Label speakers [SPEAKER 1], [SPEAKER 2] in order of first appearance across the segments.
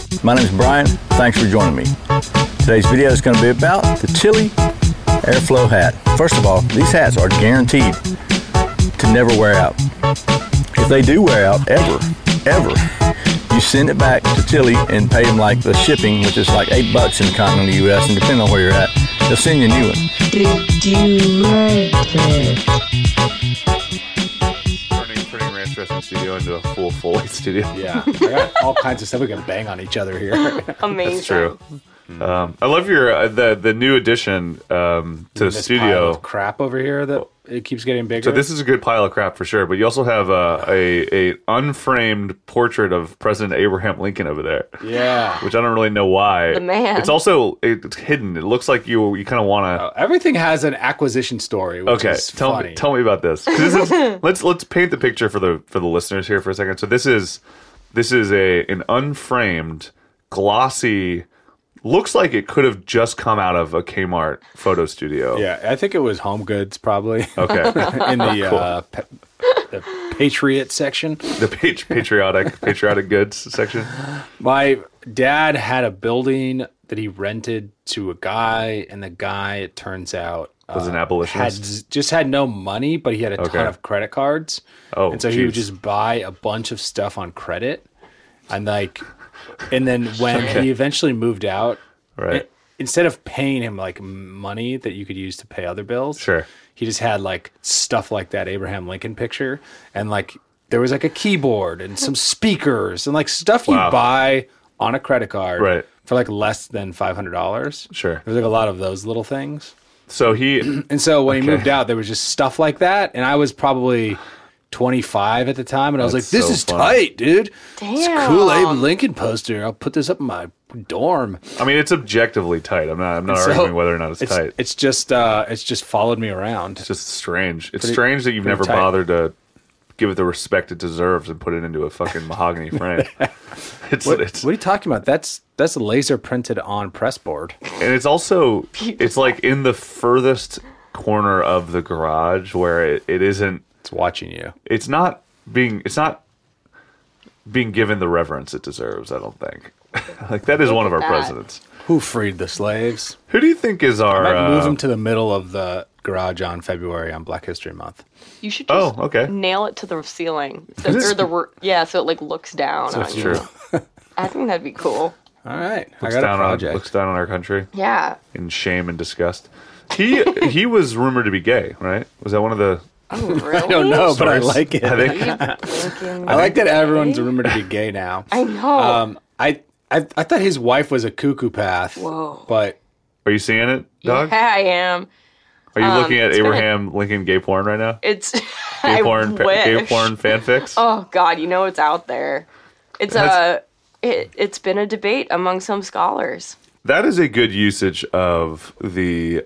[SPEAKER 1] My name is Brian. Thanks for joining me. Today's video is going to be about the Tilley Airflow hat. First of all, these hats are guaranteed to never wear out. If they do wear out, ever, you send it back to Tilley and pay them like the shipping, which is like $8 in the continental U.S., and depending on where you're at, they'll send you a new one.
[SPEAKER 2] Did you write it?
[SPEAKER 3] Turning Ranch Dressing Studio into a full Foley studio.
[SPEAKER 4] Yeah, I got all kinds of stuff. We can bang on each other here.
[SPEAKER 5] Amazing.
[SPEAKER 3] That's true. I love your the new addition to the
[SPEAKER 4] This
[SPEAKER 3] studio.
[SPEAKER 4] pile of crap over here that it keeps getting bigger.
[SPEAKER 3] So this is a good pile of crap for sure. But you also have a unframed portrait of President Abraham Lincoln over there.
[SPEAKER 4] Yeah.
[SPEAKER 3] Which I don't really know why.
[SPEAKER 5] The man.
[SPEAKER 3] It's hidden. It looks like you kind of want to.
[SPEAKER 4] Everything has an acquisition story. Which
[SPEAKER 3] Okay,
[SPEAKER 4] is funny.
[SPEAKER 3] tell me about this. 'Cause this is, let's paint the picture for the listeners here for a second. So this is an unframed, glossy. Looks like it could have just come out of a Kmart photo studio.
[SPEAKER 4] Yeah, I think it was Home Goods probably.
[SPEAKER 3] Okay.
[SPEAKER 4] In the the Patriot section.
[SPEAKER 3] The patriotic goods section.
[SPEAKER 4] My dad had a building that he rented to a guy, and the guy, it turns out,
[SPEAKER 3] Was an abolitionist.
[SPEAKER 4] had no money, but he had a
[SPEAKER 3] Okay.
[SPEAKER 4] ton of credit cards.
[SPEAKER 3] Oh,
[SPEAKER 4] and so he would
[SPEAKER 3] geez.
[SPEAKER 4] just buy a bunch of stuff on credit, and then when he eventually moved out,
[SPEAKER 3] Right.
[SPEAKER 4] instead of paying him like money that you could use to pay other bills,
[SPEAKER 3] Sure.
[SPEAKER 4] he just had like stuff like that Abraham Lincoln picture, and like there was like a keyboard and some speakers and like stuff you
[SPEAKER 3] Wow.
[SPEAKER 4] buy on a credit card
[SPEAKER 3] Right.
[SPEAKER 4] for like less than $500.
[SPEAKER 3] Sure.
[SPEAKER 4] There's like a lot of those little things.
[SPEAKER 3] So he
[SPEAKER 4] And so when he
[SPEAKER 3] Okay.
[SPEAKER 4] moved out, there was just stuff like that, and I was probably 25 at the time, and I was like,
[SPEAKER 3] That's
[SPEAKER 4] "This
[SPEAKER 3] so
[SPEAKER 4] is
[SPEAKER 3] funny.
[SPEAKER 4] tight, dude. It's a cool
[SPEAKER 5] Damn.
[SPEAKER 4] Abe Lincoln poster. I'll put this up in my dorm."
[SPEAKER 3] I mean, it's objectively tight. I'm not
[SPEAKER 4] So,
[SPEAKER 3] arguing whether or not it's tight.
[SPEAKER 4] It's just followed me around.
[SPEAKER 3] It's just strange. It's strange that you've
[SPEAKER 4] pretty
[SPEAKER 3] never
[SPEAKER 4] tight.
[SPEAKER 3] bothered to give it the respect it deserves and put it into a fucking mahogany frame. It's
[SPEAKER 4] What are you talking about? That's laser printed on press board.
[SPEAKER 3] and it's also it's like in the furthest corner of the garage where it isn't.
[SPEAKER 4] It's watching you.
[SPEAKER 3] It's not being given the reverence it deserves. I don't think. Like that is one of our
[SPEAKER 5] that.
[SPEAKER 3] presidents.
[SPEAKER 4] Who freed the slaves?
[SPEAKER 3] Who do you think is our?
[SPEAKER 4] I might move them to the middle of the garage on February on Black History Month.
[SPEAKER 5] You should just
[SPEAKER 3] Oh, okay.
[SPEAKER 5] nail it to the ceiling. So it like looks down on you.
[SPEAKER 3] True.
[SPEAKER 5] I think that'd be cool.
[SPEAKER 4] All right,
[SPEAKER 3] Looks
[SPEAKER 4] I got a
[SPEAKER 3] down
[SPEAKER 4] project.
[SPEAKER 3] looks down on our country
[SPEAKER 5] Yeah.
[SPEAKER 3] in shame and disgust. He was rumored to be gay, right? Was that one of the?
[SPEAKER 5] Oh, really?
[SPEAKER 4] I don't know, but I
[SPEAKER 3] Stories.
[SPEAKER 4] like it.
[SPEAKER 3] I think
[SPEAKER 4] I like that everyone's rumored to be gay now.
[SPEAKER 5] I know.
[SPEAKER 4] I thought his wife was a cuckoo path.
[SPEAKER 5] Whoa.
[SPEAKER 4] But
[SPEAKER 3] Are you seeing it, Doug?
[SPEAKER 5] Yeah, I am.
[SPEAKER 3] Are you looking at
[SPEAKER 5] it's been
[SPEAKER 3] Abraham Lincoln gay porn right now?
[SPEAKER 5] It's
[SPEAKER 3] Gay
[SPEAKER 5] I
[SPEAKER 3] porn,
[SPEAKER 5] wish.
[SPEAKER 3] gay porn fanfics.
[SPEAKER 5] Oh God, you know it's out there. It's it's been a debate among some scholars.
[SPEAKER 3] That is a good usage of the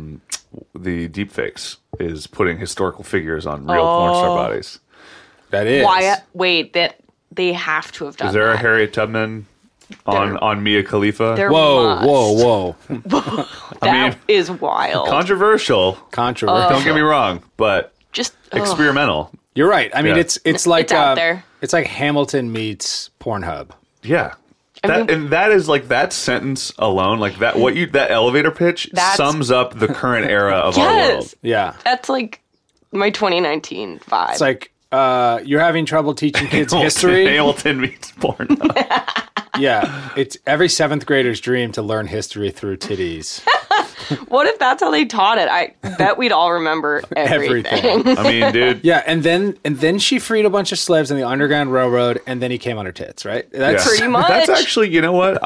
[SPEAKER 3] deepfakes. Is putting historical figures on real porn star bodies.
[SPEAKER 4] that is.
[SPEAKER 5] Wait, that they have to have done.
[SPEAKER 3] Is there a
[SPEAKER 5] that.
[SPEAKER 3] Harriet Tubman on Mia Khalifa?
[SPEAKER 5] There
[SPEAKER 4] Whoa,
[SPEAKER 5] must.
[SPEAKER 4] whoa.
[SPEAKER 5] That is wild.
[SPEAKER 3] Controversial.
[SPEAKER 4] Controversial.
[SPEAKER 3] Don't get me wrong, but
[SPEAKER 5] Just
[SPEAKER 3] experimental.
[SPEAKER 4] You're right. I mean,
[SPEAKER 3] Yeah.
[SPEAKER 4] it's like
[SPEAKER 5] It's out there.
[SPEAKER 4] It's like Hamilton meets Pornhub.
[SPEAKER 3] Yeah.
[SPEAKER 5] mean-
[SPEAKER 3] And that is like that sentence alone, like that that elevator pitch
[SPEAKER 5] That's-
[SPEAKER 3] sums up the current era of our world.
[SPEAKER 5] yes,
[SPEAKER 4] Yeah.
[SPEAKER 5] that's like my 2019 vibe.
[SPEAKER 4] It's like you're having trouble teaching kids history.
[SPEAKER 3] Hamilton meets porn.
[SPEAKER 4] Yeah, it's every seventh grader's dream to learn history through titties.
[SPEAKER 5] what if that's how they taught it? I bet we'd all remember everything.
[SPEAKER 3] I mean, dude.
[SPEAKER 4] Yeah, and then she freed a bunch of slaves in the Underground Railroad, and then he came on her tits, right? That's
[SPEAKER 3] Yeah.
[SPEAKER 5] Pretty much.
[SPEAKER 3] That's actually, you know what?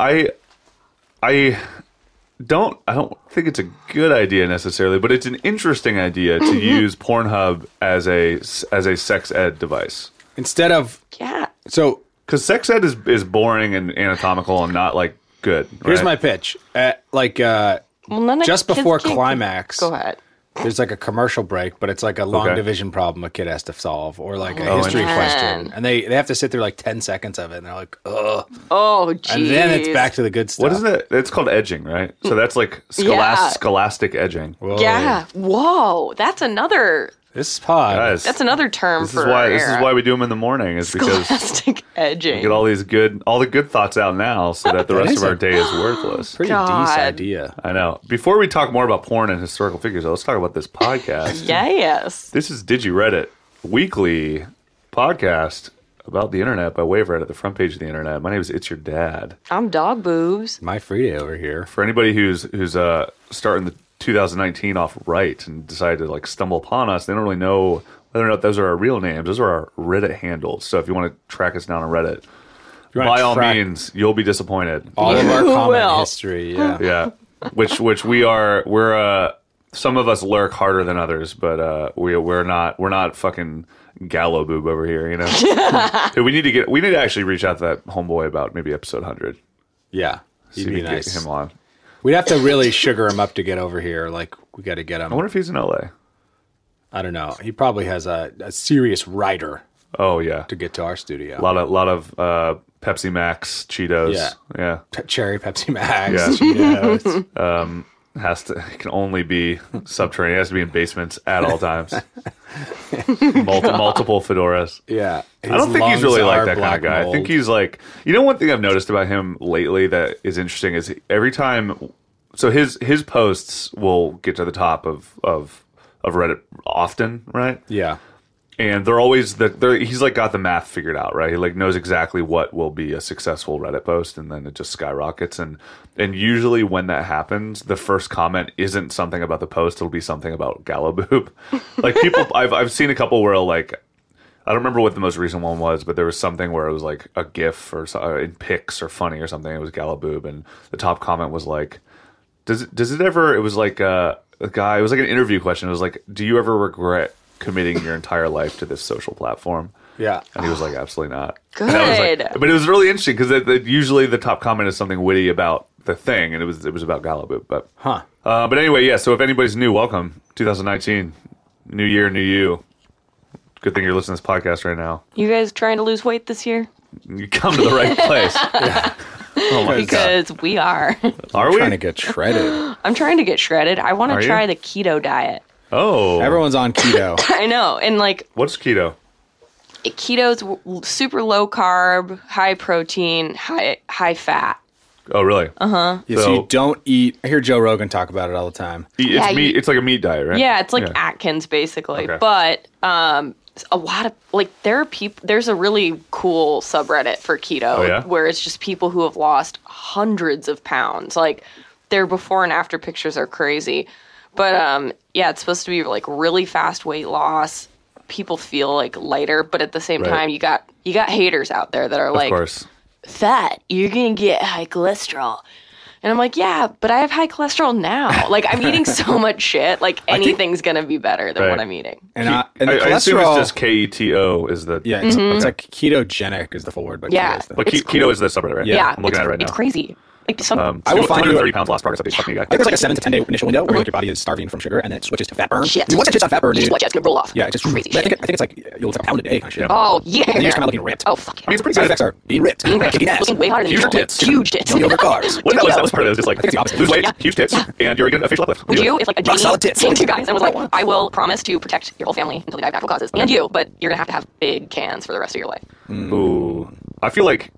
[SPEAKER 3] I don't think it's a good idea necessarily, but it's an interesting idea to use Pornhub as a sex ed device.
[SPEAKER 4] instead of
[SPEAKER 5] Yeah.
[SPEAKER 4] so.
[SPEAKER 3] Because sex ed is boring and anatomical and not like good.
[SPEAKER 4] Here's
[SPEAKER 3] right?
[SPEAKER 4] my pitch.
[SPEAKER 5] Well, none of
[SPEAKER 4] Just
[SPEAKER 5] kids
[SPEAKER 4] before
[SPEAKER 5] can't-
[SPEAKER 4] climax,
[SPEAKER 5] Go ahead.
[SPEAKER 4] there's like a commercial break, but it's like a long
[SPEAKER 3] Okay.
[SPEAKER 4] division problem a kid has to solve, or like a
[SPEAKER 3] Oh,
[SPEAKER 4] history
[SPEAKER 5] man.
[SPEAKER 4] question, and they have to sit through like 10 seconds of it, and they're like, ugh.
[SPEAKER 5] Oh, geez.
[SPEAKER 4] And then it's back to the good stuff.
[SPEAKER 3] What is that? It's called edging, right? So that's like
[SPEAKER 5] Yeah.
[SPEAKER 3] scholastic edging.
[SPEAKER 4] Whoa.
[SPEAKER 5] Yeah. Whoa. That's another
[SPEAKER 4] This pod.
[SPEAKER 3] Guys,
[SPEAKER 5] That's another term
[SPEAKER 3] this
[SPEAKER 5] for
[SPEAKER 3] is why this is
[SPEAKER 5] era.
[SPEAKER 3] why we do them in the morning. Is because
[SPEAKER 5] Scholastic edging.
[SPEAKER 3] get all the good thoughts out now, so that the rest
[SPEAKER 4] is
[SPEAKER 3] of our
[SPEAKER 4] a-
[SPEAKER 3] day is worthless.
[SPEAKER 4] Pretty
[SPEAKER 5] God.
[SPEAKER 4] decent idea.
[SPEAKER 3] I know. Before we talk more about porn and historical figures, let's talk about this podcast.
[SPEAKER 5] Yes.
[SPEAKER 3] This is Did You Reddit, weekly podcast about the internet by way of Reddit, the front page of the internet. My name is It's Your Dad.
[SPEAKER 5] I'm dog boobs.
[SPEAKER 4] My free day over here.
[SPEAKER 3] For anybody who's starting the 2019 off right and decided to like stumble upon us, they don't really know whether or not those are our real names. Those are our Reddit handles. So if you want to track us down on Reddit,
[SPEAKER 4] You wanna
[SPEAKER 3] by all
[SPEAKER 4] track
[SPEAKER 3] means, you'll be disappointed.
[SPEAKER 4] all of our
[SPEAKER 5] You
[SPEAKER 4] comment
[SPEAKER 5] will.
[SPEAKER 4] history. Yeah.
[SPEAKER 3] Yeah, which we're some of us lurk harder than others, but we're not fucking Gallo boob over here, you know. we need to actually reach out to that homeboy about maybe episode 100.
[SPEAKER 4] Yeah.
[SPEAKER 3] See
[SPEAKER 4] He'd
[SPEAKER 3] if
[SPEAKER 4] be
[SPEAKER 3] we can
[SPEAKER 4] nice.
[SPEAKER 3] get him on.
[SPEAKER 4] We'd have to really sugar him up to get over here. Like, we got to get him.
[SPEAKER 3] I wonder if he's in LA.
[SPEAKER 4] I don't know. He probably has a serious rider
[SPEAKER 3] Oh yeah,
[SPEAKER 4] to get to our studio.
[SPEAKER 3] a lot of Pepsi Max Cheetos.
[SPEAKER 4] Yeah.
[SPEAKER 3] Yeah.
[SPEAKER 4] Cherry Pepsi Max.
[SPEAKER 3] Yeah.
[SPEAKER 4] Cheetos.
[SPEAKER 3] Can only be subterranean. It has to be in basements at all times. Multiple fedoras.
[SPEAKER 4] Yeah.
[SPEAKER 3] I don't think he's really like that kind of guy. I think he's like, one thing I've noticed about him lately that is interesting is every time, so his posts will get to the top of Reddit often, right?
[SPEAKER 4] Yeah.
[SPEAKER 3] And they're always he's like got the math figured out, right? He like knows exactly what will be a successful Reddit post, and then it just skyrockets. And usually when that happens, the first comment isn't something about the post; it'll be something about Gallo boob. Like people, I've seen a couple where like I don't remember what the most recent one was, but there was something where it was like a GIF or in pics or funny or something. It was Gallo boob, and the top comment was like, "Does it ever?" It was like a guy. It was like an interview question. It was like, "Do you ever regret committing your entire life to this social platform?"
[SPEAKER 4] Yeah.
[SPEAKER 3] And he was like, absolutely not.
[SPEAKER 5] Good.
[SPEAKER 3] And I was like, but it was really interesting because usually the top comment is something witty about the thing, and it was about Gallo boob. But but anyway, yeah. So if anybody's new, welcome 2019, new year, new you. Good thing you're listening to this podcast right now.
[SPEAKER 5] You guys trying to lose weight this year?
[SPEAKER 3] You come to the right place. Oh my god,
[SPEAKER 5] Because we are.
[SPEAKER 3] are we?
[SPEAKER 4] Trying to get shredded.
[SPEAKER 5] I'm trying to get shredded. I want
[SPEAKER 3] Are
[SPEAKER 5] to
[SPEAKER 3] you?
[SPEAKER 5] try the keto diet.
[SPEAKER 3] Oh,
[SPEAKER 4] Everyone's on keto.
[SPEAKER 5] I know. And like
[SPEAKER 3] what's keto?
[SPEAKER 5] keto's super low carb, high protein, high fat.
[SPEAKER 3] Oh, really?
[SPEAKER 4] Yeah, so
[SPEAKER 3] So-
[SPEAKER 4] you don't eat. I hear Joe Rogan talk about it all the time.
[SPEAKER 3] It's
[SPEAKER 5] Yeah,
[SPEAKER 3] meat. It's like a meat diet, right?
[SPEAKER 5] Yeah, it's like Atkins basically.
[SPEAKER 3] Okay.
[SPEAKER 5] But a lot of like there are people. There's a really cool subreddit for keto
[SPEAKER 3] Oh, yeah?
[SPEAKER 5] where it's just people who have lost hundreds of pounds. Like their before and after pictures are crazy. But yeah, it's supposed to be like really fast weight loss. People feel like lighter, but at the same
[SPEAKER 3] Right.
[SPEAKER 5] time, you got haters out there that are
[SPEAKER 3] Of
[SPEAKER 5] like,
[SPEAKER 3] course.
[SPEAKER 5] fat, you're gonna get high cholesterol. And I'm like, yeah, but I have high cholesterol now. Like I'm eating so much shit. Like anything's gonna be better than
[SPEAKER 3] Right.
[SPEAKER 5] what I'm eating.
[SPEAKER 4] And the
[SPEAKER 3] I assume it's
[SPEAKER 4] cholesterol.
[SPEAKER 3] just KETO is the
[SPEAKER 4] Yeah, it's like ketogenic is the full word, but
[SPEAKER 5] Yeah.
[SPEAKER 4] keto is the-
[SPEAKER 3] But
[SPEAKER 5] It's
[SPEAKER 3] keto is the subreddit, right?
[SPEAKER 5] Yeah,
[SPEAKER 3] I'm looking at it right
[SPEAKER 5] it's
[SPEAKER 3] now.
[SPEAKER 5] crazy. Like some
[SPEAKER 4] I will find you
[SPEAKER 3] 230 pounds lost progress update. Fuck me, guy.
[SPEAKER 4] I think there's like a 7 to 10 day initial window where like your body is starving from sugar and then it switches to fat burn.
[SPEAKER 5] Shit.
[SPEAKER 4] I mean, once it hits on fat burn,
[SPEAKER 5] just
[SPEAKER 4] dude,
[SPEAKER 5] watch it's gonna roll off.
[SPEAKER 4] yeah, it's just
[SPEAKER 5] crazy
[SPEAKER 4] but I
[SPEAKER 5] shit.
[SPEAKER 4] think it's like you'll take a pound a day kind of shit.
[SPEAKER 5] Oh yeah.
[SPEAKER 4] And you're just kind of looking ripped.
[SPEAKER 5] Oh fuck.
[SPEAKER 3] I mean, it's pretty
[SPEAKER 4] Side
[SPEAKER 3] good.
[SPEAKER 4] effects are being ripped, kicking ass,
[SPEAKER 5] Looking way harder than
[SPEAKER 3] Huge
[SPEAKER 5] usual.
[SPEAKER 3] tits.
[SPEAKER 5] Huge tits.
[SPEAKER 4] jumping over cars.
[SPEAKER 3] What that was part of it. It was just like,
[SPEAKER 4] I think it's the opposite.
[SPEAKER 3] lose weight,
[SPEAKER 5] Yeah.
[SPEAKER 3] huge tits, and you're getting a facial uplift.
[SPEAKER 5] Would you, if like a
[SPEAKER 4] Rock
[SPEAKER 5] genie
[SPEAKER 4] solid tits.
[SPEAKER 5] came to you guys and was like, I will promise to protect your whole family until they die of natural causes, and you, but you're gonna have big cans for the rest of your life.
[SPEAKER 3] Ooh. I feel like,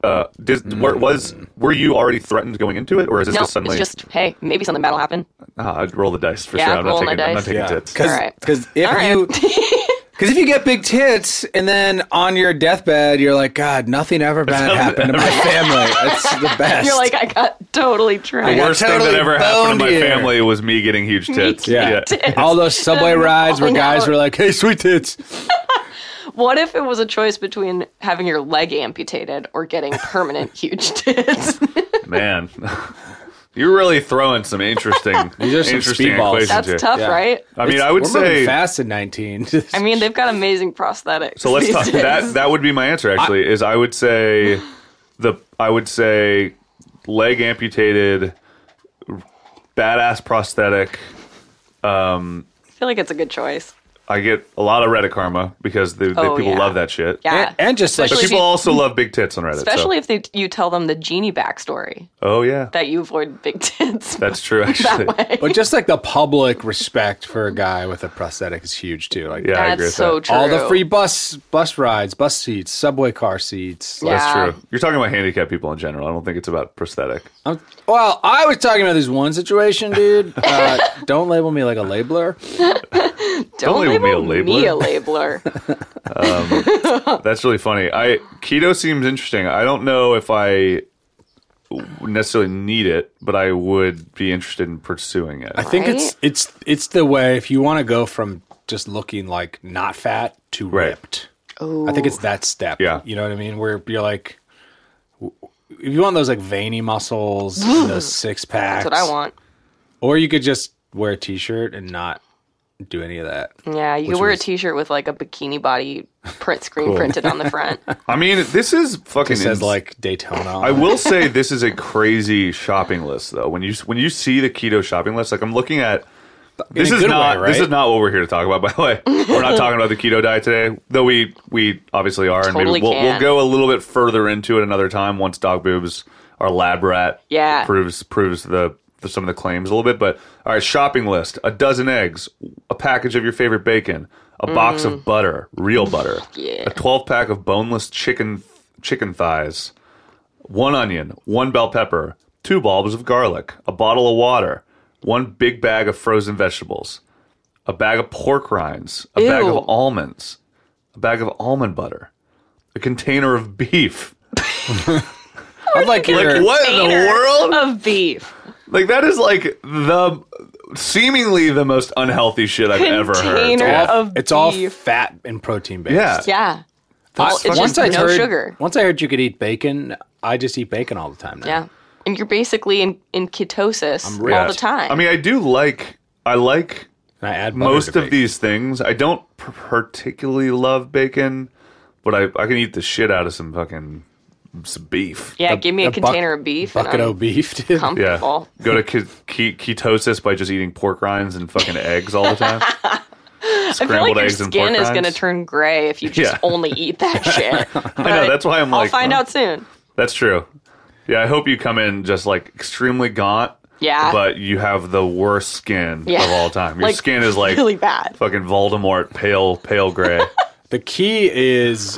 [SPEAKER 3] were you already threatened going into it, or is this
[SPEAKER 5] No,
[SPEAKER 3] just suddenly?
[SPEAKER 5] it's just hey, maybe something bad will happen.
[SPEAKER 3] I'd roll the dice for
[SPEAKER 5] Yeah,
[SPEAKER 3] sure. I'm not
[SPEAKER 5] roll my
[SPEAKER 3] taking
[SPEAKER 5] dice.
[SPEAKER 3] tits.
[SPEAKER 4] Because
[SPEAKER 5] All right.
[SPEAKER 4] if
[SPEAKER 5] All right.
[SPEAKER 4] you because if you get big tits and then on your deathbed you're like, God, nothing ever bad happened to my family. It's the best.
[SPEAKER 5] You're like, I got totally
[SPEAKER 3] The
[SPEAKER 5] tried.
[SPEAKER 3] worst thing
[SPEAKER 4] totally
[SPEAKER 3] that ever happened to my
[SPEAKER 4] boned you.
[SPEAKER 3] family was me getting huge tits.
[SPEAKER 4] yeah.
[SPEAKER 5] tits.
[SPEAKER 4] All those subway rides where
[SPEAKER 5] Falling
[SPEAKER 4] guys
[SPEAKER 5] out.
[SPEAKER 4] were like, hey, sweet tits.
[SPEAKER 5] What if it was a choice between having your leg amputated or getting permanent huge tits?
[SPEAKER 3] Man. You're really throwing some interesting,
[SPEAKER 4] These are some
[SPEAKER 3] interesting
[SPEAKER 4] speedballs.
[SPEAKER 3] equations
[SPEAKER 5] That's
[SPEAKER 3] here.
[SPEAKER 5] tough,
[SPEAKER 4] Yeah.
[SPEAKER 5] right?
[SPEAKER 3] I mean, I would
[SPEAKER 4] We're moving
[SPEAKER 3] say.
[SPEAKER 4] fast in 19.
[SPEAKER 5] I mean, they've got amazing prosthetics.
[SPEAKER 3] So let's
[SPEAKER 5] these
[SPEAKER 3] talk.
[SPEAKER 5] days.
[SPEAKER 3] That would be my answer. Actually, is I would say leg amputated, badass prosthetic.
[SPEAKER 5] I feel like it's a good choice.
[SPEAKER 3] I get a lot of Reddit karma because people
[SPEAKER 5] yeah.
[SPEAKER 3] love that shit.
[SPEAKER 5] Yeah.
[SPEAKER 4] And just like
[SPEAKER 3] But
[SPEAKER 5] Especially if
[SPEAKER 3] people
[SPEAKER 5] you-
[SPEAKER 3] also love big tits on Reddit.
[SPEAKER 5] Especially
[SPEAKER 3] so.
[SPEAKER 5] if you tell them the genie backstory
[SPEAKER 3] Oh yeah,
[SPEAKER 5] that you avoid big tits.
[SPEAKER 3] that's true. Actually,
[SPEAKER 4] but just like the public respect for a guy with a prosthetic is huge too. Like
[SPEAKER 3] yeah, I agree
[SPEAKER 5] That's
[SPEAKER 3] with
[SPEAKER 5] so
[SPEAKER 3] that.
[SPEAKER 5] true.
[SPEAKER 4] all the free bus rides, bus seats, subway car seats.
[SPEAKER 5] Yeah.
[SPEAKER 3] That's true. You're talking about handicapped people in general. I don't think it's about prosthetic.
[SPEAKER 4] Well, I was talking about this one situation, dude. Don't label me like a labeler.
[SPEAKER 5] Don't
[SPEAKER 3] label me a
[SPEAKER 5] me a labeler.
[SPEAKER 3] That's really funny. Keto seems interesting. I don't know if I necessarily need it, but I would be interested in pursuing it.
[SPEAKER 4] I think
[SPEAKER 5] Right?
[SPEAKER 4] it's the way if you want to go from just looking like not fat to
[SPEAKER 3] Right.
[SPEAKER 4] ripped. I think it's that step.
[SPEAKER 3] Yeah.
[SPEAKER 4] You know what I mean? Where you're like, if you want those like veiny muscles, and those six packs.
[SPEAKER 5] That's what I want.
[SPEAKER 4] Or you could just wear a t-shirt and not do any of that.
[SPEAKER 5] Yeah, you
[SPEAKER 4] Which
[SPEAKER 5] could wear
[SPEAKER 4] was-
[SPEAKER 5] a T-shirt with like a bikini body screen printed on the front.
[SPEAKER 3] I mean, this is fucking.
[SPEAKER 4] It says like Daytona. on
[SPEAKER 3] I
[SPEAKER 4] it.
[SPEAKER 3] will say this is a crazy shopping list, though. When you see the keto shopping list, like I'm looking at. This
[SPEAKER 4] a
[SPEAKER 3] is
[SPEAKER 4] good
[SPEAKER 3] not
[SPEAKER 4] way,
[SPEAKER 3] this
[SPEAKER 4] right?
[SPEAKER 3] is not what we're here to talk about. By the way, we're not talking about the keto diet today, though we obviously are, and
[SPEAKER 5] Totally
[SPEAKER 3] maybe we'll
[SPEAKER 5] can.
[SPEAKER 3] go a little bit further into it another time once Dog Boobs, our lab rat,
[SPEAKER 5] Yeah.
[SPEAKER 3] proves some of the claims a little bit. But all right, shopping list: a dozen eggs, a package of your favorite bacon, a box of butter, real butter,
[SPEAKER 5] Yeah.
[SPEAKER 3] a 12-pack of boneless chicken thighs, 1 onion, 1 bell pepper, 2 bulbs of garlic, a bottle of water, 1 big bag of frozen vegetables, a bag of pork rinds, a bag
[SPEAKER 5] Ew.
[SPEAKER 3] of almonds, a bag of almond butter, a container of beef.
[SPEAKER 4] I'd like your,
[SPEAKER 3] Like what in the
[SPEAKER 5] Container
[SPEAKER 3] world?
[SPEAKER 5] of beef.
[SPEAKER 3] Like that is like the seemingly the most unhealthy shit I've ever heard.
[SPEAKER 5] Container
[SPEAKER 3] Yeah.
[SPEAKER 5] of
[SPEAKER 4] it's all
[SPEAKER 5] beef.
[SPEAKER 4] fat and protein based.
[SPEAKER 3] Yeah.
[SPEAKER 5] Yeah.
[SPEAKER 3] That's
[SPEAKER 5] It's just
[SPEAKER 3] fucking-
[SPEAKER 5] no sugar.
[SPEAKER 4] Once I heard you could eat bacon, I just eat bacon all the time now.
[SPEAKER 5] Yeah. And you're basically in ketosis all
[SPEAKER 3] Yeah.
[SPEAKER 5] the time.
[SPEAKER 3] I mean, I like
[SPEAKER 4] And I add butter
[SPEAKER 3] most
[SPEAKER 4] to
[SPEAKER 3] of
[SPEAKER 4] bacon.
[SPEAKER 3] these things. I don't particularly love bacon, but I can eat the shit out of some beef.
[SPEAKER 5] yeah, give me a
[SPEAKER 4] buck-
[SPEAKER 5] container of beef and
[SPEAKER 4] bucket
[SPEAKER 5] I'm
[SPEAKER 4] of beef, dude.
[SPEAKER 3] Yeah.
[SPEAKER 5] comfortable.
[SPEAKER 3] Go to ketosis by just eating pork rinds and fucking eggs all the time.
[SPEAKER 5] I feel
[SPEAKER 3] Scrambled
[SPEAKER 5] like your
[SPEAKER 3] eggs and
[SPEAKER 5] skin
[SPEAKER 3] pork
[SPEAKER 5] is going to
[SPEAKER 3] rinds.
[SPEAKER 5] turn gray if you just
[SPEAKER 3] Yeah.
[SPEAKER 5] only eat that shit.
[SPEAKER 3] I know, that's why I'm
[SPEAKER 5] I'll
[SPEAKER 3] like,
[SPEAKER 5] find
[SPEAKER 3] well,
[SPEAKER 5] out soon.
[SPEAKER 3] That's true. Yeah, I hope you come in just like extremely gaunt.
[SPEAKER 5] Yeah.
[SPEAKER 3] But you have the worst skin
[SPEAKER 5] Yeah.
[SPEAKER 3] of all time. Your
[SPEAKER 5] Like,
[SPEAKER 3] skin is like
[SPEAKER 5] really bad.
[SPEAKER 3] fucking Voldemort, pale gray.
[SPEAKER 4] The key is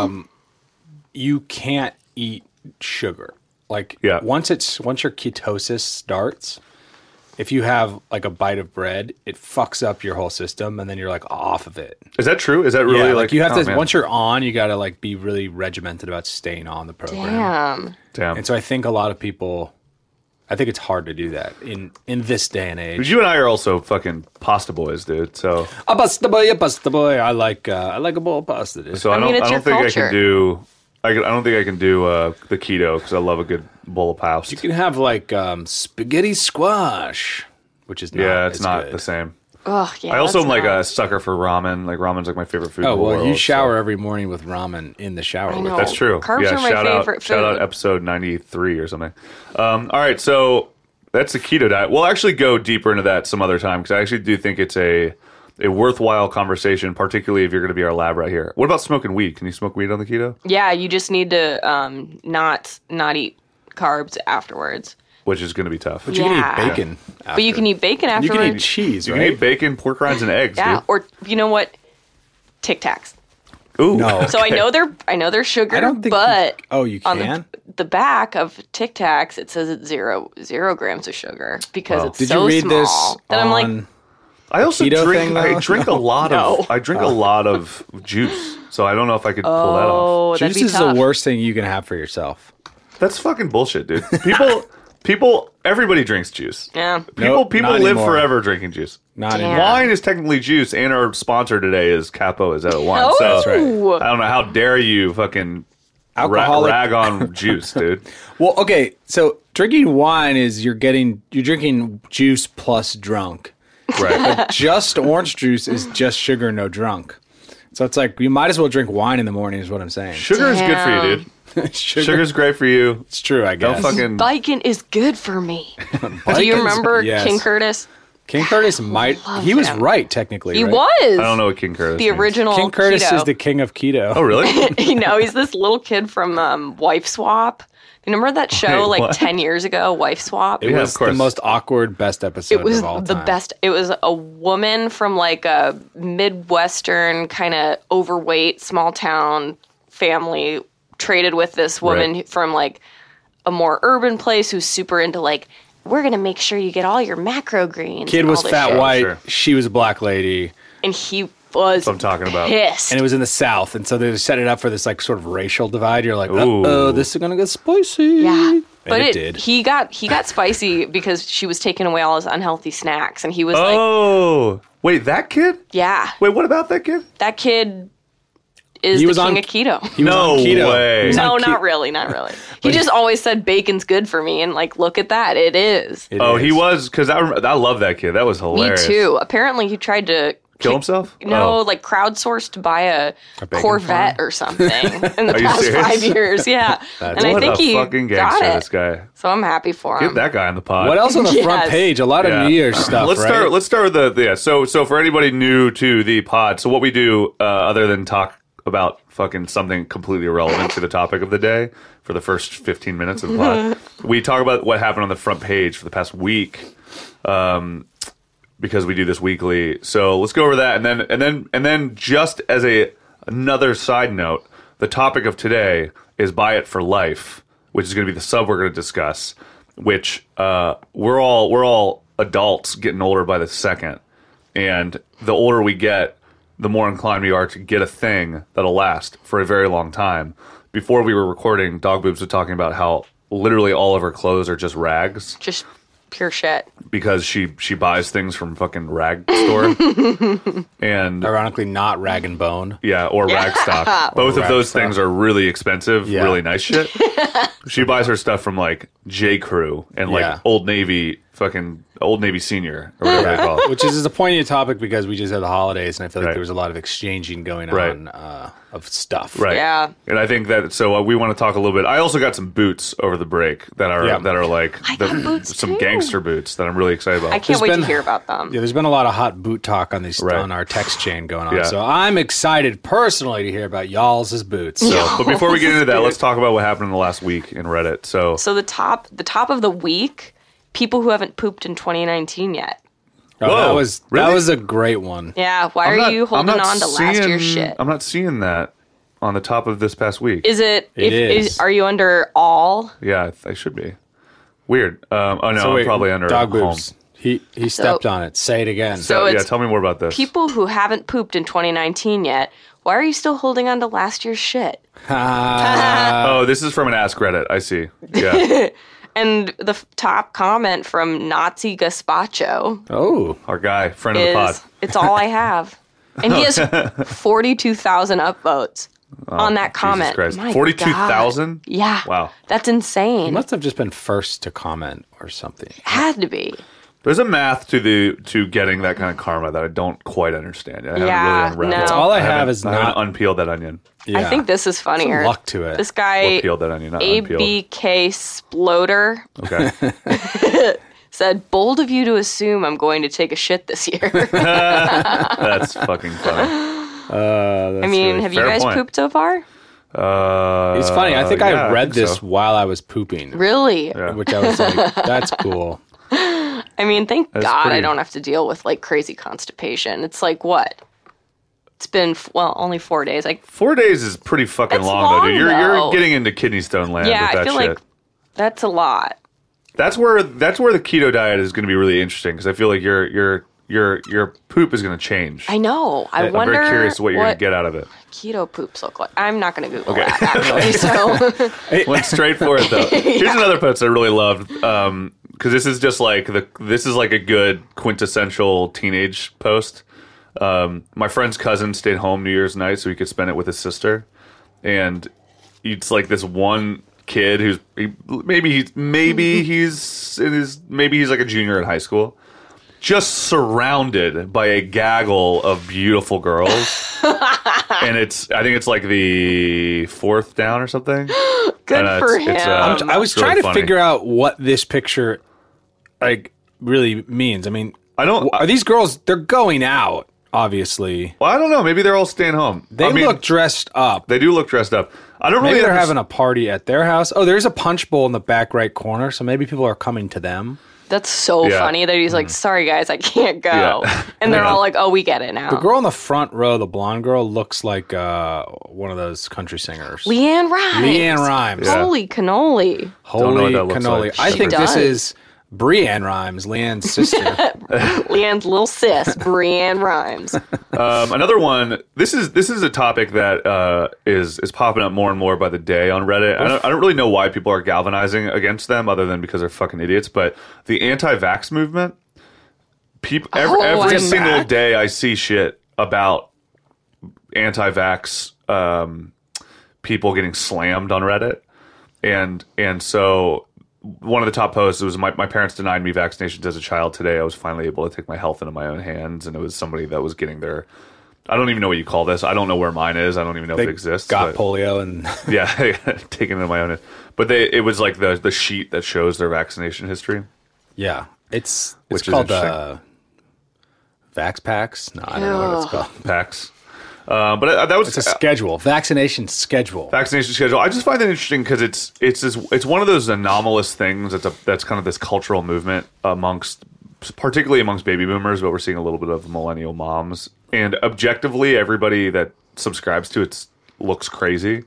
[SPEAKER 4] you can't eat sugar. Like
[SPEAKER 3] Yeah.
[SPEAKER 4] once your ketosis starts, if you have like a bite of bread, it fucks up your whole system and then you're like off of it.
[SPEAKER 3] Is that true? Is that really
[SPEAKER 4] Yeah,
[SPEAKER 3] like
[SPEAKER 4] you have
[SPEAKER 3] oh,
[SPEAKER 4] to
[SPEAKER 3] man.
[SPEAKER 4] once you're on, you got to like be really regimented about staying on the program.
[SPEAKER 5] Damn.
[SPEAKER 4] And so I think a lot of people I think it's hard to do that in this day and
[SPEAKER 3] But
[SPEAKER 4] age.
[SPEAKER 3] you and I are also fucking pasta boys, dude. So
[SPEAKER 4] A pasta boy. I like a bowl of pasta. Dude.
[SPEAKER 3] so I
[SPEAKER 5] mean,
[SPEAKER 3] don't
[SPEAKER 5] it's
[SPEAKER 3] I
[SPEAKER 5] your
[SPEAKER 3] don't think
[SPEAKER 5] culture.
[SPEAKER 3] I can do I don't think I can do the keto because I love a good bowl of pasta.
[SPEAKER 4] You can have like spaghetti squash, which is not
[SPEAKER 3] Yeah, it's
[SPEAKER 4] as
[SPEAKER 3] not
[SPEAKER 4] good.
[SPEAKER 3] the same.
[SPEAKER 5] Ugh, yeah,
[SPEAKER 3] I also
[SPEAKER 5] that's
[SPEAKER 3] am like
[SPEAKER 5] not-
[SPEAKER 3] a sucker for ramen. Like ramen's like my favorite food.
[SPEAKER 4] Oh
[SPEAKER 3] in the
[SPEAKER 4] well,
[SPEAKER 3] world,
[SPEAKER 4] you shower
[SPEAKER 3] so-
[SPEAKER 4] every morning with ramen in the shower.
[SPEAKER 5] I
[SPEAKER 4] with
[SPEAKER 5] know.
[SPEAKER 4] it.
[SPEAKER 3] That's true.
[SPEAKER 5] Carbs
[SPEAKER 3] yeah,
[SPEAKER 5] are my favorite
[SPEAKER 3] shout out
[SPEAKER 5] food.
[SPEAKER 3] episode 93 or something. All right, so that's the keto diet. We'll actually go deeper into that some other time because I actually do think it's a worthwhile conversation, particularly if you're going to be our lab right here. What about smoking weed? Can you smoke weed on the keto?
[SPEAKER 5] Yeah, you just need to not eat carbs afterwards.
[SPEAKER 3] Which is going to be tough.
[SPEAKER 4] But you
[SPEAKER 5] Yeah.
[SPEAKER 4] can eat bacon.
[SPEAKER 5] But you
[SPEAKER 4] after.
[SPEAKER 5] can eat bacon
[SPEAKER 4] You
[SPEAKER 5] afterwards.
[SPEAKER 4] can eat cheese,
[SPEAKER 3] You
[SPEAKER 4] right?
[SPEAKER 3] can eat bacon, pork rinds, and eggs,
[SPEAKER 5] yeah,
[SPEAKER 3] dude.
[SPEAKER 5] or you know what? Tic Tacs.
[SPEAKER 3] Ooh.
[SPEAKER 4] No.
[SPEAKER 5] So I know they're sugar,
[SPEAKER 4] I don't think.
[SPEAKER 5] but
[SPEAKER 4] you
[SPEAKER 5] on
[SPEAKER 4] can.
[SPEAKER 5] the back of Tic Tacs it says it's zero grams of sugar because
[SPEAKER 3] Wow.
[SPEAKER 5] it's
[SPEAKER 4] Did
[SPEAKER 5] so
[SPEAKER 4] you read
[SPEAKER 5] small.
[SPEAKER 4] this
[SPEAKER 5] that I'm like,
[SPEAKER 4] on?
[SPEAKER 3] I also
[SPEAKER 4] keto
[SPEAKER 3] drink.
[SPEAKER 4] thing, though?
[SPEAKER 3] I drink a lot
[SPEAKER 5] No.
[SPEAKER 3] of. I drink a lot of juice, so I don't know if I could pull that off.
[SPEAKER 5] oh, that'd
[SPEAKER 4] Juice
[SPEAKER 5] be
[SPEAKER 4] is
[SPEAKER 5] tough.
[SPEAKER 4] the worst thing you can have for yourself.
[SPEAKER 3] That's fucking bullshit, dude. People, everybody drinks juice.
[SPEAKER 5] Yeah.
[SPEAKER 3] People
[SPEAKER 4] not
[SPEAKER 3] live
[SPEAKER 4] anymore.
[SPEAKER 3] forever drinking juice.
[SPEAKER 4] Not
[SPEAKER 5] Damn.
[SPEAKER 4] anymore.
[SPEAKER 3] Wine is technically juice, and our sponsor today is Capo Azzetto Wine.
[SPEAKER 5] Oh,
[SPEAKER 3] So
[SPEAKER 4] That's right.
[SPEAKER 3] I don't know how dare you fucking
[SPEAKER 4] Alcoholic.
[SPEAKER 3] rag on juice, dude.
[SPEAKER 4] Well, okay. So drinking wine is you're drinking juice plus drunk.
[SPEAKER 3] Right.
[SPEAKER 4] Just orange juice is just sugar, no drunk. So it's like you might as well drink wine in the morning, is what I'm saying.
[SPEAKER 3] Sugar is good for you,
[SPEAKER 5] Damn.
[SPEAKER 3] dude.
[SPEAKER 4] Sugar,
[SPEAKER 3] Sugar's great for you.
[SPEAKER 4] it's true, I
[SPEAKER 3] Don't
[SPEAKER 4] guess.
[SPEAKER 3] fucking.
[SPEAKER 5] Bacon is good for me. Do you
[SPEAKER 4] Bacon's-
[SPEAKER 5] remember
[SPEAKER 4] yes.
[SPEAKER 5] King Curtis?
[SPEAKER 4] King Curtis he was
[SPEAKER 5] him.
[SPEAKER 4] right technically.
[SPEAKER 5] He
[SPEAKER 4] right?
[SPEAKER 5] was.
[SPEAKER 3] I don't know what King Curtis
[SPEAKER 5] The
[SPEAKER 3] means.
[SPEAKER 5] original
[SPEAKER 4] King Curtis
[SPEAKER 5] keto.
[SPEAKER 4] is the king of keto.
[SPEAKER 3] Oh, really?
[SPEAKER 5] He's this little kid from Wife Swap. You remember that show
[SPEAKER 3] Wait, what?
[SPEAKER 5] 10 years ago, Wife Swap?
[SPEAKER 4] It
[SPEAKER 3] Yeah,
[SPEAKER 4] was
[SPEAKER 3] of course.
[SPEAKER 4] the most awkward best episode
[SPEAKER 5] It was
[SPEAKER 4] of all
[SPEAKER 5] the
[SPEAKER 4] time.
[SPEAKER 5] best. It was a woman from like a Midwestern kind of overweight small town family traded with this woman
[SPEAKER 3] Right.
[SPEAKER 5] from like a more urban place who's super into like, we're going to make sure you get all your macro greens.
[SPEAKER 4] Kid
[SPEAKER 5] and
[SPEAKER 4] was
[SPEAKER 5] all this
[SPEAKER 4] fat
[SPEAKER 5] shit.
[SPEAKER 4] white.
[SPEAKER 3] Sure.
[SPEAKER 4] She was a black lady.
[SPEAKER 5] And he was
[SPEAKER 3] what I'm talking about.
[SPEAKER 5] pissed.
[SPEAKER 4] And it was in the South, and so they set it up for this like sort of racial divide. You're like,
[SPEAKER 3] Ooh.
[SPEAKER 4] oh, this is gonna get spicy.
[SPEAKER 5] Yeah. But
[SPEAKER 4] it did.
[SPEAKER 5] He got spicy because she was taking away all his unhealthy snacks, and he was like,
[SPEAKER 3] Oh, wait, that kid?
[SPEAKER 5] "Yeah,
[SPEAKER 3] Wait, what about that kid?
[SPEAKER 5] that kid is
[SPEAKER 4] He
[SPEAKER 5] the
[SPEAKER 4] was
[SPEAKER 5] king
[SPEAKER 4] on-
[SPEAKER 5] of keto."
[SPEAKER 4] He was
[SPEAKER 3] No
[SPEAKER 4] on keto.
[SPEAKER 3] way.
[SPEAKER 4] He was
[SPEAKER 5] No,
[SPEAKER 4] on
[SPEAKER 5] not really, not really. He just always said bacon's good for me, and like, look at that, it is.
[SPEAKER 4] It
[SPEAKER 3] Oh,
[SPEAKER 4] is.
[SPEAKER 3] he was, because I love that kid. That was
[SPEAKER 5] Me
[SPEAKER 3] hilarious.
[SPEAKER 5] too. Apparently, he tried to
[SPEAKER 3] Kill himself?
[SPEAKER 5] No,
[SPEAKER 3] Oh.
[SPEAKER 5] like crowdsourced to buy a
[SPEAKER 4] bacon
[SPEAKER 5] Corvette or something in the
[SPEAKER 3] Are you
[SPEAKER 5] past
[SPEAKER 3] serious?
[SPEAKER 5] 5 years. Yeah, and I
[SPEAKER 3] What
[SPEAKER 5] think
[SPEAKER 3] a
[SPEAKER 5] he
[SPEAKER 3] fucking
[SPEAKER 5] got
[SPEAKER 3] gangster,
[SPEAKER 5] it.
[SPEAKER 3] this guy.
[SPEAKER 5] So I'm happy for
[SPEAKER 3] Get
[SPEAKER 5] him.
[SPEAKER 3] that guy on the pod.
[SPEAKER 4] What else on the front
[SPEAKER 5] Yes.
[SPEAKER 4] page? A lot of
[SPEAKER 3] Yeah.
[SPEAKER 4] New Year's stuff.
[SPEAKER 3] Let's
[SPEAKER 4] right?
[SPEAKER 3] start with the So for anybody new to the pod, so what we do other than talk about fucking something completely irrelevant to the topic of the day for the first 15 minutes of the pod, we talk about what happened on the front page for the past week, because we do this weekly. So let's go over that, and then just as another side note, the topic of today is Buy It for Life, which is going to be the sub we're going to discuss. Which we're all adults getting older by the second, and the older we get, the more inclined we are to get a thing that'll last for a very long time. Before we were recording, Dog Boobs was talking about how literally all of her clothes are just rags
[SPEAKER 5] Just pure shit.
[SPEAKER 3] because she buys things from fucking rag store and
[SPEAKER 4] Ironically, not Rag and Bone.
[SPEAKER 3] yeah, or rag stock. Both of
[SPEAKER 4] rag
[SPEAKER 3] those
[SPEAKER 4] stock.
[SPEAKER 3] things are really expensive,
[SPEAKER 4] Yeah.
[SPEAKER 3] really nice shit. She buys her stuff from like J. Crew and like
[SPEAKER 4] Yeah.
[SPEAKER 3] Old Navy, fucking Old Navy Senior or whatever they call it.
[SPEAKER 4] Which is a poignant topic because we just had the holidays, and I feel like
[SPEAKER 3] Right.
[SPEAKER 4] there was a lot of exchanging going
[SPEAKER 3] Right.
[SPEAKER 4] on of stuff.
[SPEAKER 3] Right.
[SPEAKER 5] Yeah.
[SPEAKER 3] And I think that so we want to talk a little bit. I also got some boots over the break that are
[SPEAKER 4] Yeah.
[SPEAKER 3] like
[SPEAKER 5] got boots
[SPEAKER 3] some
[SPEAKER 5] too.
[SPEAKER 3] gangster boots that I'm really excited about.
[SPEAKER 5] I can't
[SPEAKER 4] There's
[SPEAKER 5] wait
[SPEAKER 4] been-
[SPEAKER 5] to hear about them.
[SPEAKER 4] Yeah, there's been a lot of hot boot talk on these
[SPEAKER 3] Right.
[SPEAKER 4] on our text chain going on.
[SPEAKER 3] Yeah.
[SPEAKER 4] So I'm excited personally to hear about y'all's boots.
[SPEAKER 3] So, but before we get into that, let's talk about what happened in the last week in Reddit. So
[SPEAKER 5] So the top of the week, people who haven't pooped in 2019 yet.
[SPEAKER 4] Oh,
[SPEAKER 3] Whoa,
[SPEAKER 4] that was
[SPEAKER 3] really?
[SPEAKER 4] a great one.
[SPEAKER 5] Yeah, why
[SPEAKER 3] I'm
[SPEAKER 5] are
[SPEAKER 3] not-
[SPEAKER 5] you
[SPEAKER 3] I'm
[SPEAKER 5] holding
[SPEAKER 3] not
[SPEAKER 5] on to last
[SPEAKER 3] seeing-
[SPEAKER 5] year's shit?
[SPEAKER 3] I'm not seeing that on the top of this past week.
[SPEAKER 5] Is it?
[SPEAKER 4] It is.
[SPEAKER 5] Are you under all?
[SPEAKER 3] Yeah, I should be. Weird. Oh no,
[SPEAKER 4] So
[SPEAKER 3] I'm
[SPEAKER 4] wait,
[SPEAKER 3] probably under
[SPEAKER 4] dog
[SPEAKER 3] home.
[SPEAKER 4] boobs. He stepped on it. Say it again.
[SPEAKER 5] So
[SPEAKER 3] yeah,
[SPEAKER 5] it's
[SPEAKER 3] tell me more about this.
[SPEAKER 5] people who haven't pooped in 2019 yet. Why are you still holding on to last year's shit?
[SPEAKER 3] Oh, this is from an Ask Reddit. I see. Yeah,
[SPEAKER 5] And the top comment from Nazi Gaspacho
[SPEAKER 4] Oh,
[SPEAKER 3] our guy, friend of the pod.
[SPEAKER 5] is, "It's all I have," and he has 42,000 upvotes on that comment.
[SPEAKER 3] Jesus Christ.
[SPEAKER 5] My
[SPEAKER 3] 42,000?
[SPEAKER 5] God. Yeah.
[SPEAKER 3] Wow.
[SPEAKER 5] That's
[SPEAKER 4] he
[SPEAKER 5] insane.
[SPEAKER 4] must have just been first to comment or something.
[SPEAKER 5] Had to be.
[SPEAKER 3] There's a math to getting that kind of karma that I don't quite understand. I haven't
[SPEAKER 5] Yeah,
[SPEAKER 3] really unraveled.
[SPEAKER 5] no.
[SPEAKER 4] All I
[SPEAKER 3] haven't-
[SPEAKER 4] have is
[SPEAKER 3] I haven't
[SPEAKER 4] not.
[SPEAKER 3] unpeeled that onion.
[SPEAKER 4] Yeah.
[SPEAKER 5] I think this is funnier.
[SPEAKER 4] Some luck to it.
[SPEAKER 5] This
[SPEAKER 3] Or
[SPEAKER 5] guy,
[SPEAKER 3] peeled that onion, not unpeeled.
[SPEAKER 5] ABK Sploder,
[SPEAKER 3] Okay.
[SPEAKER 5] said, "Bold of you to assume I'm going to take a shit this year."
[SPEAKER 3] That's fucking funny.
[SPEAKER 5] I mean, have you
[SPEAKER 3] fair
[SPEAKER 5] guys
[SPEAKER 3] point.
[SPEAKER 5] pooped so far?
[SPEAKER 4] It's funny. I think
[SPEAKER 3] yeah,
[SPEAKER 4] I read
[SPEAKER 3] think
[SPEAKER 4] this
[SPEAKER 3] so.
[SPEAKER 4] while I was pooping,
[SPEAKER 5] Really?
[SPEAKER 3] Yeah.
[SPEAKER 4] which I was like, "That's cool."
[SPEAKER 5] I mean, thank
[SPEAKER 3] That's
[SPEAKER 5] God I
[SPEAKER 3] pretty-
[SPEAKER 5] don't have to deal with like crazy constipation. It's like what? It's been only 4 days. Like
[SPEAKER 3] 4 days is pretty fucking
[SPEAKER 5] That's
[SPEAKER 3] long, though, dude.
[SPEAKER 5] long,
[SPEAKER 3] You're
[SPEAKER 5] though.
[SPEAKER 3] getting into kidney stone land
[SPEAKER 5] yeah,
[SPEAKER 3] with that
[SPEAKER 5] I feel
[SPEAKER 3] shit.
[SPEAKER 5] like that's a lot.
[SPEAKER 3] That's where the keto diet is going to be really interesting because I feel like your poop is going to change.
[SPEAKER 5] I know. I
[SPEAKER 3] I'm
[SPEAKER 5] wonder
[SPEAKER 3] very curious what you're going to get out of it.
[SPEAKER 5] keto poops look like. I'm not going to Google that actually. So
[SPEAKER 3] Went straight for it though. Here's another post I really loved because this is just like this is like a good quintessential teenage post. My friend's cousin stayed home New Year's night so he could spend it with his sister, and it's like this one kid who's maybe he's like a junior in high school, just surrounded by a gaggle of beautiful girls. And I think it's like the fourth down or something.
[SPEAKER 5] good
[SPEAKER 3] And
[SPEAKER 5] for
[SPEAKER 3] it's,
[SPEAKER 5] him.
[SPEAKER 4] I was
[SPEAKER 3] it's really
[SPEAKER 4] trying to
[SPEAKER 3] funny.
[SPEAKER 4] figure out what this picture like really means. I mean,
[SPEAKER 3] I don't.
[SPEAKER 4] Are these girls? They're going out, obviously.
[SPEAKER 3] Well, I don't know. Maybe they're all staying home.
[SPEAKER 4] They look dressed up.
[SPEAKER 3] They do look dressed up. I don't
[SPEAKER 4] Maybe
[SPEAKER 3] really.
[SPEAKER 4] they're having a party at their house. Oh, there's a punch bowl in the back right corner, so maybe people are coming to them.
[SPEAKER 5] That's so
[SPEAKER 3] Yeah.
[SPEAKER 5] funny that he's like, sorry guys, I can't go.
[SPEAKER 3] Yeah.
[SPEAKER 5] And they're
[SPEAKER 3] Yeah.
[SPEAKER 5] all like, oh, we get it now.
[SPEAKER 4] The girl in the front row, the blonde girl, looks like one of those country singers.
[SPEAKER 5] Leanne Rhymes.
[SPEAKER 4] Leanne Rhymes.
[SPEAKER 3] Yeah.
[SPEAKER 5] Holy cannoli.
[SPEAKER 3] Don't know
[SPEAKER 4] Holy
[SPEAKER 3] what that looks
[SPEAKER 4] cannoli.
[SPEAKER 3] like.
[SPEAKER 4] I
[SPEAKER 3] She
[SPEAKER 4] think
[SPEAKER 5] does.
[SPEAKER 4] this is Brienne Rhymes, Leanne's sister.
[SPEAKER 5] Leanne's little sis, Brienne Rhymes.
[SPEAKER 3] Another one. This is a topic that is popping up more and more by the day on Reddit. I don't really know why people are galvanizing against them, other than because they're fucking idiots. But the anti-vax movement. Every
[SPEAKER 5] I'm
[SPEAKER 3] single
[SPEAKER 5] back.
[SPEAKER 3] day, I see shit about anti-vax people getting slammed on Reddit, and so. One of the top posts was my parents denied me vaccinations as a child. Today I was finally able to take my health into my own hands, and it was somebody that was getting their I don't even know what you call this. I don't know where mine is. I don't even know if it exists.
[SPEAKER 4] Got
[SPEAKER 3] but-
[SPEAKER 4] polio and
[SPEAKER 3] Yeah, taken it in my own. But it was like the sheet that shows their vaccination history.
[SPEAKER 4] yeah, it's
[SPEAKER 3] Which is
[SPEAKER 4] called
[SPEAKER 3] interesting.
[SPEAKER 4] Vax Packs. No, I don't know what it's called.
[SPEAKER 3] Packs. But that was
[SPEAKER 4] It's a schedule, vaccination schedule.
[SPEAKER 3] vaccination schedule. I just find it interesting because it's one of those anomalous things that's kind of this cultural movement particularly amongst baby boomers, but we're seeing a little bit of millennial moms. And objectively, everybody that subscribes to it looks crazy,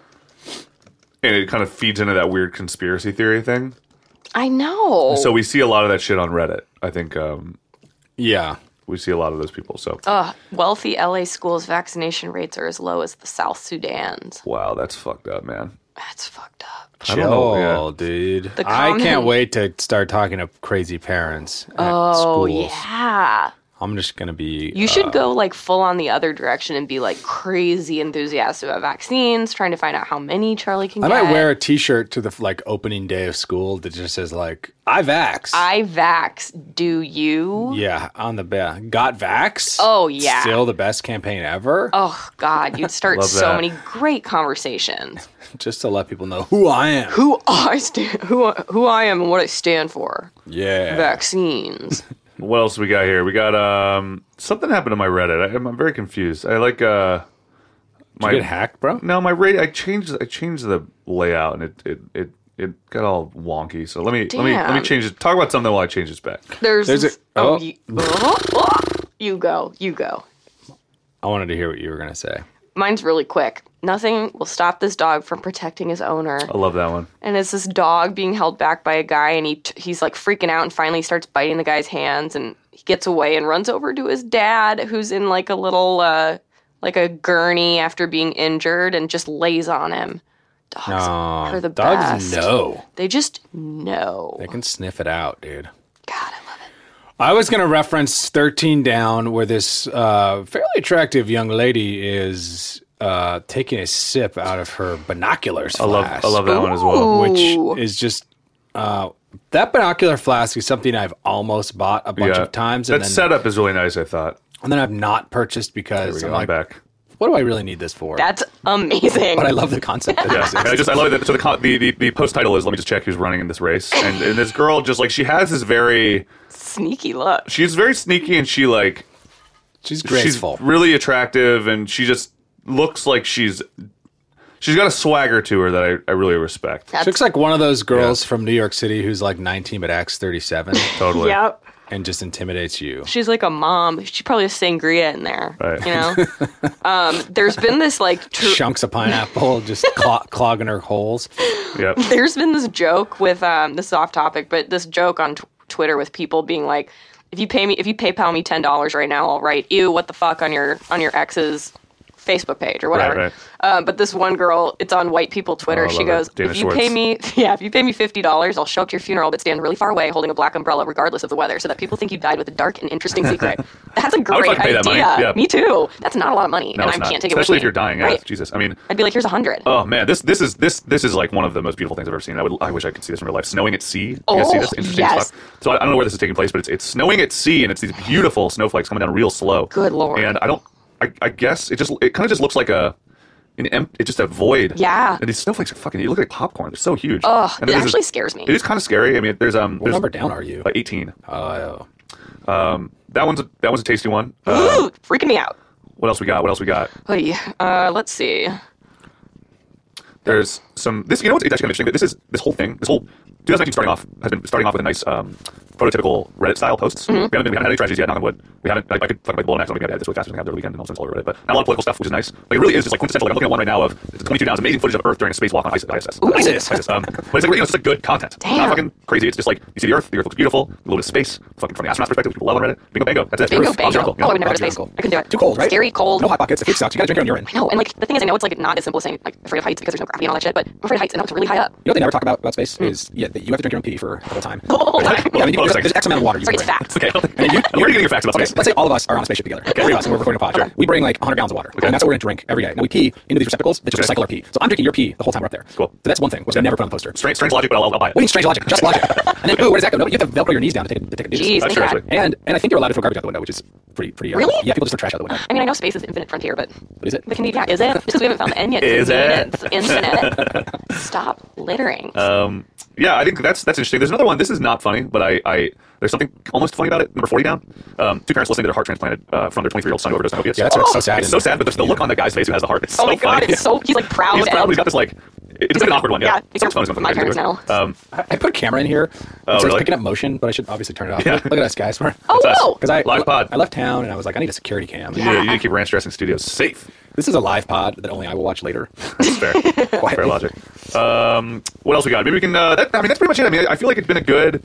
[SPEAKER 3] and it kind of feeds into that weird conspiracy theory thing.
[SPEAKER 5] I know.
[SPEAKER 3] So we see a lot of that shit on Reddit. I think
[SPEAKER 4] Yeah.
[SPEAKER 3] we see a lot of those people. So
[SPEAKER 5] Wealthy LA schools' vaccination rates are as low as the South Sudan's.
[SPEAKER 3] wow, that's fucked up, man.
[SPEAKER 5] That's fucked up.
[SPEAKER 3] I don't know,
[SPEAKER 4] Chill, dude.
[SPEAKER 5] The
[SPEAKER 4] I can't
[SPEAKER 5] common-
[SPEAKER 4] wait to start talking to crazy parents at
[SPEAKER 5] Oh,
[SPEAKER 4] schools.
[SPEAKER 5] yeah.
[SPEAKER 4] I'm just gonna be.
[SPEAKER 5] You should go like full on the other direction and be like crazy enthusiastic about vaccines, trying to find out how many Charlie can
[SPEAKER 4] I
[SPEAKER 5] get.
[SPEAKER 4] might wear a T-shirt to the opening day of school that just says "I vax."
[SPEAKER 5] I vax. Do you?
[SPEAKER 4] Yeah, on the back. Got vax.
[SPEAKER 5] Oh, yeah.
[SPEAKER 4] Still the best campaign ever.
[SPEAKER 5] Oh God, you'd start
[SPEAKER 3] Love
[SPEAKER 5] so
[SPEAKER 3] that.
[SPEAKER 5] many great conversations.
[SPEAKER 4] Just to let people know who I am.
[SPEAKER 5] Who I am and what I stand for.
[SPEAKER 4] Yeah.
[SPEAKER 5] Vaccines.
[SPEAKER 3] What else we got here? We got something happened to my Reddit. I'm very confused. I like
[SPEAKER 4] Did you get hacked, bro?
[SPEAKER 3] No, my rate. I changed the layout, and it got all wonky. So let me
[SPEAKER 5] Damn.
[SPEAKER 3] change it. Talk about something while I change this back.
[SPEAKER 5] There's
[SPEAKER 4] There's a-
[SPEAKER 5] you go.
[SPEAKER 4] I wanted to hear what you were gonna say.
[SPEAKER 5] Mine's really quick. Nothing will stop this dog from protecting his owner.
[SPEAKER 3] I love that one.
[SPEAKER 5] And it's this dog being held back by a guy, and he's like freaking out, and finally starts biting the guy's hands, and he gets away and runs over to his dad, who's in like a little like a gurney after being injured, and just lays on him. Dogs are the
[SPEAKER 4] dogs
[SPEAKER 5] best.
[SPEAKER 4] know.
[SPEAKER 5] They just know.
[SPEAKER 4] They can sniff it out, dude.
[SPEAKER 5] God, I love it.
[SPEAKER 4] I was going to reference 13 Down, where this fairly attractive young lady is taking a sip out of her binoculars flask.
[SPEAKER 3] I love that one as well.
[SPEAKER 4] Which
[SPEAKER 5] Ooh.
[SPEAKER 4] is just... that binocular flask is something I've almost bought a bunch of times.
[SPEAKER 3] That setup is really nice. I thought.
[SPEAKER 4] And then I've not purchased
[SPEAKER 3] There
[SPEAKER 4] because
[SPEAKER 3] we go.
[SPEAKER 4] I'm
[SPEAKER 3] I'm
[SPEAKER 4] like,
[SPEAKER 3] back.
[SPEAKER 4] what do I really need this for?
[SPEAKER 5] That's amazing.
[SPEAKER 4] But I love the concept of
[SPEAKER 3] Yeah,
[SPEAKER 4] this.
[SPEAKER 3] I love it. So the post title is "Let me just check who's running in this race," and this girl just she has this
[SPEAKER 5] Sneaky look.
[SPEAKER 3] she's very sneaky, and she's
[SPEAKER 4] graceful.
[SPEAKER 3] She's really attractive, and she just looks like she's got a swagger to her that I really respect.
[SPEAKER 4] She looks like one of those girls from New York City who's like 19 but acts 37
[SPEAKER 3] Totally.
[SPEAKER 5] Yep.
[SPEAKER 4] and just intimidates you.
[SPEAKER 5] She's like a mom. She probably has sangria in there.
[SPEAKER 3] Right.
[SPEAKER 5] You know? There's been this like
[SPEAKER 4] Chunks of pineapple just clogging her holes.
[SPEAKER 3] Yep.
[SPEAKER 5] there's been this joke with this is off topic, but this joke on Twitter with people being like, if you PayPal me $10 right now, I'll write "ew, what the fuck" on your ex's Facebook page or whatever.
[SPEAKER 3] Right.
[SPEAKER 5] But this one girl, it's on white people Twitter.
[SPEAKER 3] Oh, I
[SPEAKER 5] She
[SPEAKER 3] love
[SPEAKER 5] goes,
[SPEAKER 3] it. Dana
[SPEAKER 5] if you
[SPEAKER 3] Schwartz.
[SPEAKER 5] pay me $50, I'll show up to your funeral, but stand really far away, holding a black umbrella, regardless of the weather, so that people think you died with a dark and interesting secret. That's a great
[SPEAKER 3] fucking pay
[SPEAKER 5] idea.
[SPEAKER 3] that money. Yeah.
[SPEAKER 5] Me too. That's not a lot of money,
[SPEAKER 3] No,
[SPEAKER 5] and
[SPEAKER 3] it's
[SPEAKER 5] I
[SPEAKER 3] not.
[SPEAKER 5] can't take it with
[SPEAKER 3] Especially
[SPEAKER 5] me.
[SPEAKER 3] if you're dying.
[SPEAKER 5] Right.
[SPEAKER 3] Jesus. I mean,
[SPEAKER 5] I'd be like, here's 100.
[SPEAKER 3] oh man, this is like one of the most beautiful things I've ever seen. I wish I could see this in real life. Snowing at sea. You guys see this? Interesting
[SPEAKER 5] yes.
[SPEAKER 3] stuff. So I don't know where this is taking place, but it's snowing at sea, and it's these beautiful snowflakes coming down real slow.
[SPEAKER 5] Good Lord.
[SPEAKER 3] And I guess it kind of just looks like it's just a void.
[SPEAKER 5] Yeah.
[SPEAKER 3] And these snowflakes are fucking. You look like popcorn. They're so huge.
[SPEAKER 5] Ugh,
[SPEAKER 3] And
[SPEAKER 5] it
[SPEAKER 3] there's
[SPEAKER 5] actually
[SPEAKER 3] this-
[SPEAKER 5] scares me.
[SPEAKER 3] It is kind of scary. I mean, there's
[SPEAKER 4] What number down are you?
[SPEAKER 3] 18.
[SPEAKER 4] Oh,
[SPEAKER 3] That one's a tasty one.
[SPEAKER 5] Ooh, freaking me out.
[SPEAKER 3] What else we got?
[SPEAKER 5] Oy, let's see.
[SPEAKER 3] There's some this. You know what's actually kind of interesting? This whole 2019 has been starting off with a nice prototypical Reddit style posts.
[SPEAKER 5] Mm-hmm.
[SPEAKER 3] We haven't had any tragedies yet. Knock on wood. We haven't. I could talk about the bull next. I don't think we had this really fast. We had the weekend and all sorts of Reddit, but not a lot of political stuff, which is nice. Like it really is just like quintessential. Like I'm looking at one right now of it's 22 now. It's amazing footage of Earth during a spacewalk on ISS.
[SPEAKER 5] Ooh.
[SPEAKER 3] ISS. But it's like it's just like good content.
[SPEAKER 5] Damn.
[SPEAKER 3] Not fucking crazy. It's just like you see the Earth looks beautiful. A little bit of space. Fucking from the astronaut's perspective, people love on Reddit. Bingo bango. That's it.
[SPEAKER 5] Bingo
[SPEAKER 3] Earth. Bob's your
[SPEAKER 5] bango.
[SPEAKER 3] uncle, you know?
[SPEAKER 5] Oh, I would never go to
[SPEAKER 6] Bob's your
[SPEAKER 5] space.
[SPEAKER 6] uncle.
[SPEAKER 5] I couldn't do it.
[SPEAKER 6] Too cold, right?
[SPEAKER 5] Scary, cold.
[SPEAKER 6] No hot pockets. The food sucks. You gotta drink it on urine.
[SPEAKER 5] I know, and like the thing is, I know it's like not as simple as saying like afraid of heights because there's no gravity and all that shit, but I'm afraid of heights and I know it's really high up.
[SPEAKER 6] You know what they never talk about space is that you have to drink your own pee for the whole time.
[SPEAKER 5] Oh,
[SPEAKER 6] Yeah, I mean, there's X amount of water. You
[SPEAKER 5] sorry,
[SPEAKER 6] can
[SPEAKER 5] it's
[SPEAKER 6] bring.
[SPEAKER 5] facts.
[SPEAKER 3] Okay. Where are you getting your facts about space?
[SPEAKER 6] Let's say all of us are on a spaceship together. Okay, three of us, and we're recording a pod.
[SPEAKER 3] Sure.
[SPEAKER 6] We bring like 100 gallons of water, and that's what we're going to drink every day. Now we pee into these receptacles that just recycle our pee. So I'm drinking your pee the whole time we're up there.
[SPEAKER 3] Cool.
[SPEAKER 6] So that's one thing, which I never put on the poster.
[SPEAKER 3] Strange logic, but I'll buy it.
[SPEAKER 6] What do you mean strange logic? Just logic. And then, ooh, where does that go? No, you have to Velcro your knees down to take a deuce.
[SPEAKER 5] Jeez,
[SPEAKER 3] That's
[SPEAKER 5] thank
[SPEAKER 3] true,
[SPEAKER 5] God.
[SPEAKER 3] actually.
[SPEAKER 6] And I think you're allowed to throw garbage out the window, which is pretty.
[SPEAKER 5] Really?
[SPEAKER 6] Yeah, people just throw trash out the window.
[SPEAKER 5] I mean, I know space is infinite frontier, but
[SPEAKER 6] But is it?
[SPEAKER 5] can yeah, is it? Just because we haven't found the end yet.
[SPEAKER 3] Is it?
[SPEAKER 5] It's infinite. Stop littering.
[SPEAKER 3] Yeah, I think that's interesting. There's another one. This is not funny, but I there's something almost funny about it. Number 40 down. Two parents listening to their heart transplanted from their 23-year-old son overdose on opiates.
[SPEAKER 6] Yeah, that's so sad.
[SPEAKER 3] It's so sad, but the look on the guy's face who has the heart. It's
[SPEAKER 5] oh
[SPEAKER 3] so
[SPEAKER 5] my God,
[SPEAKER 3] funny.
[SPEAKER 5] it's so he's like proud.
[SPEAKER 3] He's proud.
[SPEAKER 5] and-
[SPEAKER 3] He's got this like. It's an awkward one. Yeah.
[SPEAKER 5] Yeah,
[SPEAKER 3] Someone's phone is going
[SPEAKER 5] my
[SPEAKER 3] fucking
[SPEAKER 5] parents
[SPEAKER 3] crazy.
[SPEAKER 6] I put a camera in here.
[SPEAKER 3] Oh,
[SPEAKER 6] So
[SPEAKER 3] really?
[SPEAKER 6] it's picking up motion, but I should obviously turn it off.
[SPEAKER 3] Yeah.
[SPEAKER 6] Look at us, guys.
[SPEAKER 5] Oh,
[SPEAKER 3] us.
[SPEAKER 5] whoa.
[SPEAKER 6] Because
[SPEAKER 3] Live pod.
[SPEAKER 6] I left town and I was like, I need a security cam.
[SPEAKER 3] You need to keep Ranch Dressing Studios safe.
[SPEAKER 6] This is a live pod that only I will watch later.
[SPEAKER 3] That's fair. Fair logic. What else we got? Maybe we can. That's pretty much it. I mean, I feel like it's been a good.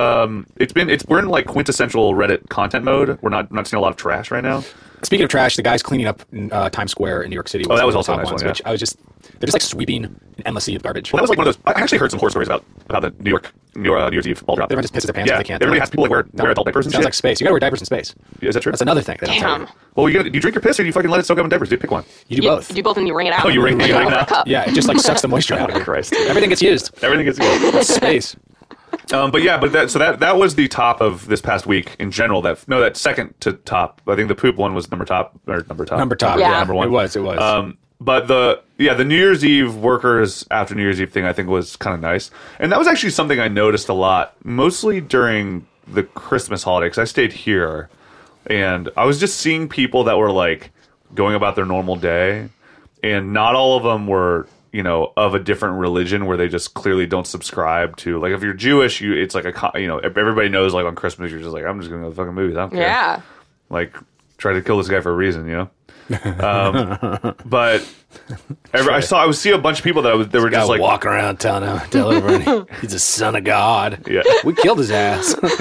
[SPEAKER 3] We're in like quintessential Reddit content mode. We're not seeing a lot of trash right now.
[SPEAKER 6] Speaking of trash, the guys cleaning up Times Square in New York City.
[SPEAKER 3] Oh, that was
[SPEAKER 6] one
[SPEAKER 3] also
[SPEAKER 6] of
[SPEAKER 3] a
[SPEAKER 6] the
[SPEAKER 3] nice
[SPEAKER 6] top
[SPEAKER 3] one,
[SPEAKER 6] ones,
[SPEAKER 3] yeah.
[SPEAKER 6] which they're just like sweeping an endless sea of garbage.
[SPEAKER 3] Well, that was like one of those. I actually heard some horror stories about the New Year's Eve ball drop.
[SPEAKER 6] Everyone just pisses their pants
[SPEAKER 3] Yeah,
[SPEAKER 6] if they can't.
[SPEAKER 3] everybody has people like wear adult diapers and
[SPEAKER 6] Sounds
[SPEAKER 3] shit.
[SPEAKER 6] like space. You gotta wear diapers in space.
[SPEAKER 3] Is that true?
[SPEAKER 6] That's another thing. They don't tell
[SPEAKER 5] Damn.
[SPEAKER 6] you.
[SPEAKER 3] Well, you drink your piss or do you fucking let it soak up in diapers? You pick one.
[SPEAKER 6] You do both.
[SPEAKER 5] You do both and you wring it out.
[SPEAKER 3] Oh, you wring it
[SPEAKER 5] over
[SPEAKER 3] out.
[SPEAKER 5] a cup.
[SPEAKER 6] Yeah, it just like sucks the moisture out of it.
[SPEAKER 3] Christ.
[SPEAKER 6] Everything gets used.
[SPEAKER 3] Everything gets good.
[SPEAKER 6] It's space.
[SPEAKER 3] But that was the top of this past week in general. That second to top. I think the poop one was number top.
[SPEAKER 6] Number top.
[SPEAKER 5] Yeah.
[SPEAKER 3] Number one.
[SPEAKER 6] It was.
[SPEAKER 3] But the New Year's Eve workers after New Year's Eve thing I think was kind of nice, and that was actually something I noticed a lot, mostly during the Christmas holiday because I stayed here, and I was just seeing people that were like going about their normal day, and not all of them were of a different religion where they just clearly don't subscribe to like if you're Jewish, it's like everybody knows like on Christmas you're just like I'm just going to go to the fucking movies. I don't care.
[SPEAKER 5] Yeah.
[SPEAKER 3] Like try to kill this guy for a reason, but I would see a bunch of people that they were just like
[SPEAKER 4] walk around tell everyone he's a son of God.
[SPEAKER 3] Yeah.
[SPEAKER 4] We killed his ass. Fuck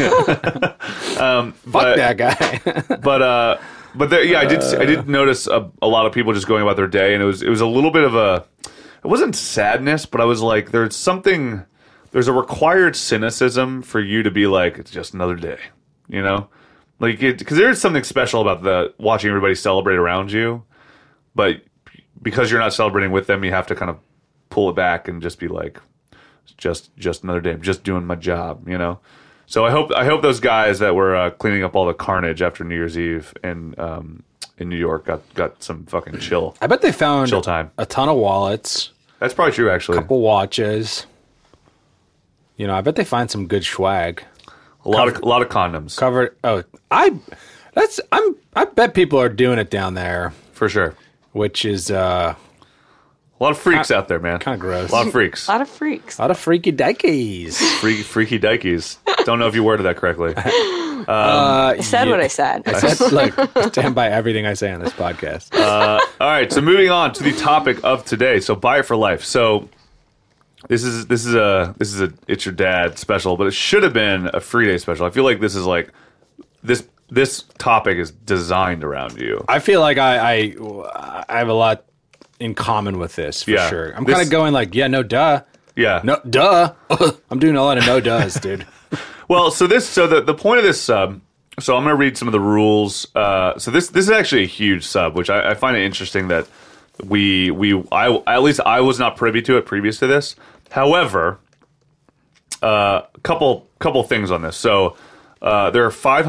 [SPEAKER 4] that guy.
[SPEAKER 3] but there, I did notice a lot of people just going about their day, and it was a little bit of it wasn't sadness, but I was like there's a required cynicism for you to be like it's just another day, like because there is something special about watching everybody celebrate around you, but because you're not celebrating with them, you have to kind of pull it back and just be like, just another day. I'm just doing my job, So I hope those guys that were cleaning up all the carnage after New Year's Eve in New York got some fucking chill.
[SPEAKER 4] I bet they found
[SPEAKER 3] Chill time.
[SPEAKER 4] a ton of wallets,
[SPEAKER 3] That's probably true, actually.
[SPEAKER 4] couple watches. I bet they find some good swag.
[SPEAKER 3] A lot of condoms
[SPEAKER 4] Covered. Oh, I bet people are doing it down there,
[SPEAKER 3] for sure.
[SPEAKER 4] which is
[SPEAKER 3] A lot of freaks out there, man.
[SPEAKER 4] kind of gross.
[SPEAKER 3] A lot of freaks.
[SPEAKER 5] A lot of freaks.
[SPEAKER 4] A lot of freaky dikeys.
[SPEAKER 3] Freaky dykeys. Don't know if you worded that correctly.
[SPEAKER 5] I said what I said.
[SPEAKER 4] Look, stand by everything I say on this podcast.
[SPEAKER 3] All right, so moving on to the topic of today. So buy it for life. So this is a It's Your Dad special, but it should have been a free day special. I feel like this is like this topic is designed around you.
[SPEAKER 4] I feel like I have a lot in common with this for
[SPEAKER 3] Yeah.
[SPEAKER 4] sure. I'm
[SPEAKER 3] This-
[SPEAKER 4] kind of going like, yeah, no duh.
[SPEAKER 3] Yeah.
[SPEAKER 4] No duh. I'm doing a lot of no duhs, dude.
[SPEAKER 3] Well, so the point of this sub. So I'm going to read some of the rules. So this is actually a huge sub, which I find it interesting that I was not privy to it previous to this. However, couple things on this. So there are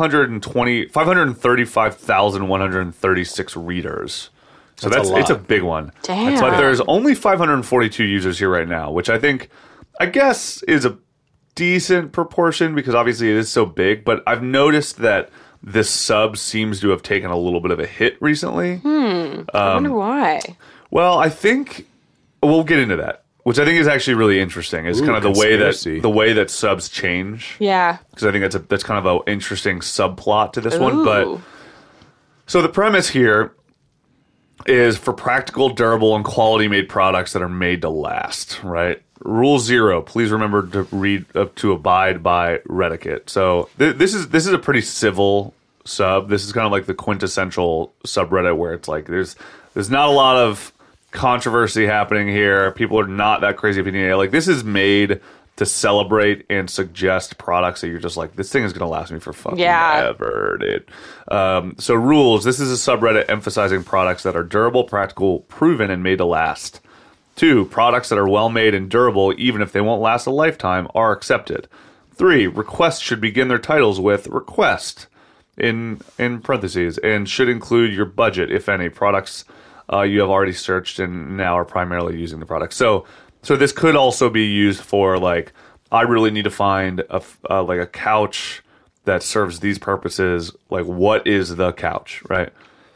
[SPEAKER 3] 535,136 readers. So
[SPEAKER 4] That's a lot.
[SPEAKER 3] it's a big one.
[SPEAKER 5] Damn.
[SPEAKER 3] But there's only 542 users here right now, which I guess is a decent proportion because obviously it is so big, but I've noticed that this sub seems to have taken a little bit of a hit recently.
[SPEAKER 5] I wonder why.
[SPEAKER 3] Well, I think we'll get into that, which I think is actually really interesting. Is kind of the way that subs change.
[SPEAKER 5] Yeah.
[SPEAKER 3] Because I think that's kind of an interesting subplot to this one.
[SPEAKER 5] Ooh.
[SPEAKER 3] But so the premise here is for practical, durable, and quality-made products that are made to last. Right. Rule 0. Please remember to abide by Reddit. So this is a pretty civil sub. This is kind of like the quintessential subreddit where it's like there's not a lot of controversy happening here. People are not that crazy opinionated. Like this is made to celebrate and suggest products that you're just like, this thing is going to last me for fucking ever, dude. So rules. This is a subreddit emphasizing products that are durable, practical, proven, and made to last. 2, products that are well made and durable, even if they won't last a lifetime, are accepted. 3, requests should begin their titles with request in parentheses and should include your budget, if any. Products you have already searched and now are primarily using the product. So this could also be used for like, I really need to find a couch that serves these purposes. Like, what is the couch, right?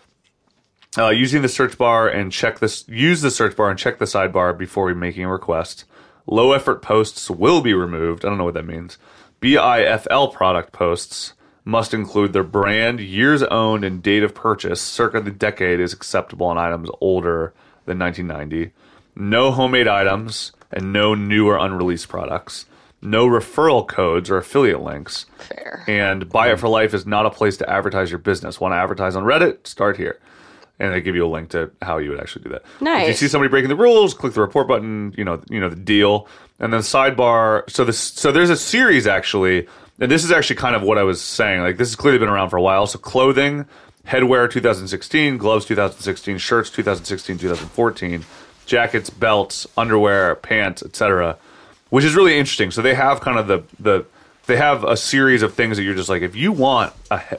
[SPEAKER 3] Using the search bar and use the search bar and check the sidebar before making a request. Low effort posts will be removed. I don't know what that means. BIFL product posts must include their brand, years owned, and date of purchase. Circa the decade is acceptable on items older than 1990. No homemade items and no new or unreleased products. No referral codes or affiliate links.
[SPEAKER 5] Fair.
[SPEAKER 3] And Buy It for Life is not a place to advertise your business. Want to advertise on Reddit? Start here. And they give you a link to how you would actually do that.
[SPEAKER 5] Nice.
[SPEAKER 3] If you see somebody breaking the rules, click the report button. You know the deal. And then sidebar. So there's a series actually, and this is actually kind of what I was saying. Like this has clearly been around for a while. So clothing, headwear 2016, gloves 2016, shirts 2016, 2014, jackets, belts, underwear, pants, etc. Which is really interesting. So they have kind of they have a series of things that you're just like, if you want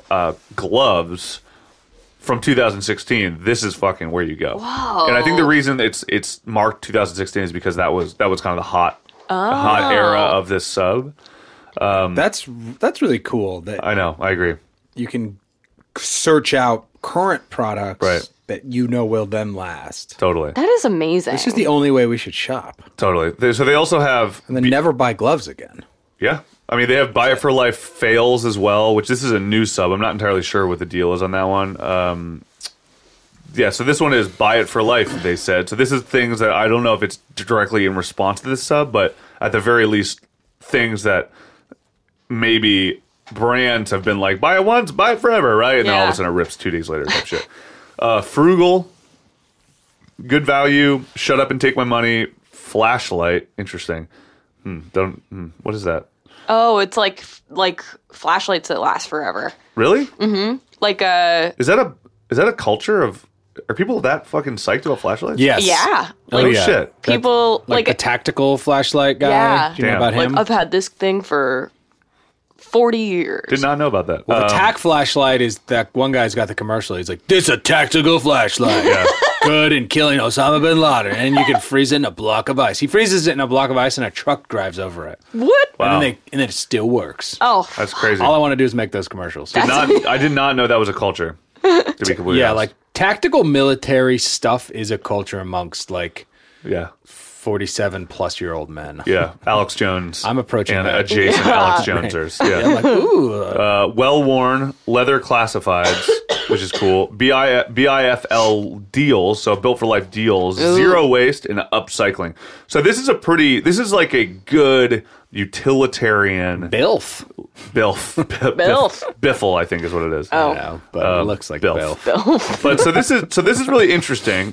[SPEAKER 3] gloves from 2016, this is fucking where you go.
[SPEAKER 5] Whoa.
[SPEAKER 3] And I think the reason it's marked 2016 is because that was kind of the hot era of this sub.
[SPEAKER 4] That's really cool. That
[SPEAKER 3] I know, I agree.
[SPEAKER 4] you can search out current products
[SPEAKER 3] Right.
[SPEAKER 4] that you know will then last.
[SPEAKER 3] Totally.
[SPEAKER 5] That is amazing.
[SPEAKER 4] This is the only way we should shop,
[SPEAKER 3] Totally. So they also have
[SPEAKER 4] and then never buy gloves again.
[SPEAKER 3] yeah. I mean, they have Buy It for Life fails as well, which this is a new sub. I'm not entirely sure what the deal is on that one. Yeah, so this one is Buy It for Life, they said. So this is things that I don't know if it's directly in response to this sub, but at the very least, things that maybe brands have been like, buy it once, buy it forever, right? And then all of a sudden it rips 2 days later type shit. Frugal, good value, shut up and take my money, flashlight, interesting. What is that?
[SPEAKER 5] Oh, it's like flashlights that last forever.
[SPEAKER 3] Really?
[SPEAKER 5] Like
[SPEAKER 3] Is that a culture of? Are people that fucking psyched about flashlights?
[SPEAKER 4] Yes.
[SPEAKER 5] yeah.
[SPEAKER 3] Oh
[SPEAKER 5] Like
[SPEAKER 3] shit.
[SPEAKER 5] people
[SPEAKER 4] Like the tactical flashlight guy.
[SPEAKER 5] Yeah.
[SPEAKER 4] Do you know
[SPEAKER 3] Damn.
[SPEAKER 4] about him?
[SPEAKER 5] I've had this thing for 40 years.
[SPEAKER 3] Did not know about that.
[SPEAKER 4] The tac flashlight is that one guy's got the commercial. He's like, "This is a tactical flashlight,
[SPEAKER 3] Yeah.
[SPEAKER 4] good in killing Osama bin Laden, and you can freeze it in a block of ice." He freezes it in a block of ice, and a truck drives over it,
[SPEAKER 5] What?
[SPEAKER 3] Wow.
[SPEAKER 4] and then it still works.
[SPEAKER 5] Oh,
[SPEAKER 3] That's crazy.
[SPEAKER 4] All I want to do is make those commercials.
[SPEAKER 3] I did not know that was a culture. To be completely
[SPEAKER 4] Yeah,
[SPEAKER 3] honest.
[SPEAKER 4] like tactical military stuff is a culture amongst like
[SPEAKER 3] yeah,
[SPEAKER 4] 47-plus-year-old men.
[SPEAKER 3] yeah. Alex Jones.
[SPEAKER 4] I'm approaching
[SPEAKER 3] and
[SPEAKER 4] that.
[SPEAKER 3] adjacent Alex Jonesers. Yeah.
[SPEAKER 4] I'm like, ooh,
[SPEAKER 3] Well-worn leather classifieds, which is cool. BIFL deals, so Built for Life deals, zero waste and upcycling. So this is like a good utilitarian
[SPEAKER 4] Bilf.
[SPEAKER 3] Biffle, I think is what it is.
[SPEAKER 5] Oh.
[SPEAKER 4] No, but it looks like
[SPEAKER 3] Bilf.
[SPEAKER 4] Bilf.
[SPEAKER 3] But so this is really interesting.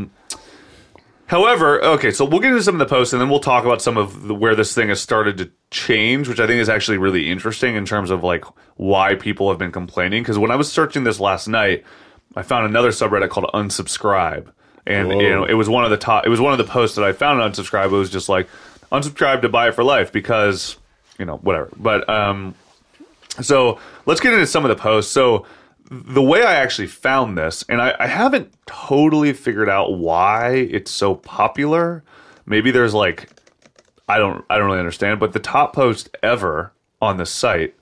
[SPEAKER 3] However, okay, so we'll get into some of the posts, and then we'll talk about some of where this thing has started to change, which I think is actually really interesting in terms of like why people have been complaining. Because when I was searching this last night, I found another subreddit called Unsubscribe, and it was one of the posts that I found on Unsubscribe. It was just like unsubscribe to Buy It for Life because whatever. But so let's get into some of the posts. So the way I actually found this, and I haven't totally figured out why it's so popular. Maybe there's like, I don't really understand. But the top post ever on the site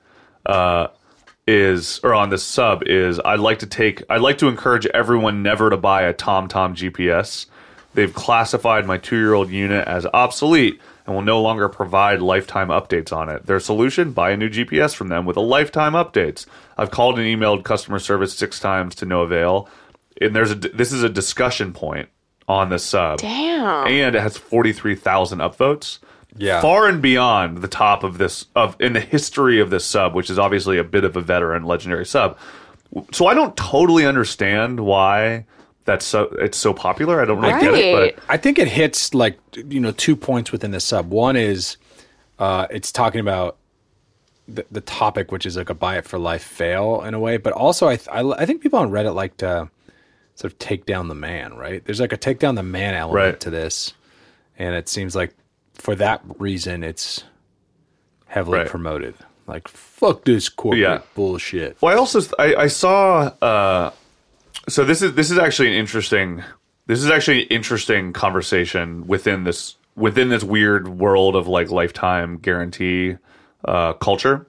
[SPEAKER 3] is, or on this sub is, I'd like to encourage everyone never to buy a TomTom GPS. They've classified my 2-year-old unit as obsolete and will no longer provide lifetime updates on it. Their solution: buy a new GPS from them with a lifetime updates. I've called and emailed customer service 6 times to no avail. And this is a discussion point on the sub.
[SPEAKER 5] Damn.
[SPEAKER 3] And it has 43,000 upvotes.
[SPEAKER 4] Yeah.
[SPEAKER 3] Far and beyond the top of this, in the history of this sub, which is obviously a bit of a veteran legendary sub. So I don't totally understand why it's so popular. I don't really get it, but
[SPEAKER 4] I think it hits 2 points within the sub. One is it's talking about the topic, which is like a buy it for life fail in a way, but also I think people on Reddit like to sort of take down the man, right? There's like a take down the man element to this, and it seems like for that reason it's heavily promoted. Like, fuck this corporate bullshit.
[SPEAKER 3] Well, I saw. So this is actually an interesting conversation within this weird world of like lifetime guarantee culture.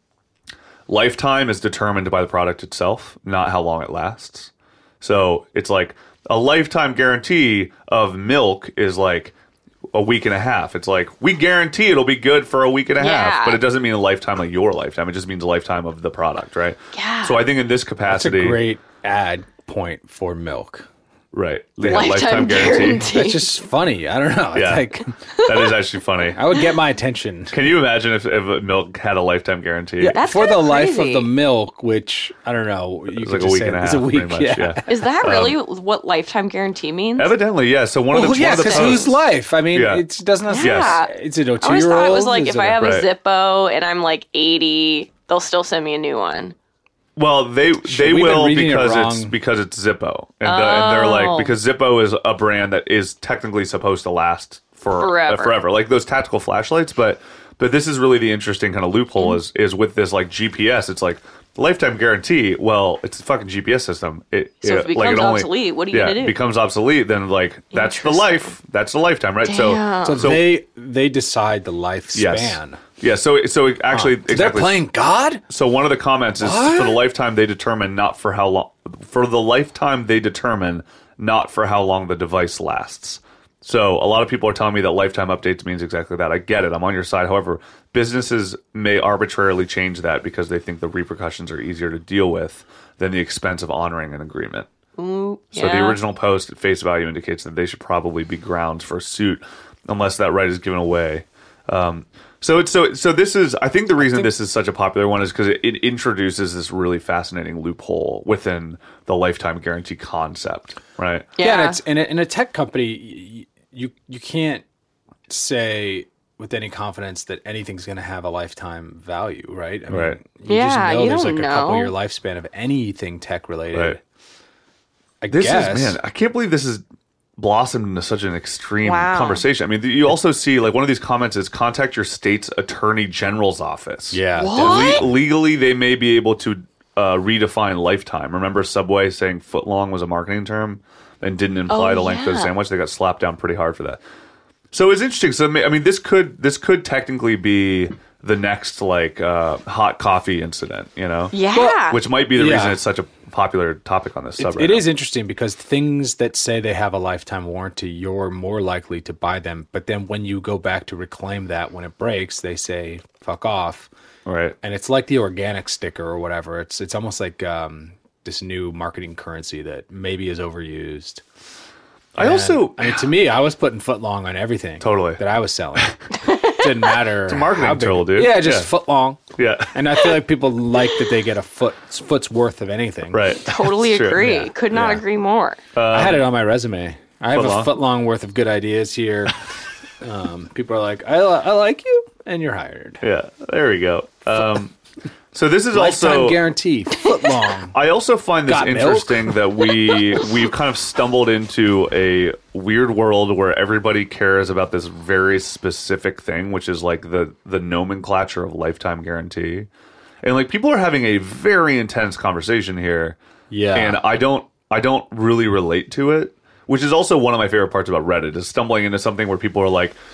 [SPEAKER 3] Lifetime is determined by the product itself, not how long it lasts. So it's like a lifetime guarantee of milk is like a week and a half. It's like, we guarantee it'll be good for a week and a half, but it doesn't mean a lifetime like your lifetime. It just means a lifetime of the product, right?
[SPEAKER 5] Yeah.
[SPEAKER 3] So I think in this capacity,
[SPEAKER 4] That's a great ad point for milk.
[SPEAKER 3] right? They have lifetime guarantee.
[SPEAKER 4] That's just funny. I don't know.
[SPEAKER 3] Yeah.
[SPEAKER 4] It's like,
[SPEAKER 3] That is actually funny.
[SPEAKER 4] I would get my attention.
[SPEAKER 3] Can you imagine if milk had a lifetime guarantee?
[SPEAKER 4] Yeah,
[SPEAKER 5] That's
[SPEAKER 4] for the
[SPEAKER 5] kinda
[SPEAKER 4] life of
[SPEAKER 5] crazy.
[SPEAKER 4] the milk, which I don't know, you
[SPEAKER 3] It's
[SPEAKER 4] could
[SPEAKER 3] like a
[SPEAKER 4] just
[SPEAKER 3] week
[SPEAKER 4] say
[SPEAKER 3] and a
[SPEAKER 4] it's
[SPEAKER 3] half,
[SPEAKER 4] a week.
[SPEAKER 3] pretty much. Yeah.
[SPEAKER 5] Is that really what lifetime guarantee means?
[SPEAKER 3] Evidently, yeah. So one of the
[SPEAKER 4] Well, yeah,
[SPEAKER 3] one of the
[SPEAKER 4] because
[SPEAKER 3] posts,
[SPEAKER 4] whose life? I mean,
[SPEAKER 3] Yeah.
[SPEAKER 4] it doesn't.
[SPEAKER 5] Yeah.
[SPEAKER 4] Is it a 2-year-old?
[SPEAKER 5] I always thought it was like
[SPEAKER 4] Is
[SPEAKER 5] if
[SPEAKER 4] it
[SPEAKER 5] I have
[SPEAKER 3] Right.
[SPEAKER 5] a Zippo and I'm like 80, they'll still send me a new one.
[SPEAKER 3] Well, they
[SPEAKER 4] we've been
[SPEAKER 3] will
[SPEAKER 4] reading it
[SPEAKER 3] because
[SPEAKER 4] wrong.
[SPEAKER 3] it's Zippo, and they're like, because Zippo is a brand that is technically supposed to last for
[SPEAKER 5] Forever.
[SPEAKER 3] like those tactical flashlights. But this is really the interesting kind of loophole is with this like GPS. It's like lifetime guarantee. Well, it's a fucking GPS system.
[SPEAKER 5] So if it becomes obsolete, what are you gonna do?
[SPEAKER 3] It becomes obsolete, then like that's the life. That's the lifetime, right?
[SPEAKER 5] Damn.
[SPEAKER 4] So they decide the lifespan.
[SPEAKER 3] Yeah, so actually,
[SPEAKER 4] So they're
[SPEAKER 3] exactly.
[SPEAKER 4] playing God?
[SPEAKER 3] So one of the comments is for the lifetime they determine, not for how long. For the lifetime they determine, not for how long the device lasts. So a lot of people are telling me that lifetime updates means exactly that. I get it. I'm on your side. However, businesses may arbitrarily change that because they think the repercussions are easier to deal with than the expense of honoring an agreement. So the original post at face value indicates that they should probably be grounds for a suit unless that right is given away. So this is, I think the reason this is such a popular one is because it introduces this really fascinating loophole within the lifetime guarantee concept, right?
[SPEAKER 5] Yeah.
[SPEAKER 4] And it's in a tech company, you can't say with any confidence that anything's going to have a lifetime value, right? I mean,
[SPEAKER 3] Right.
[SPEAKER 4] You
[SPEAKER 5] Yeah,
[SPEAKER 4] just know
[SPEAKER 5] you
[SPEAKER 4] there's
[SPEAKER 5] don't
[SPEAKER 4] like a couple
[SPEAKER 5] know.
[SPEAKER 4] year lifespan of anything tech related.
[SPEAKER 3] Right.
[SPEAKER 4] I
[SPEAKER 3] This
[SPEAKER 4] guess.
[SPEAKER 3] is, man, I can't believe this has blossomed into such an extreme
[SPEAKER 5] Wow.
[SPEAKER 3] conversation. I mean, you also see, like, one of these comments is contact your state's attorney general's office.
[SPEAKER 4] Yeah.
[SPEAKER 5] What?
[SPEAKER 3] Legally, they may be able to redefine lifetime. Remember Subway saying footlong was a marketing term and didn't imply
[SPEAKER 5] Oh,
[SPEAKER 3] the length of the
[SPEAKER 5] yeah.
[SPEAKER 3] sandwich? They got slapped down pretty hard for that. So it's interesting. So I mean, this could technically be the next like hot coffee incident, you know?
[SPEAKER 5] Yeah.
[SPEAKER 3] Which might be the
[SPEAKER 4] Yeah.
[SPEAKER 3] reason it's such a popular topic on this subreddit.
[SPEAKER 4] It is interesting because things that say they have a lifetime warranty, you're more likely to buy them. But then when you go back to reclaim that when it breaks, they say fuck off.
[SPEAKER 3] Right.
[SPEAKER 4] And it's like the organic sticker or whatever. It's almost like this new marketing currency that maybe is overused.
[SPEAKER 3] I also
[SPEAKER 4] I mean, to me, I was putting footlong on everything.
[SPEAKER 3] Totally.
[SPEAKER 4] That I was selling. Didn't matter. It's
[SPEAKER 3] a marketing tool, dude.
[SPEAKER 4] Yeah, just
[SPEAKER 3] Yeah.
[SPEAKER 4] footlong.
[SPEAKER 3] Yeah.
[SPEAKER 4] And I feel like people like that they get a foot's worth of anything.
[SPEAKER 3] Right.
[SPEAKER 5] Totally
[SPEAKER 3] It's true.
[SPEAKER 5] agree.
[SPEAKER 4] Yeah.
[SPEAKER 5] Could not
[SPEAKER 4] Yeah.
[SPEAKER 5] agree more.
[SPEAKER 4] I had it on my resume. I have
[SPEAKER 3] Footlong?
[SPEAKER 4] a footlong worth of good ideas here. People are like, I like you, and you're hired.
[SPEAKER 3] Yeah. There we go. So this is
[SPEAKER 4] Lifetime
[SPEAKER 3] also
[SPEAKER 4] guarantee, footlong.
[SPEAKER 3] I also find this
[SPEAKER 4] Got milk?
[SPEAKER 3] interesting that we've kind of stumbled into a weird world where everybody cares about this very specific thing, which is like the nomenclature of lifetime guarantee. And like people are having a very intense conversation here.
[SPEAKER 4] Yeah.
[SPEAKER 3] And I don't really relate to it, which is also one of my favorite parts about Reddit is stumbling into something where people are like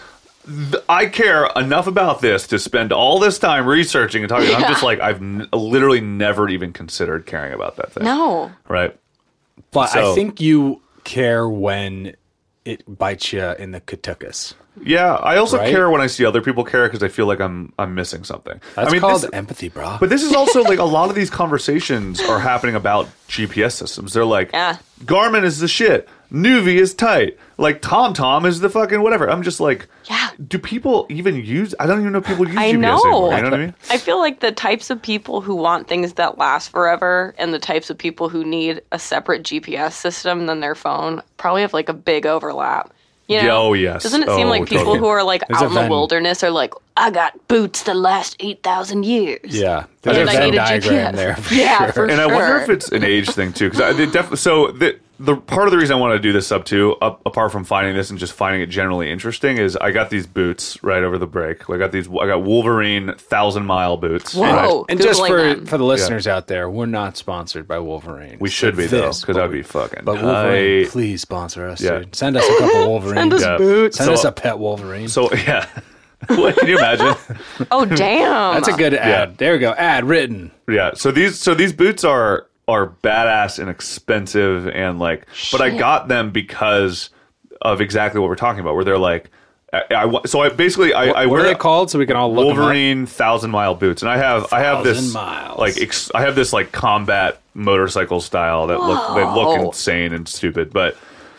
[SPEAKER 3] I care enough about this to spend all this time researching and talking. I'm just like, I've literally never even considered caring about that thing.
[SPEAKER 5] No.
[SPEAKER 3] Right.
[SPEAKER 4] But
[SPEAKER 3] So-
[SPEAKER 4] I think you care when it bites you in the catucus.
[SPEAKER 3] Yeah. I also
[SPEAKER 4] Right?
[SPEAKER 3] care when I see other people care because I feel like I'm missing something.
[SPEAKER 4] That's
[SPEAKER 3] I mean,
[SPEAKER 4] called
[SPEAKER 3] this-
[SPEAKER 4] empathy, bro.
[SPEAKER 3] But this is also like a lot of these conversations are happening about GPS systems. They're like,
[SPEAKER 5] Yeah.
[SPEAKER 3] Garmin is the shit. Nuvi is tight. Like TomTom is the fucking whatever. I'm just like,
[SPEAKER 5] Yeah.
[SPEAKER 3] do people even use? I don't even know if people use
[SPEAKER 5] I
[SPEAKER 3] GPS
[SPEAKER 5] know.
[SPEAKER 3] anymore. You know what I mean?
[SPEAKER 5] I feel like the types of people who want things that last forever and the types of people who need a separate GPS system than their phone probably have like a big overlap. You know?
[SPEAKER 3] Oh, yes.
[SPEAKER 5] Doesn't it seem
[SPEAKER 3] Oh,
[SPEAKER 5] like people
[SPEAKER 3] totally.
[SPEAKER 5] who are like
[SPEAKER 4] There's a
[SPEAKER 5] out in the
[SPEAKER 4] Venn.
[SPEAKER 5] wilderness are like, I got boots that last 8,000 years.
[SPEAKER 4] Yeah. There's
[SPEAKER 5] And
[SPEAKER 4] a
[SPEAKER 5] I
[SPEAKER 4] Venn
[SPEAKER 5] need a
[SPEAKER 4] diagram
[SPEAKER 5] GPS.
[SPEAKER 4] there. For
[SPEAKER 5] Yeah,
[SPEAKER 4] sure.
[SPEAKER 5] for
[SPEAKER 3] And I wonder if it's an age thing too, because definitely. So the part of the reason I wanted to do this sub too, apart from finding this and just finding it generally interesting, is I got these boots right over the break. I got Wolverine 1,000-mile boots.
[SPEAKER 5] Whoa.
[SPEAKER 3] Right?
[SPEAKER 4] And just
[SPEAKER 5] Googling
[SPEAKER 4] for the listeners out there, we're not sponsored by Wolverine.
[SPEAKER 3] We should be though,
[SPEAKER 4] This,
[SPEAKER 3] because that'd be fucking.
[SPEAKER 4] But Wolverine,
[SPEAKER 3] tight.
[SPEAKER 4] please sponsor us,
[SPEAKER 3] Yeah.
[SPEAKER 4] dude. Send us a couple Wolverines.
[SPEAKER 5] Send us
[SPEAKER 3] Yeah.
[SPEAKER 5] boots.
[SPEAKER 4] Send
[SPEAKER 3] So-
[SPEAKER 4] us a pet Wolverine.
[SPEAKER 3] So yeah, what can you imagine?
[SPEAKER 5] Oh, damn.
[SPEAKER 4] That's a good ad. There we go. Ad written.
[SPEAKER 3] Yeah. So these boots are badass and expensive and like, but I got them because of exactly what we're talking about, where they're like, so I basically I
[SPEAKER 4] What
[SPEAKER 3] wear
[SPEAKER 4] are they called? So we can all look 'em up?
[SPEAKER 3] Wolverine 1,000-mile boots, and I have this
[SPEAKER 4] 1,000 miles.
[SPEAKER 3] like I have this like combat motorcycle style that they look insane and stupid, but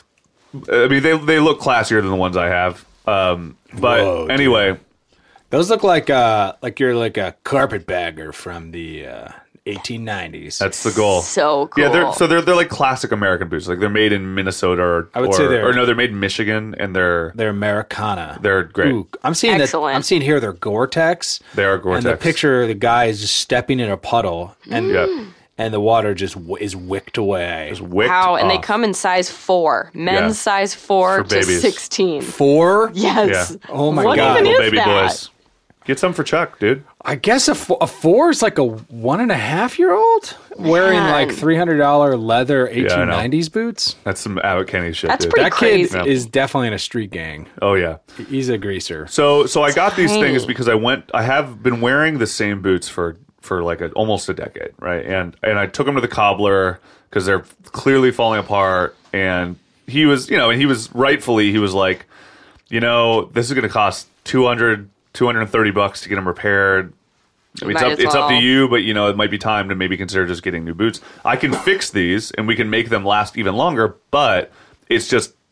[SPEAKER 3] I mean they look classier than the ones I have. But
[SPEAKER 4] Whoa, dude.
[SPEAKER 3] anyway,
[SPEAKER 4] Those look like you're like a carpetbagger from the 1890s.
[SPEAKER 3] that's the goal.
[SPEAKER 5] So cool.
[SPEAKER 3] Yeah, they're like classic American boots. Like they're made in Minnesota or
[SPEAKER 4] I would say they're-
[SPEAKER 3] or no, they're made in Michigan, and they're
[SPEAKER 4] Americana.
[SPEAKER 3] They're great.
[SPEAKER 4] Ooh, I'm seeing
[SPEAKER 5] Excellent.
[SPEAKER 4] I'm seeing here they're Gore-Tex.
[SPEAKER 3] They are Gore-Tex.
[SPEAKER 4] And the picture, the guy is just stepping in a puddle, and
[SPEAKER 3] yeah,
[SPEAKER 4] and the water just is wicked away.
[SPEAKER 3] wicked
[SPEAKER 5] Wow, and they
[SPEAKER 3] off.
[SPEAKER 5] come in size 4. Men's
[SPEAKER 3] Yeah.
[SPEAKER 5] size 4
[SPEAKER 3] For
[SPEAKER 5] to
[SPEAKER 3] babies.
[SPEAKER 5] 16.
[SPEAKER 4] 4?
[SPEAKER 5] Yes.
[SPEAKER 3] Yeah.
[SPEAKER 4] Oh my
[SPEAKER 5] What
[SPEAKER 4] God.
[SPEAKER 5] even
[SPEAKER 3] little
[SPEAKER 5] is
[SPEAKER 3] baby
[SPEAKER 5] that?
[SPEAKER 3] boys. Get some for Chuck, dude.
[SPEAKER 4] I guess a 4 is like a 1.5-year-old wearing
[SPEAKER 5] Man.
[SPEAKER 4] like $300 leather
[SPEAKER 3] I know.
[SPEAKER 4] 1890s boots.
[SPEAKER 3] That's some Abbott Kenny shit.
[SPEAKER 5] That's
[SPEAKER 3] dude.
[SPEAKER 5] pretty
[SPEAKER 4] That kid
[SPEAKER 5] crazy.
[SPEAKER 4] is definitely in a street gang.
[SPEAKER 3] Oh yeah.
[SPEAKER 4] He's a greaser.
[SPEAKER 3] So I got these
[SPEAKER 5] Tiny.
[SPEAKER 3] things because I have been wearing the same boots for like almost a decade, right? And I took them to the cobbler because they're clearly falling apart, and he was rightfully, he was like, this is going to cost $230 to get them repaired. I mean,
[SPEAKER 5] Might as
[SPEAKER 3] it's up to
[SPEAKER 5] well.
[SPEAKER 3] you, but it might be time to maybe consider just getting new boots. I can fix these and we can make them last even longer, but it's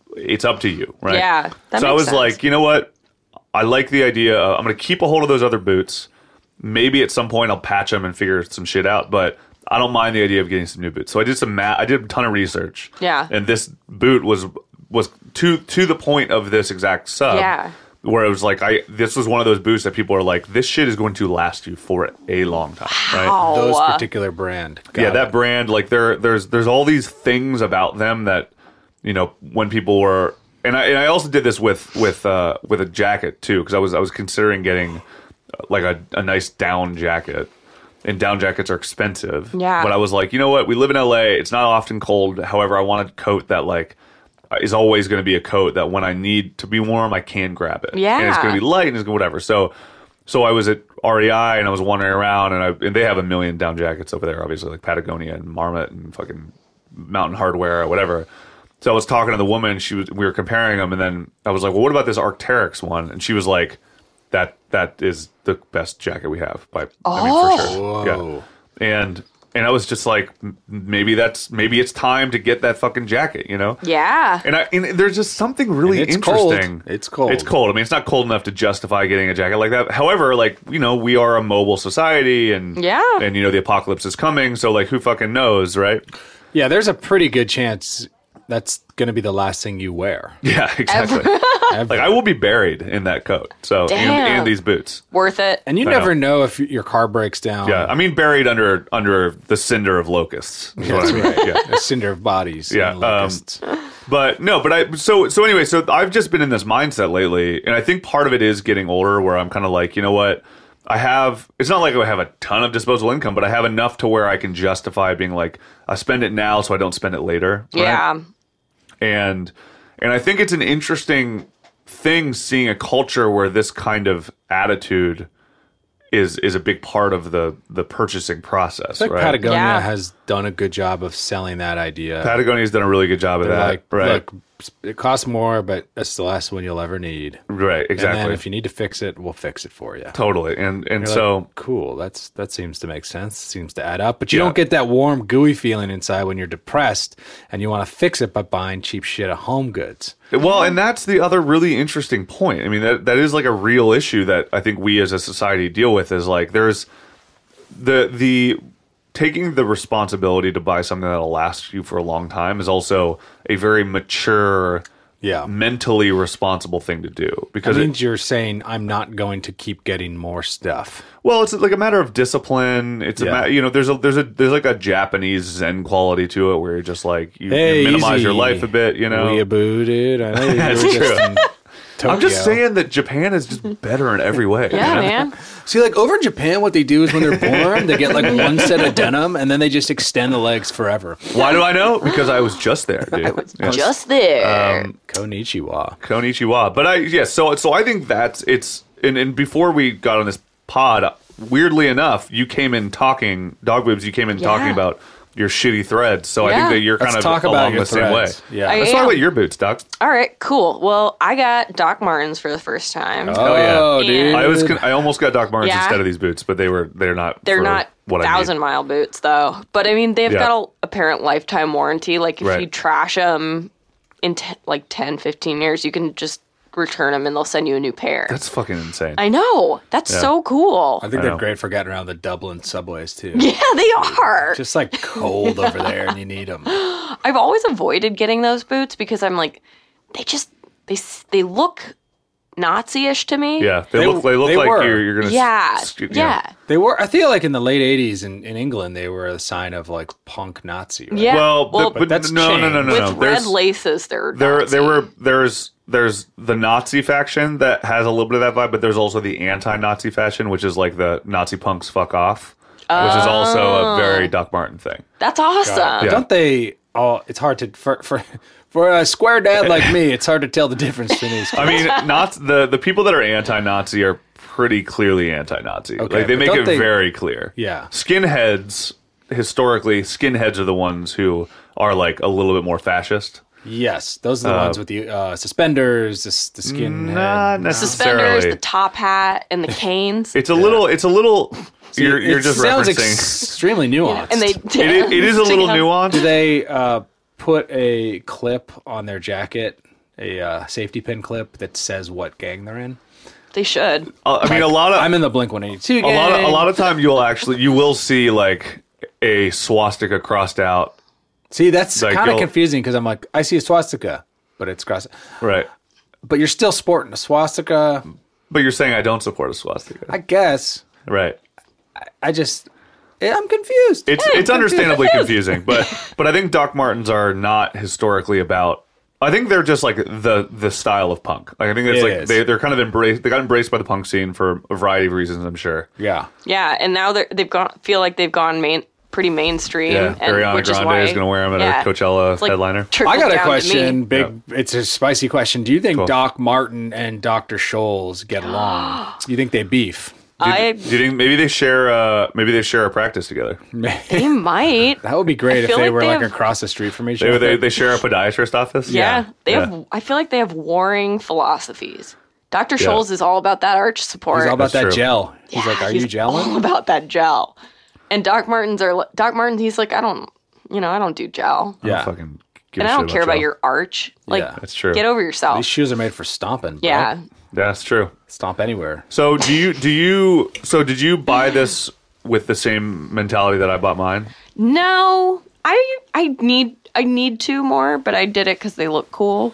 [SPEAKER 3] up to you, right?
[SPEAKER 5] Yeah, that
[SPEAKER 3] so I
[SPEAKER 5] makes
[SPEAKER 3] was
[SPEAKER 5] sense.
[SPEAKER 3] like, you know what? I like the idea. I'm going to keep a hold of those other boots. Maybe at some point I'll patch them and figure some shit out, but I don't mind the idea of getting some new boots. So I did I did a ton of research.
[SPEAKER 5] Yeah.
[SPEAKER 3] And this boot was to the point of this exact sub.
[SPEAKER 5] Yeah.
[SPEAKER 3] Where it was like this was one of those boots that people are like, this shit is going to last you for a long time, right?
[SPEAKER 5] Wow.
[SPEAKER 4] Those particular brand.
[SPEAKER 3] Yeah,
[SPEAKER 4] Got
[SPEAKER 3] that
[SPEAKER 4] it.
[SPEAKER 3] brand, like there's all these things about them that when people were, and I also did this with a jacket too, because I was considering getting like a nice down jacket, and down jackets are expensive.
[SPEAKER 5] Yeah.
[SPEAKER 3] But I was like, you know what? We live in LA. It's not often cold. However, I want a coat that like is always going to be a coat that when I need to be warm, I can grab it.
[SPEAKER 5] Yeah.
[SPEAKER 3] And it's going to be light and it's whatever. So I was at REI and I was wandering around, and they have a million down jackets over there, obviously, like Patagonia and Marmot and fucking Mountain Hardwear or whatever. So I was talking to the woman. We were comparing them, and then I was like, "Well, what about this Arc'teryx one?" And she was like, "That is the best jacket we have by I mean, for sure."
[SPEAKER 4] Whoa.
[SPEAKER 3] Yeah. And I was just like, maybe it's time to get that fucking jacket,
[SPEAKER 5] Yeah.
[SPEAKER 3] And there's just something really
[SPEAKER 4] And it's cold.
[SPEAKER 3] interesting.
[SPEAKER 4] It's cold.
[SPEAKER 3] It's cold. I mean, it's not cold enough to justify getting a jacket like that. However, like, we are a mobile society, and
[SPEAKER 5] Yeah.
[SPEAKER 3] and the apocalypse is coming. So like, who fucking knows, right?
[SPEAKER 4] Yeah, there's a pretty good chance that's going to be the last thing you wear.
[SPEAKER 3] Yeah, exactly.
[SPEAKER 4] Ever.
[SPEAKER 3] Like, I will be buried in that coat. So
[SPEAKER 5] Damn.
[SPEAKER 3] and these boots.
[SPEAKER 5] Worth it.
[SPEAKER 4] And you
[SPEAKER 3] I
[SPEAKER 4] never
[SPEAKER 3] know.
[SPEAKER 4] know if your car breaks down.
[SPEAKER 3] Yeah, I mean, buried under the cinder of locusts. Is what I mean. Yeah.
[SPEAKER 4] A cinder of bodies.
[SPEAKER 3] Yeah,
[SPEAKER 4] and locusts.
[SPEAKER 3] But no, so anyway, so I've just been in this mindset lately, and I think part of it is getting older, where I'm kind of like, you know what, it's not like I have a ton of disposable income, but I have enough to where I can justify being like, I spend it now so I don't spend it later. right?
[SPEAKER 5] Yeah.
[SPEAKER 3] And I think it's an interesting thing, seeing a culture where this kind of attitude is a big part of the purchasing process,
[SPEAKER 4] Like
[SPEAKER 3] right?
[SPEAKER 4] Patagonia
[SPEAKER 5] Yeah.
[SPEAKER 4] has done a good job of selling that idea.
[SPEAKER 3] Patagonia's done a really good job of
[SPEAKER 4] They're
[SPEAKER 3] that,
[SPEAKER 4] like,
[SPEAKER 3] right?
[SPEAKER 4] look, it costs more, but it's the last one you'll ever need.
[SPEAKER 3] Right,
[SPEAKER 4] And
[SPEAKER 3] exactly.
[SPEAKER 4] then if you need to fix it, we'll fix it for you.
[SPEAKER 3] Totally. And
[SPEAKER 4] You're
[SPEAKER 3] so
[SPEAKER 4] like, cool. That seems to make sense. Seems to add up. But you
[SPEAKER 3] Yeah.
[SPEAKER 4] don't get that warm, gooey feeling inside when you're depressed and you want to fix it by buying cheap shit at Home Goods.
[SPEAKER 3] well, and that's the other really interesting point. I mean, that is like a real issue that I think we as a society deal with is like there's the taking the responsibility to buy something that'll last you for a long time is also a very mature,
[SPEAKER 4] Yeah.
[SPEAKER 3] mentally responsible thing to do
[SPEAKER 4] That
[SPEAKER 3] because
[SPEAKER 4] means you're saying I'm not going to keep getting more stuff.
[SPEAKER 3] well, it's like a matter of discipline. It's
[SPEAKER 4] Yeah.
[SPEAKER 3] there's like a Japanese Zen quality to it where you're just like you
[SPEAKER 4] Hey,
[SPEAKER 3] minimize your
[SPEAKER 4] easy.
[SPEAKER 3] life a bit. You know,
[SPEAKER 4] Weeabooted. I know you
[SPEAKER 3] That's
[SPEAKER 4] were just
[SPEAKER 3] true.
[SPEAKER 4] in Tokyo.
[SPEAKER 3] I'm just saying that Japan is just better in every way.
[SPEAKER 5] Yeah,
[SPEAKER 3] you know?
[SPEAKER 5] man.
[SPEAKER 4] See, like over in Japan, what they do is when they're born, they get like one set of denim, and then they just extend the legs forever.
[SPEAKER 3] Why do I know? Because I was just there, dude. Yeah.
[SPEAKER 5] Just there.
[SPEAKER 4] Konnichiwa.
[SPEAKER 3] Konnichiwa. But so I think that's it's and before we got on this pod, weirdly enough, you came in talking dog boobs. You came in talking about your shitty threads. So I
[SPEAKER 5] Yeah.
[SPEAKER 3] think that you're
[SPEAKER 4] Let's
[SPEAKER 3] kind of
[SPEAKER 4] talk about
[SPEAKER 3] along
[SPEAKER 4] your
[SPEAKER 3] the same way.
[SPEAKER 4] threads. Yeah.
[SPEAKER 5] I
[SPEAKER 3] Let's talk
[SPEAKER 5] am.
[SPEAKER 3] about your boots, Doc.
[SPEAKER 5] All right, cool. Well, I got Doc Martens for the first time.
[SPEAKER 3] Oh, yeah.
[SPEAKER 4] dude.
[SPEAKER 3] I almost got Doc Martens
[SPEAKER 5] Yeah.
[SPEAKER 3] instead of these boots, but they're not.
[SPEAKER 5] They're
[SPEAKER 3] for
[SPEAKER 5] not
[SPEAKER 3] what I need.
[SPEAKER 5] 1,000-mile boots, though. But I mean, they've
[SPEAKER 3] Yeah.
[SPEAKER 5] got a parent lifetime warranty. Like, if
[SPEAKER 3] Right.
[SPEAKER 5] you trash them in 10, 15 years, you can just return them and they'll send you a new pair.
[SPEAKER 3] That's fucking insane.
[SPEAKER 5] I know. That's
[SPEAKER 3] Yeah.
[SPEAKER 5] so cool.
[SPEAKER 4] I think
[SPEAKER 3] I
[SPEAKER 4] they're
[SPEAKER 3] know.
[SPEAKER 4] great for getting around the Dublin subways too.
[SPEAKER 5] Yeah, they are.
[SPEAKER 4] Just like cold over there, and you need them.
[SPEAKER 5] I've always avoided getting those boots because I'm like, they look Nazi-ish to me.
[SPEAKER 3] Yeah, they
[SPEAKER 4] They-
[SPEAKER 3] look
[SPEAKER 4] they
[SPEAKER 3] like
[SPEAKER 4] were.
[SPEAKER 3] you're gonna.
[SPEAKER 5] Yeah. Yeah.
[SPEAKER 4] They were. I feel like in the late '80s in England, they were a sign of like punk Nazi. Right?
[SPEAKER 5] Yeah.
[SPEAKER 3] Well,
[SPEAKER 5] Well,
[SPEAKER 4] that's
[SPEAKER 3] no.
[SPEAKER 5] With red
[SPEAKER 3] There's-
[SPEAKER 5] laces,
[SPEAKER 3] There
[SPEAKER 5] Nazi.
[SPEAKER 3] there's the Nazi faction that has a little bit of that vibe, but there's also the anti-Nazi faction, which is like the Nazi punks fuck off, which is also a very Doc Martin thing.
[SPEAKER 5] That's awesome.
[SPEAKER 3] Yeah.
[SPEAKER 4] Don't they? Oh, it's hard to for a square dad like me. It's hard to tell the difference between these.
[SPEAKER 3] I mean, not the people that are anti-Nazi are pretty clearly anti-Nazi.
[SPEAKER 4] Okay,
[SPEAKER 3] Like they
[SPEAKER 4] but
[SPEAKER 3] make
[SPEAKER 4] don't
[SPEAKER 3] it
[SPEAKER 4] they-
[SPEAKER 3] very clear.
[SPEAKER 4] Yeah.
[SPEAKER 3] Skinheads historically, skinheads are the ones who are like a little bit more fascist.
[SPEAKER 4] Yes, those are the ones with the suspenders, the skin.
[SPEAKER 3] Not necessarily.
[SPEAKER 5] Suspenders, the top hat, and the canes.
[SPEAKER 3] It's a little. You're
[SPEAKER 4] it
[SPEAKER 3] just
[SPEAKER 4] sounds
[SPEAKER 3] referencing.
[SPEAKER 4] extremely nuanced.
[SPEAKER 5] and they
[SPEAKER 3] it is a little nuanced.
[SPEAKER 4] Do they put a clip on their jacket, a safety pin clip that says what gang they're in?
[SPEAKER 5] They should.
[SPEAKER 3] I mean, a lot of
[SPEAKER 4] I'm in the Blink 182 gang.
[SPEAKER 3] a lot of time you will see like a swastika crossed out.
[SPEAKER 4] See, that's
[SPEAKER 3] like
[SPEAKER 4] kind of
[SPEAKER 3] you'll-
[SPEAKER 4] confusing because I'm like, I see a swastika, but it's cross.
[SPEAKER 3] Right.
[SPEAKER 4] But you're still sporting a swastika,
[SPEAKER 3] But you're saying I don't support a swastika.
[SPEAKER 4] I guess.
[SPEAKER 3] Right.
[SPEAKER 4] I'm confused.
[SPEAKER 3] It's understandably confusing, but I think Doc Martens are not historically about. I think they're just like the style of punk. Like I think it's
[SPEAKER 4] It
[SPEAKER 3] like
[SPEAKER 4] is.
[SPEAKER 3] they're kind of embraced. They got embraced by the punk scene for a variety of reasons. I'm sure.
[SPEAKER 4] Yeah.
[SPEAKER 5] Yeah, and now they've gone pretty mainstream.
[SPEAKER 3] Yeah,
[SPEAKER 5] and
[SPEAKER 3] Ariana
[SPEAKER 5] which is
[SPEAKER 3] Grande
[SPEAKER 5] why,
[SPEAKER 3] is going to wear them at
[SPEAKER 5] yeah,
[SPEAKER 3] a Coachella
[SPEAKER 5] it's like
[SPEAKER 3] headliner.
[SPEAKER 5] trickled
[SPEAKER 4] I got a
[SPEAKER 5] down to
[SPEAKER 4] question.
[SPEAKER 5] me.
[SPEAKER 4] It's a spicy question. Do you think
[SPEAKER 3] Cool.
[SPEAKER 4] Doc Martin and Dr. Scholl's get along? Do you think they beef?
[SPEAKER 3] Do you think maybe they share a practice together?
[SPEAKER 5] They might.
[SPEAKER 4] That would be great if
[SPEAKER 5] feel
[SPEAKER 4] they
[SPEAKER 5] like
[SPEAKER 4] were
[SPEAKER 5] they
[SPEAKER 4] like
[SPEAKER 5] have-
[SPEAKER 4] across the street from each other.
[SPEAKER 3] They share a podiatrist office.
[SPEAKER 5] Yeah, they
[SPEAKER 3] Yeah.
[SPEAKER 5] have. I feel like they have warring philosophies. Dr. Scholl's is all about that arch support.
[SPEAKER 4] He's all about
[SPEAKER 3] That's
[SPEAKER 4] that
[SPEAKER 3] true.
[SPEAKER 4] gel. He's like, "Are you
[SPEAKER 5] All
[SPEAKER 4] gelling?"
[SPEAKER 5] about that gel. And Doc Martens. He's like, I don't do gel.
[SPEAKER 3] I don't
[SPEAKER 4] Yeah.
[SPEAKER 3] fucking give
[SPEAKER 5] And
[SPEAKER 3] a
[SPEAKER 5] I
[SPEAKER 3] shit
[SPEAKER 5] don't care about
[SPEAKER 3] gel.
[SPEAKER 5] your arch. Like,
[SPEAKER 4] Yeah,
[SPEAKER 3] that's true.
[SPEAKER 5] Get over yourself.
[SPEAKER 4] These shoes are made for stomping. Bro.
[SPEAKER 5] Yeah.
[SPEAKER 3] Yeah, that's true.
[SPEAKER 4] Stomp anywhere.
[SPEAKER 3] So did you buy this with the same mentality that I bought mine?
[SPEAKER 5] No, I need two more, but I did it because they look cool.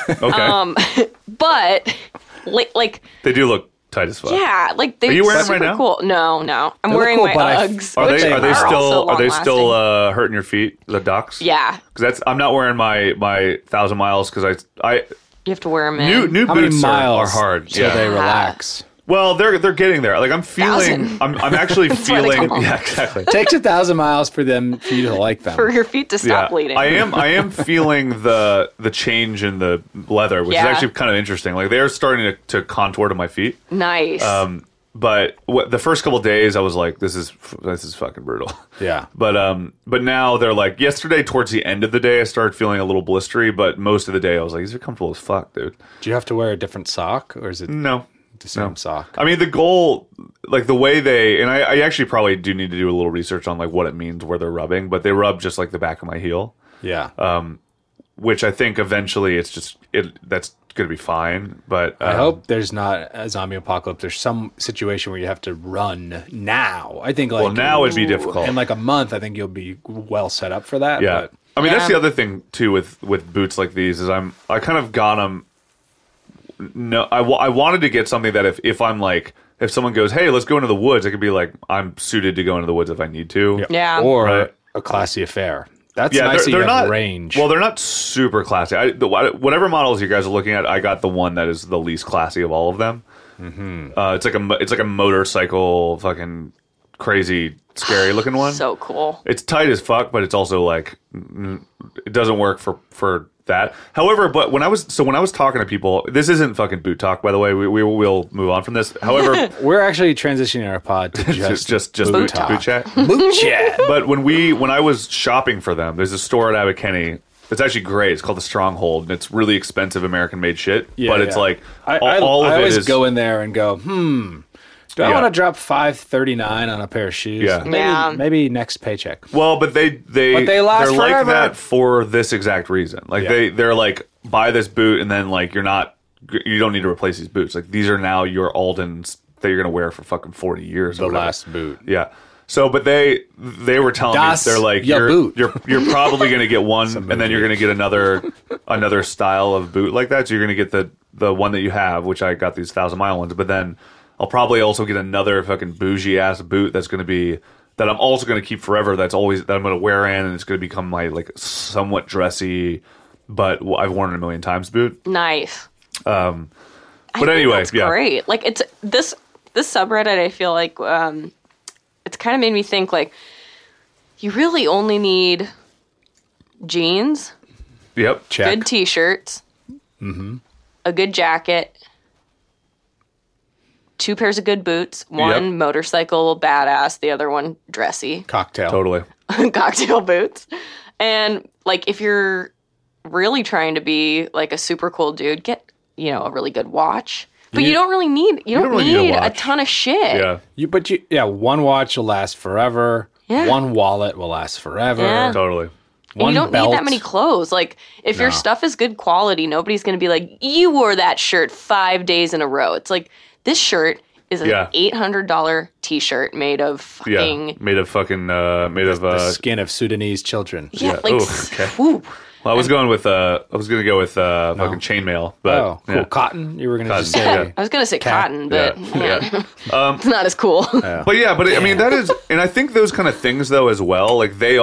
[SPEAKER 3] Okay.
[SPEAKER 5] But like
[SPEAKER 3] They do look tight as fuck.
[SPEAKER 5] yeah, like they're
[SPEAKER 3] Are you wearing them
[SPEAKER 5] super
[SPEAKER 3] right now?
[SPEAKER 5] cool. No, I'm
[SPEAKER 4] look
[SPEAKER 5] wearing
[SPEAKER 4] cool,
[SPEAKER 5] my
[SPEAKER 4] but I-
[SPEAKER 5] Uggs.
[SPEAKER 3] Are
[SPEAKER 5] which
[SPEAKER 3] they
[SPEAKER 5] also
[SPEAKER 3] are they still
[SPEAKER 5] long-lasting.
[SPEAKER 3] hurting your feet? The Docs?
[SPEAKER 5] Yeah,
[SPEAKER 3] Because I'm not wearing my 1,000 miles because I
[SPEAKER 5] you have to wear them in.
[SPEAKER 3] new
[SPEAKER 4] How many
[SPEAKER 3] boots
[SPEAKER 4] miles
[SPEAKER 3] are hard.
[SPEAKER 4] till they relax?
[SPEAKER 3] Well, they're getting there. Like I'm feeling,
[SPEAKER 5] 1,000.
[SPEAKER 3] I'm actually
[SPEAKER 5] why they
[SPEAKER 3] feeling.
[SPEAKER 5] call them.
[SPEAKER 3] Yeah, exactly.
[SPEAKER 4] Takes 1,000 miles for you to like them.
[SPEAKER 5] For your feet to stop bleeding.
[SPEAKER 3] I am feeling the change in the leather, which is
[SPEAKER 5] Yeah.
[SPEAKER 3] actually kind of interesting. Like they're starting to contour to my feet.
[SPEAKER 5] Nice.
[SPEAKER 3] But the first couple days, I was like, "This is fucking brutal."
[SPEAKER 4] Yeah.
[SPEAKER 3] But now they're like, yesterday towards the end of the day, I started feeling a little blistery. But most of the day, I was like, "These are comfortable as fuck, dude."
[SPEAKER 4] Do you have to wear a different sock, or is it
[SPEAKER 3] No,
[SPEAKER 4] the same sock?
[SPEAKER 3] I mean, the goal, like the way they, and I actually probably do need to do a little research on like what it means where they're rubbing, but they rub just like the back of my heel,
[SPEAKER 4] Yeah.
[SPEAKER 3] which I think eventually that's going to be fine. But
[SPEAKER 4] I hope there's not a zombie apocalypse. There's some situation where you have to run now. I think like
[SPEAKER 3] well, now it'd be difficult.
[SPEAKER 4] in like a month. I think you'll be well set up for that.
[SPEAKER 3] Yeah.
[SPEAKER 4] But
[SPEAKER 3] I mean, that's
[SPEAKER 5] Yeah.
[SPEAKER 3] the other thing too with boots like these is I kind of got them. No, I wanted to get something that if I'm like, if someone goes, "Hey, let's go into the woods," I could be like, I'm suited to go into the woods if I need to.
[SPEAKER 5] Yeah.
[SPEAKER 4] Or
[SPEAKER 3] Right.
[SPEAKER 4] a classy affair. That's
[SPEAKER 3] Yeah,
[SPEAKER 4] nice that you
[SPEAKER 3] they're
[SPEAKER 4] have
[SPEAKER 3] not
[SPEAKER 4] range.
[SPEAKER 3] Well, they're not super classy. Whatever models you guys are looking at, I got the one that is the least classy of all of them. Mm-hmm. It's like a motorcycle, fucking crazy, scary looking one.
[SPEAKER 5] So cool.
[SPEAKER 3] It's tight as fuck, but it's also like it doesn't work for that. However, but when I was talking to people, this isn't fucking boot talk, by the way. We will move on from this. However,
[SPEAKER 4] We're actually transitioning our pod to just
[SPEAKER 3] just
[SPEAKER 4] boot talk.
[SPEAKER 3] boot chat.
[SPEAKER 4] Boot chat.
[SPEAKER 3] But when I was shopping for them, there's a store at Abbot Kinney. It's actually great. It's called the Stronghold, and it's really expensive American-made shit.
[SPEAKER 4] Yeah,
[SPEAKER 3] but it's
[SPEAKER 4] yeah.
[SPEAKER 3] like
[SPEAKER 4] I
[SPEAKER 3] all of it
[SPEAKER 4] always
[SPEAKER 3] is
[SPEAKER 4] go in there and go, do I
[SPEAKER 3] Yeah.
[SPEAKER 4] want to drop $539 on a pair of shoes?
[SPEAKER 3] Yeah.
[SPEAKER 5] Yeah.
[SPEAKER 4] Maybe next paycheck.
[SPEAKER 3] well, but they
[SPEAKER 4] they last
[SPEAKER 3] they're like
[SPEAKER 4] forever.
[SPEAKER 3] that for this exact reason. Like
[SPEAKER 4] Yeah.
[SPEAKER 3] they're like buy this boot, and then like you don't need to replace these boots. Like these are now your Aldens that you're gonna wear for fucking 40 years.
[SPEAKER 4] The
[SPEAKER 3] or whatever.
[SPEAKER 4] last boot.
[SPEAKER 3] Yeah. So, but they were telling
[SPEAKER 4] Das
[SPEAKER 3] me they're like
[SPEAKER 4] ya boot.
[SPEAKER 3] you're probably going to get one, and then you're going to get another style of boot like that. So you're going to get the one that you have, which I got these 1,000-mile ones. But then I'll probably also get another fucking bougie ass boot that's going to be that I'm also going to keep forever. That I'm going to wear in, and it's going to become my like somewhat dressy, but I've worn it a million times boot.
[SPEAKER 5] Nice.
[SPEAKER 3] But
[SPEAKER 5] I
[SPEAKER 3] anyway,
[SPEAKER 5] think that's
[SPEAKER 3] yeah.
[SPEAKER 5] great. Like it's this subreddit. I feel like it's kind of made me think like you really only need jeans,
[SPEAKER 3] Yep.
[SPEAKER 4] Check.
[SPEAKER 5] good t-shirts, a good jacket, 2 pairs of good boots, one
[SPEAKER 3] Yep.
[SPEAKER 5] motorcycle badass, the other one dressy,
[SPEAKER 4] Cocktail.
[SPEAKER 3] Totally.
[SPEAKER 5] cocktail boots. And like if you're really trying to be like a super cool dude, get a really good watch. But you don't really need
[SPEAKER 3] don't really need a
[SPEAKER 5] need a
[SPEAKER 3] watch.
[SPEAKER 5] ton of shit.
[SPEAKER 3] Yeah.
[SPEAKER 4] One watch will last forever.
[SPEAKER 5] Yeah.
[SPEAKER 4] One wallet will last forever.
[SPEAKER 5] Yeah.
[SPEAKER 3] Totally.
[SPEAKER 5] And
[SPEAKER 4] One
[SPEAKER 5] you don't
[SPEAKER 4] belt.
[SPEAKER 5] need that many clothes. Like, if your
[SPEAKER 4] No.
[SPEAKER 5] stuff is good quality, nobody's going to be like, you wore that shirt 5 days in a row. It's like, this shirt is an
[SPEAKER 3] Yeah.
[SPEAKER 5] $800 t-shirt made of fucking...
[SPEAKER 3] Yeah. Made of fucking
[SPEAKER 4] The skin of Sudanese children.
[SPEAKER 5] Yeah,
[SPEAKER 3] yeah.
[SPEAKER 5] like,
[SPEAKER 3] Ooh, okay.
[SPEAKER 5] whew.
[SPEAKER 3] Well, I was going with fucking chainmail, but
[SPEAKER 4] Oh, cool.
[SPEAKER 3] yeah.
[SPEAKER 4] Cotton? You were going to just
[SPEAKER 3] Cotton,
[SPEAKER 4] say.
[SPEAKER 3] yeah.
[SPEAKER 5] I was going to say cotton, but
[SPEAKER 3] yeah.
[SPEAKER 5] it's not as cool.
[SPEAKER 3] But yeah, but I mean that is, and I think those kind of things though as well, like they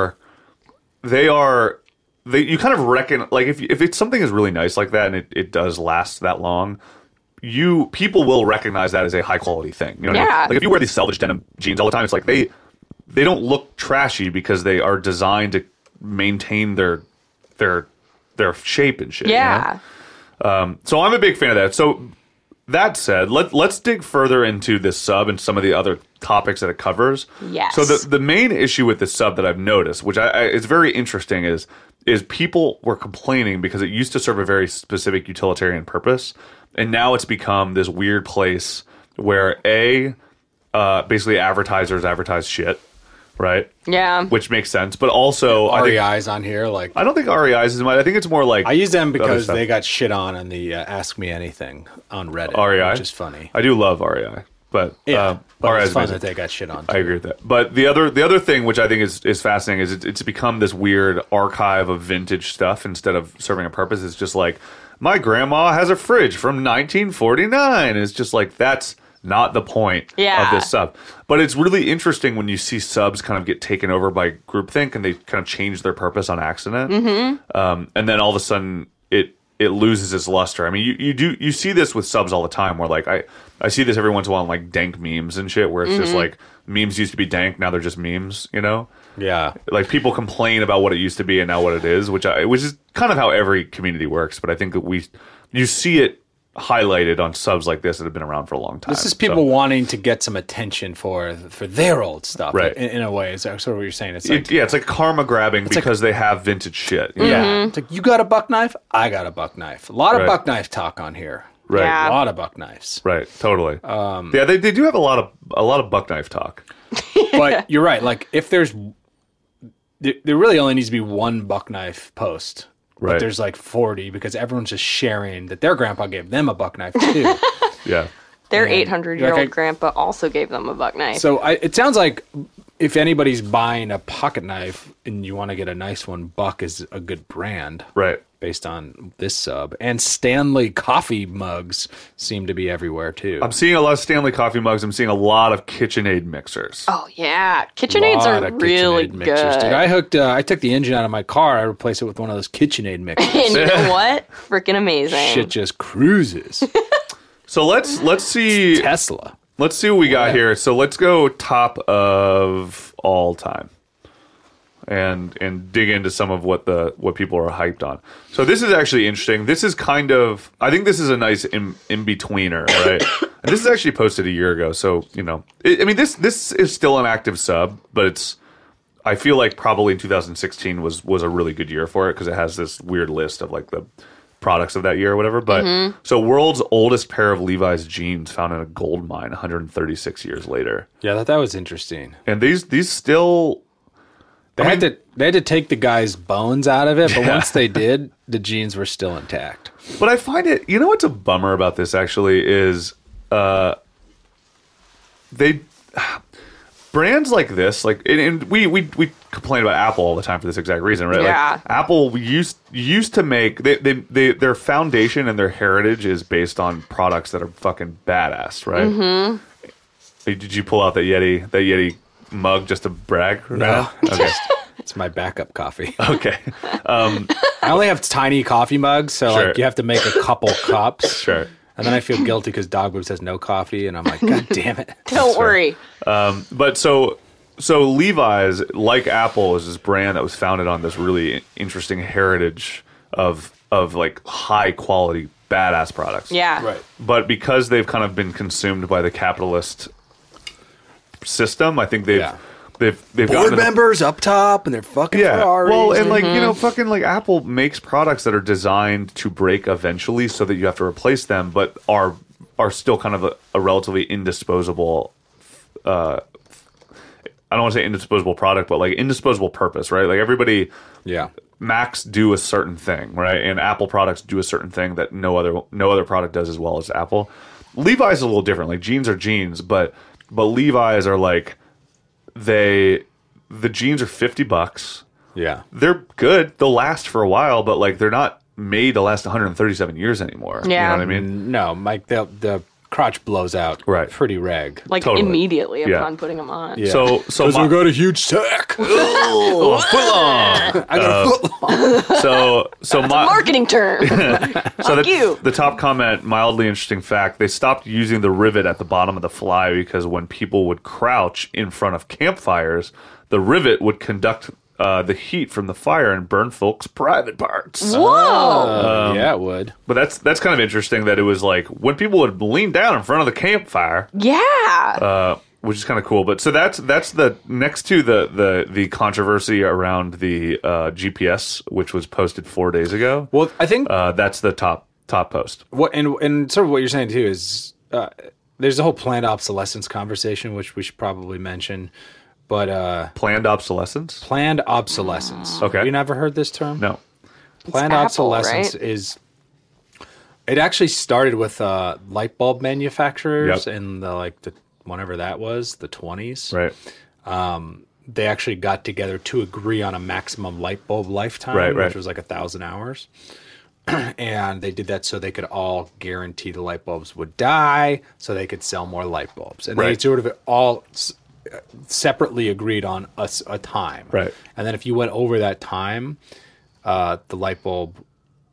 [SPEAKER 3] you kind of reckon, like if it's something is really nice like that and it does last that long, people will recognize that as a high quality thing. You know what I mean?
[SPEAKER 5] Yeah.
[SPEAKER 3] Like if you wear these salvage denim jeans all the time, it's like they don't look trashy because they are designed to maintain their shape and shit. you know?
[SPEAKER 5] Yeah.
[SPEAKER 3] So I'm a big fan of that. So that said, let's dig further into this sub and some of the other topics that it covers.
[SPEAKER 5] Yes.
[SPEAKER 3] So the main issue with this sub that I've noticed, which is very interesting, is people were complaining because it used to serve a very specific utilitarian purpose, and now it's become this weird place where basically advertisers advertise shit, right?
[SPEAKER 5] Yeah.
[SPEAKER 3] Which makes sense, but also I think,
[SPEAKER 4] REI's on here. Like,
[SPEAKER 3] I don't think REIs is. I think it's more like
[SPEAKER 4] I use them
[SPEAKER 3] other
[SPEAKER 4] because
[SPEAKER 3] stuff.
[SPEAKER 4] they got shit on the Ask Me Anything on Reddit.
[SPEAKER 3] REI,
[SPEAKER 4] Which is funny.
[SPEAKER 3] I do love REI, but
[SPEAKER 4] Yeah. But
[SPEAKER 3] REI
[SPEAKER 4] it's
[SPEAKER 3] is
[SPEAKER 4] fun
[SPEAKER 3] amazing.
[SPEAKER 4] that they got shit on.
[SPEAKER 3] I agree with that. But the other thing which I think is fascinating is it's become this weird archive of vintage stuff instead of serving a purpose. It's just like, my grandma has a fridge from 1949. It's just like, that's not the point
[SPEAKER 5] Yeah.
[SPEAKER 3] of this sub. But it's really interesting when you see subs kind of get taken over by groupthink and they kind of change their purpose on accident. Mm-hmm. And then all of a sudden it loses its luster. I mean, you see this with subs all the time, where like I see this every once in a while in like dank memes and shit, where it's just like memes used to be dank, now they're just memes, you know?
[SPEAKER 4] Yeah.
[SPEAKER 3] Like people complain about what it used to be and now what it is, which is kind of how every community works. But I think that you see it highlighted on subs like this that have been around for a long time.
[SPEAKER 4] This is people wanting to get some attention for their old stuff,
[SPEAKER 3] Right.
[SPEAKER 4] in a way. Is that sort of what you're saying? It's like,
[SPEAKER 3] it's like karma grabbing because they have vintage shit. you know?
[SPEAKER 4] yeah, it's like, you got a buck knife, I got a buck knife. A lot of
[SPEAKER 3] Right.
[SPEAKER 4] buck knife talk on here.
[SPEAKER 3] Right.
[SPEAKER 5] Yeah.
[SPEAKER 4] A lot of buck knives.
[SPEAKER 3] Right, totally. Yeah, they do have a lot of buck knife talk.
[SPEAKER 4] But you're right. Like, if there really only needs to be one buck knife post.
[SPEAKER 3] Right.
[SPEAKER 4] But there's like 40 because everyone's just sharing that their grandpa gave them a buck knife too.
[SPEAKER 3] Yeah.
[SPEAKER 5] Their 800-year-old
[SPEAKER 4] like,
[SPEAKER 5] grandpa also gave them a buck knife.
[SPEAKER 4] So it sounds like if anybody's buying a pocket knife and you want to get a nice one, Buck is a good brand.
[SPEAKER 3] Right.
[SPEAKER 4] Based on this sub. And Stanley coffee mugs seem to be everywhere too.
[SPEAKER 3] I'm seeing a lot of Stanley coffee mugs. I'm seeing a lot of KitchenAid mixers.
[SPEAKER 5] Oh yeah, KitchenAids
[SPEAKER 4] Lot
[SPEAKER 5] are
[SPEAKER 4] of
[SPEAKER 5] really
[SPEAKER 4] KitchenAid mixers,
[SPEAKER 5] good.
[SPEAKER 4] dude. I took the engine out of my car. I replaced it with one of those KitchenAid mixers.
[SPEAKER 5] And you know what? Freaking amazing.
[SPEAKER 4] Shit just cruises.
[SPEAKER 3] So let's see
[SPEAKER 4] Tesla.
[SPEAKER 3] let's see what we got here. So let's go top of all time. And dig into some of what people are hyped on. So this is actually interesting. This is kind of, I think this is a nice in-betweener, right? And this is actually posted a year ago, so, you know. I mean, this is still an active sub, but I feel like probably in 2016 was a really good year for it, because it has this weird list of, like, the products of that year or whatever. But, so world's oldest pair of Levi's jeans found in a gold mine 136 years later.
[SPEAKER 4] Yeah, that was interesting.
[SPEAKER 3] And these still...
[SPEAKER 4] They had to take the guy's bones out of it, but
[SPEAKER 3] Yeah.
[SPEAKER 4] once they did, the jeans were still intact.
[SPEAKER 3] But I find it, you know what's a bummer about this actually is brands like this, like, and we complain about Apple all the time for this exact reason, right?
[SPEAKER 5] Yeah.
[SPEAKER 3] Like, Apple used to make their foundation and their heritage is based on products that are fucking badass, right? Mm-hmm. Did you pull out that Yeti mug just to brag?
[SPEAKER 4] No.
[SPEAKER 3] Okay.
[SPEAKER 4] It's my backup coffee.
[SPEAKER 3] Okay.
[SPEAKER 4] I only have tiny coffee mugs, so
[SPEAKER 3] Sure.
[SPEAKER 4] like you have to make a couple cups.
[SPEAKER 3] Sure.
[SPEAKER 4] And then I feel guilty because Dog Boobs has no coffee, and I'm like, God damn it.
[SPEAKER 5] Don't worry.
[SPEAKER 3] But so Levi's, like Apple, is this brand that was founded on this really interesting heritage of like high quality badass products.
[SPEAKER 5] Yeah.
[SPEAKER 4] Right.
[SPEAKER 3] But because they've kind of been consumed by the capitalist system, I think they've
[SPEAKER 4] Board
[SPEAKER 3] gotten to the-
[SPEAKER 4] members up top, and they're fucking
[SPEAKER 3] yeah.
[SPEAKER 4] Ferraris.
[SPEAKER 3] Well, and like, you know, fucking like Apple makes products that are designed to break eventually so that you have to replace them, but are still kind of a relatively indisposable I don't want to say indisposable product, but like indisposable purpose, right? Like everybody
[SPEAKER 4] yeah.
[SPEAKER 3] Macs do a certain thing, right? And Apple products do a certain thing that no other product does as well as Apple. Levi's is a little different. Like jeans are jeans, but Levi's are like the jeans are $50.
[SPEAKER 4] Yeah.
[SPEAKER 3] They're good. They'll last for a while, but like they're not made to last 137 years anymore. You
[SPEAKER 5] Yeah.
[SPEAKER 3] know what I mean?
[SPEAKER 4] No, Mike, the crotch blows out
[SPEAKER 3] Right.
[SPEAKER 4] pretty reg.
[SPEAKER 5] Like
[SPEAKER 3] Totally.
[SPEAKER 5] immediately
[SPEAKER 3] Yeah.
[SPEAKER 5] upon putting them on.
[SPEAKER 4] Yeah.
[SPEAKER 3] So my,
[SPEAKER 4] got a huge sack. I got a foot long.
[SPEAKER 3] so my
[SPEAKER 5] Marketing term.
[SPEAKER 3] so
[SPEAKER 5] you.
[SPEAKER 3] the top comment, mildly interesting fact, they stopped using the rivet at the bottom of the fly because when people would crouch in front of campfires, the rivet would conduct the heat from the fire and burn folks' private parts.
[SPEAKER 5] Whoa.
[SPEAKER 4] Yeah, it would.
[SPEAKER 3] But that's kind of interesting that it was like when people would lean down in front of the campfire,
[SPEAKER 5] Yeah.
[SPEAKER 3] which is kind of cool. But so that's the next to the controversy around the GPS, which was posted 4 days ago.
[SPEAKER 4] Well, I think
[SPEAKER 3] That's the top post.
[SPEAKER 4] what and sort of what you're saying too is there's a whole planned obsolescence conversation, which we should probably mention. But
[SPEAKER 3] Planned obsolescence?
[SPEAKER 4] planned obsolescence.
[SPEAKER 3] Okay.
[SPEAKER 4] You never heard this term?
[SPEAKER 3] No.
[SPEAKER 4] Planned
[SPEAKER 5] Apple,
[SPEAKER 4] obsolescence
[SPEAKER 5] right?
[SPEAKER 4] is. It actually started with light bulb manufacturers
[SPEAKER 3] Yep.
[SPEAKER 4] in the whenever that was, the 20s.
[SPEAKER 3] Right.
[SPEAKER 4] They actually got together to agree on a maximum light bulb lifetime,
[SPEAKER 3] Right.
[SPEAKER 4] which was like 1,000 hours. And they did that so they could all guarantee the light bulbs would die, so they could sell more light bulbs. And they
[SPEAKER 3] Right.
[SPEAKER 4] sort of all separately agreed on a time.
[SPEAKER 3] Right.
[SPEAKER 4] And then if you went over that time, the light bulb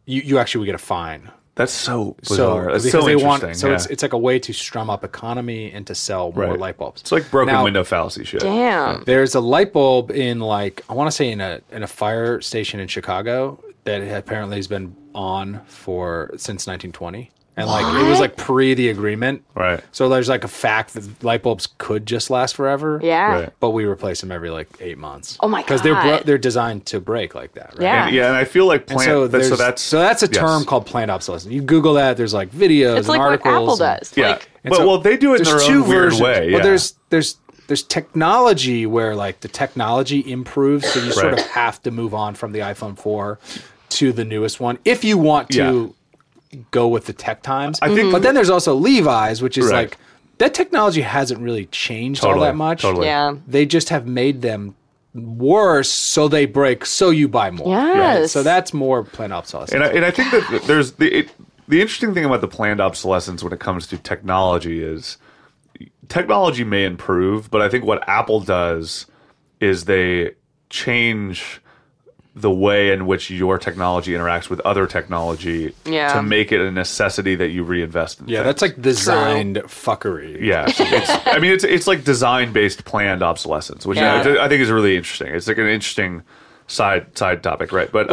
[SPEAKER 4] you actually would get a fine.
[SPEAKER 3] That's so bizarre. That's
[SPEAKER 4] because
[SPEAKER 3] so
[SPEAKER 4] they
[SPEAKER 3] interesting.
[SPEAKER 4] want, so
[SPEAKER 3] yeah.
[SPEAKER 4] it's like a way to strum up economy and to sell more
[SPEAKER 3] Right.
[SPEAKER 4] light bulbs.
[SPEAKER 3] It's like broken
[SPEAKER 4] Now,
[SPEAKER 3] window fallacy shit.
[SPEAKER 5] Damn.
[SPEAKER 4] There's a light bulb in like I want to say in a fire station in Chicago that apparently has been on since 1920, and like it was like pre the agreement.
[SPEAKER 3] Right.
[SPEAKER 4] So there's like a fact that light bulbs could just last forever.
[SPEAKER 5] Yeah.
[SPEAKER 3] Right.
[SPEAKER 4] But we replace them every like 8 months.
[SPEAKER 5] Oh my
[SPEAKER 4] Because
[SPEAKER 5] God.
[SPEAKER 4] they're designed to break like that. Right?
[SPEAKER 5] Yeah.
[SPEAKER 3] And I feel like
[SPEAKER 4] And
[SPEAKER 3] plant.
[SPEAKER 4] so, that's a
[SPEAKER 3] yes.
[SPEAKER 4] term called planned obsolescence. You Google that. There's like videos
[SPEAKER 5] It's
[SPEAKER 4] and
[SPEAKER 5] like what
[SPEAKER 4] articles.
[SPEAKER 5] Apple
[SPEAKER 4] and-
[SPEAKER 5] does.
[SPEAKER 3] Yeah.
[SPEAKER 5] Like,
[SPEAKER 4] and
[SPEAKER 3] But
[SPEAKER 4] so
[SPEAKER 3] well, they do it in
[SPEAKER 4] there's
[SPEAKER 3] their
[SPEAKER 4] two
[SPEAKER 3] own weird
[SPEAKER 4] versions.
[SPEAKER 3] way.
[SPEAKER 4] Well,
[SPEAKER 3] Yeah.
[SPEAKER 4] there's technology where like the technology improves, so you sort
[SPEAKER 3] Right.
[SPEAKER 4] of have to move on from the iPhone 4 to the newest one if you want to go with the tech times.
[SPEAKER 3] I think-
[SPEAKER 4] but then there's also Levi's, which is
[SPEAKER 3] Right.
[SPEAKER 4] like that technology hasn't really changed all
[SPEAKER 3] Totally,
[SPEAKER 4] that much.
[SPEAKER 3] totally.
[SPEAKER 5] yeah.
[SPEAKER 4] They just have made them worse, so they break, so you buy more.
[SPEAKER 5] Yes.
[SPEAKER 4] So that's more planned obsolescence.
[SPEAKER 3] And I think that there's the interesting thing about the planned obsolescence when it comes to technology is technology may improve, but I think what Apple does is they change the way in which your technology interacts with other technology
[SPEAKER 5] Yeah.
[SPEAKER 3] to make it a necessity that you reinvest in.
[SPEAKER 4] Yeah,
[SPEAKER 3] things.
[SPEAKER 4] that's like designed fuckery.
[SPEAKER 3] Yeah, it's like design based planned obsolescence, which
[SPEAKER 5] Yeah.
[SPEAKER 3] I think is really interesting. It's like an interesting side topic, right? But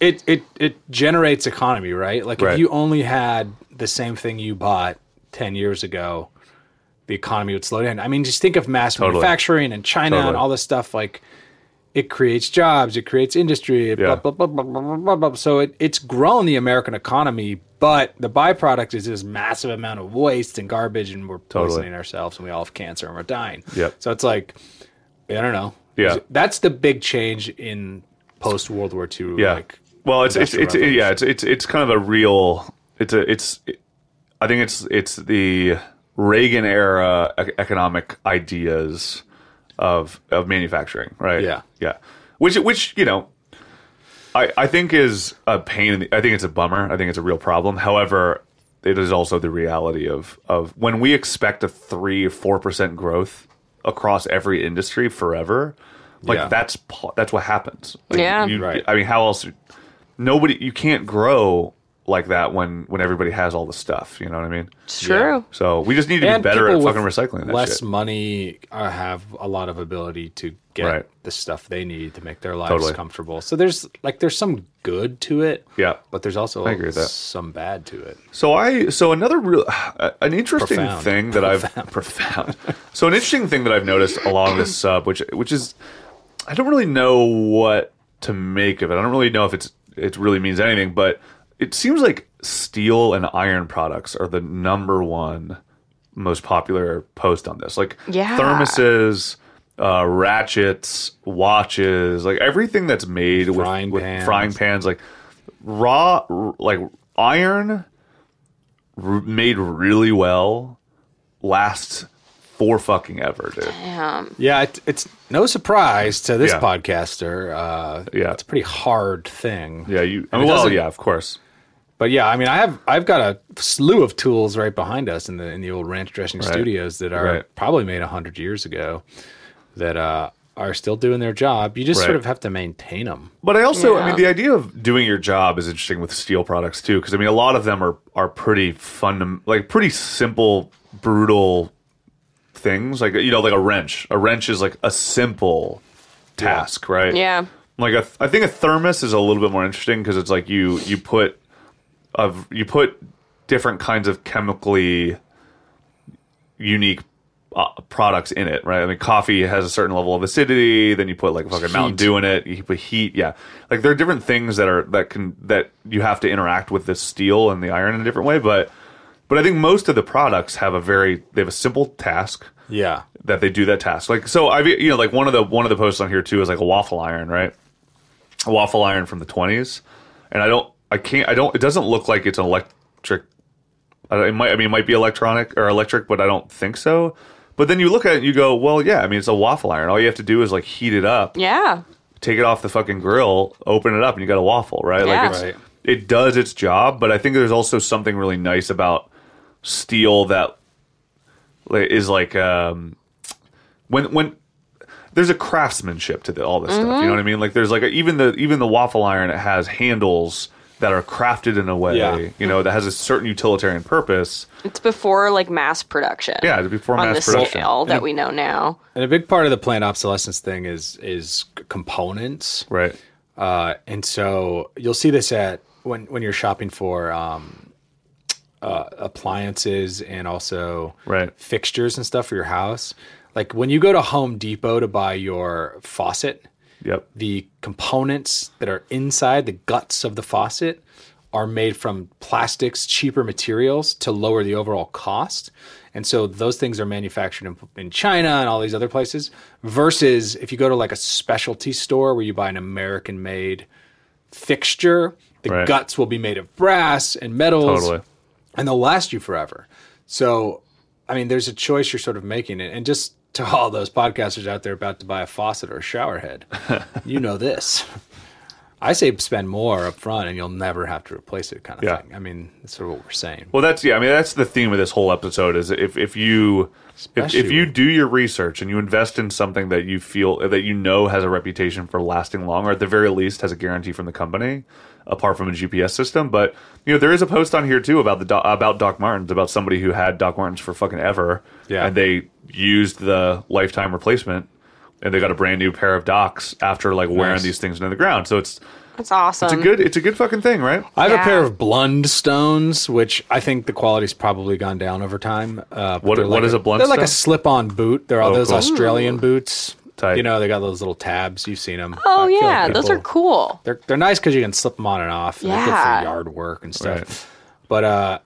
[SPEAKER 4] it generates economy, right? Like
[SPEAKER 3] Right.
[SPEAKER 4] if you only had the same thing you bought 10 years ago, the economy would slow down. I mean, just think of mass
[SPEAKER 3] Totally.
[SPEAKER 4] manufacturing and China
[SPEAKER 3] Totally.
[SPEAKER 4] and all this stuff. Like it creates jobs, it creates industry,
[SPEAKER 3] Yeah.
[SPEAKER 4] blah, blah, blah, blah, blah, blah, blah. So it's grown the American economy, but the byproduct is this massive amount of waste and garbage, and we're
[SPEAKER 3] Totally.
[SPEAKER 4] poisoning ourselves, and we all have cancer, and we're dying.
[SPEAKER 3] Yep.
[SPEAKER 4] So it's like, I don't know.
[SPEAKER 3] Yeah.
[SPEAKER 4] That's the big change in post World War II.
[SPEAKER 3] yeah.
[SPEAKER 4] Like,
[SPEAKER 3] Well, it's
[SPEAKER 4] industrial revolution.
[SPEAKER 3] it's kind of a real. I think it's the Reagan era economic ideas of manufacturing, right?
[SPEAKER 4] Yeah.
[SPEAKER 3] Yeah. Which I think is a pain. I think it's a bummer. I think it's a real problem. However, it is also the reality of when we expect a 3-4% growth across every industry forever. Like
[SPEAKER 4] Yeah.
[SPEAKER 3] that's what happens. Like,
[SPEAKER 5] Yeah.
[SPEAKER 4] Right.
[SPEAKER 3] I mean, how else? You can't grow like that when everybody has all the stuff. You know what I mean?
[SPEAKER 5] It's true.
[SPEAKER 3] So we just need to be
[SPEAKER 4] and
[SPEAKER 3] better
[SPEAKER 4] people
[SPEAKER 3] at
[SPEAKER 4] with
[SPEAKER 3] fucking recycling that
[SPEAKER 4] less
[SPEAKER 3] shit.
[SPEAKER 4] money have a lot of ability to get
[SPEAKER 3] Right.
[SPEAKER 4] the stuff they need to make their lives
[SPEAKER 3] Totally.
[SPEAKER 4] comfortable. So there's some good to it.
[SPEAKER 3] Yeah.
[SPEAKER 4] But there's also
[SPEAKER 3] I agree with that.
[SPEAKER 4] some bad to it.
[SPEAKER 3] So another real an interesting
[SPEAKER 4] Profound.
[SPEAKER 3] thing that I've profound. So an interesting thing that I've noticed along this sub, which is I don't really know what to make of it. I don't really know if it really means anything, but it seems like steel and iron products are the number one most popular post on this. Like
[SPEAKER 5] Yeah.
[SPEAKER 3] thermoses, ratchets, watches, like everything that's made with
[SPEAKER 4] pans.
[SPEAKER 3] frying pans, like like iron made really well lasts for fucking ever, dude.
[SPEAKER 4] Yeah, it's no surprise to this
[SPEAKER 3] Yeah.
[SPEAKER 4] podcaster.
[SPEAKER 3] Yeah.
[SPEAKER 4] It's a pretty hard thing.
[SPEAKER 3] Yeah,
[SPEAKER 4] And it doesn't-
[SPEAKER 3] yeah, of course.
[SPEAKER 4] But yeah, I mean, I've got a slew of tools right behind us in the old Ranch Dressing Studios that are
[SPEAKER 3] Right.
[SPEAKER 4] probably made 100 years ago that are still doing their job. You just
[SPEAKER 3] Right.
[SPEAKER 4] sort of have to maintain them.
[SPEAKER 3] But I also, I
[SPEAKER 5] Yeah.
[SPEAKER 3] mean, the idea of doing your job is interesting with steel products too, because I mean, a lot of them are pretty pretty simple, brutal things. Like like a wrench. A wrench is like a simple task, right?
[SPEAKER 5] Yeah.
[SPEAKER 3] Like I think a thermos is a little bit more interesting because it's like you put different kinds of chemically unique products in it, right? I mean, coffee has a certain level of acidity. Then you put like fucking Mountain Dew in it. You put heat. Yeah, like there are different things that you have to interact with the steel and the iron in a different way. But I think most of the products have they have a simple task.
[SPEAKER 4] Yeah.
[SPEAKER 3] That they do that task. Like so, like one of the posts on here too is like a waffle iron, right? A waffle iron from the 20s, and it doesn't look like it's an electric. It might be electronic or electric, but I don't think so. But then you look at it and you go, well, yeah, I mean, it's a waffle iron. All you have to do is like heat it up,
[SPEAKER 5] Yeah.
[SPEAKER 3] take it off the fucking grill, open it up, and you got a waffle, right?
[SPEAKER 5] Yeah.
[SPEAKER 3] Like
[SPEAKER 4] Right.
[SPEAKER 3] it does its job, but I think there's also something really nice about steel that is like when there's a craftsmanship to all this stuff. You know what I mean? Like there's like even the waffle iron, it has handles that are crafted in a way, that has a certain utilitarian purpose.
[SPEAKER 5] It's before like mass production.
[SPEAKER 3] Yeah, it's before
[SPEAKER 5] on
[SPEAKER 3] mass
[SPEAKER 5] the
[SPEAKER 3] production.
[SPEAKER 5] scale that we know now.
[SPEAKER 4] And a big part of the planned obsolescence thing is components.
[SPEAKER 3] Right.
[SPEAKER 4] And so you'll see this when you're shopping for appliances and also fixtures and stuff for your house. Like when you go to Home Depot to buy your faucet, the components that are inside the guts of the faucet are made from plastics, cheaper materials to lower the overall cost. And so those things are manufactured in China and all these other places, versus if you go to like a specialty store where you buy an American-made fixture, the guts will be made of brass and metals, and they'll last you forever. So, I mean, there's a choice you're sort of making. And just to all those podcasters out there about to buy a faucet or a shower head, you know this. I say spend more up front and you'll never have to replace it kind of thing. I mean, that's sort of what we're saying.
[SPEAKER 3] Well, that's the theme of this whole episode is if you do your research and you invest in something that you feel that has a reputation for lasting long, or at the very least has a guarantee from the company, apart from a GPS system. But there is a post on here too about Doc Martens, about somebody who had Doc Martens for fucking ever, and they used the lifetime replacement, and they got a brand new pair of Docs after like wearing these things into the ground. So it's awesome. It's a good fucking thing, right?
[SPEAKER 4] I have a pair of Blundstones, which I think the quality's probably gone down over time.
[SPEAKER 3] What is a Blundstone?
[SPEAKER 4] They're like a slip-on boot. They're all those
[SPEAKER 3] cool.
[SPEAKER 4] Australian boots.
[SPEAKER 3] Tight.
[SPEAKER 4] They got those little tabs. You've seen them.
[SPEAKER 5] Oh yeah, those are cool.
[SPEAKER 4] They're nice because you can slip them on and off. And they're good for yard work and stuff. But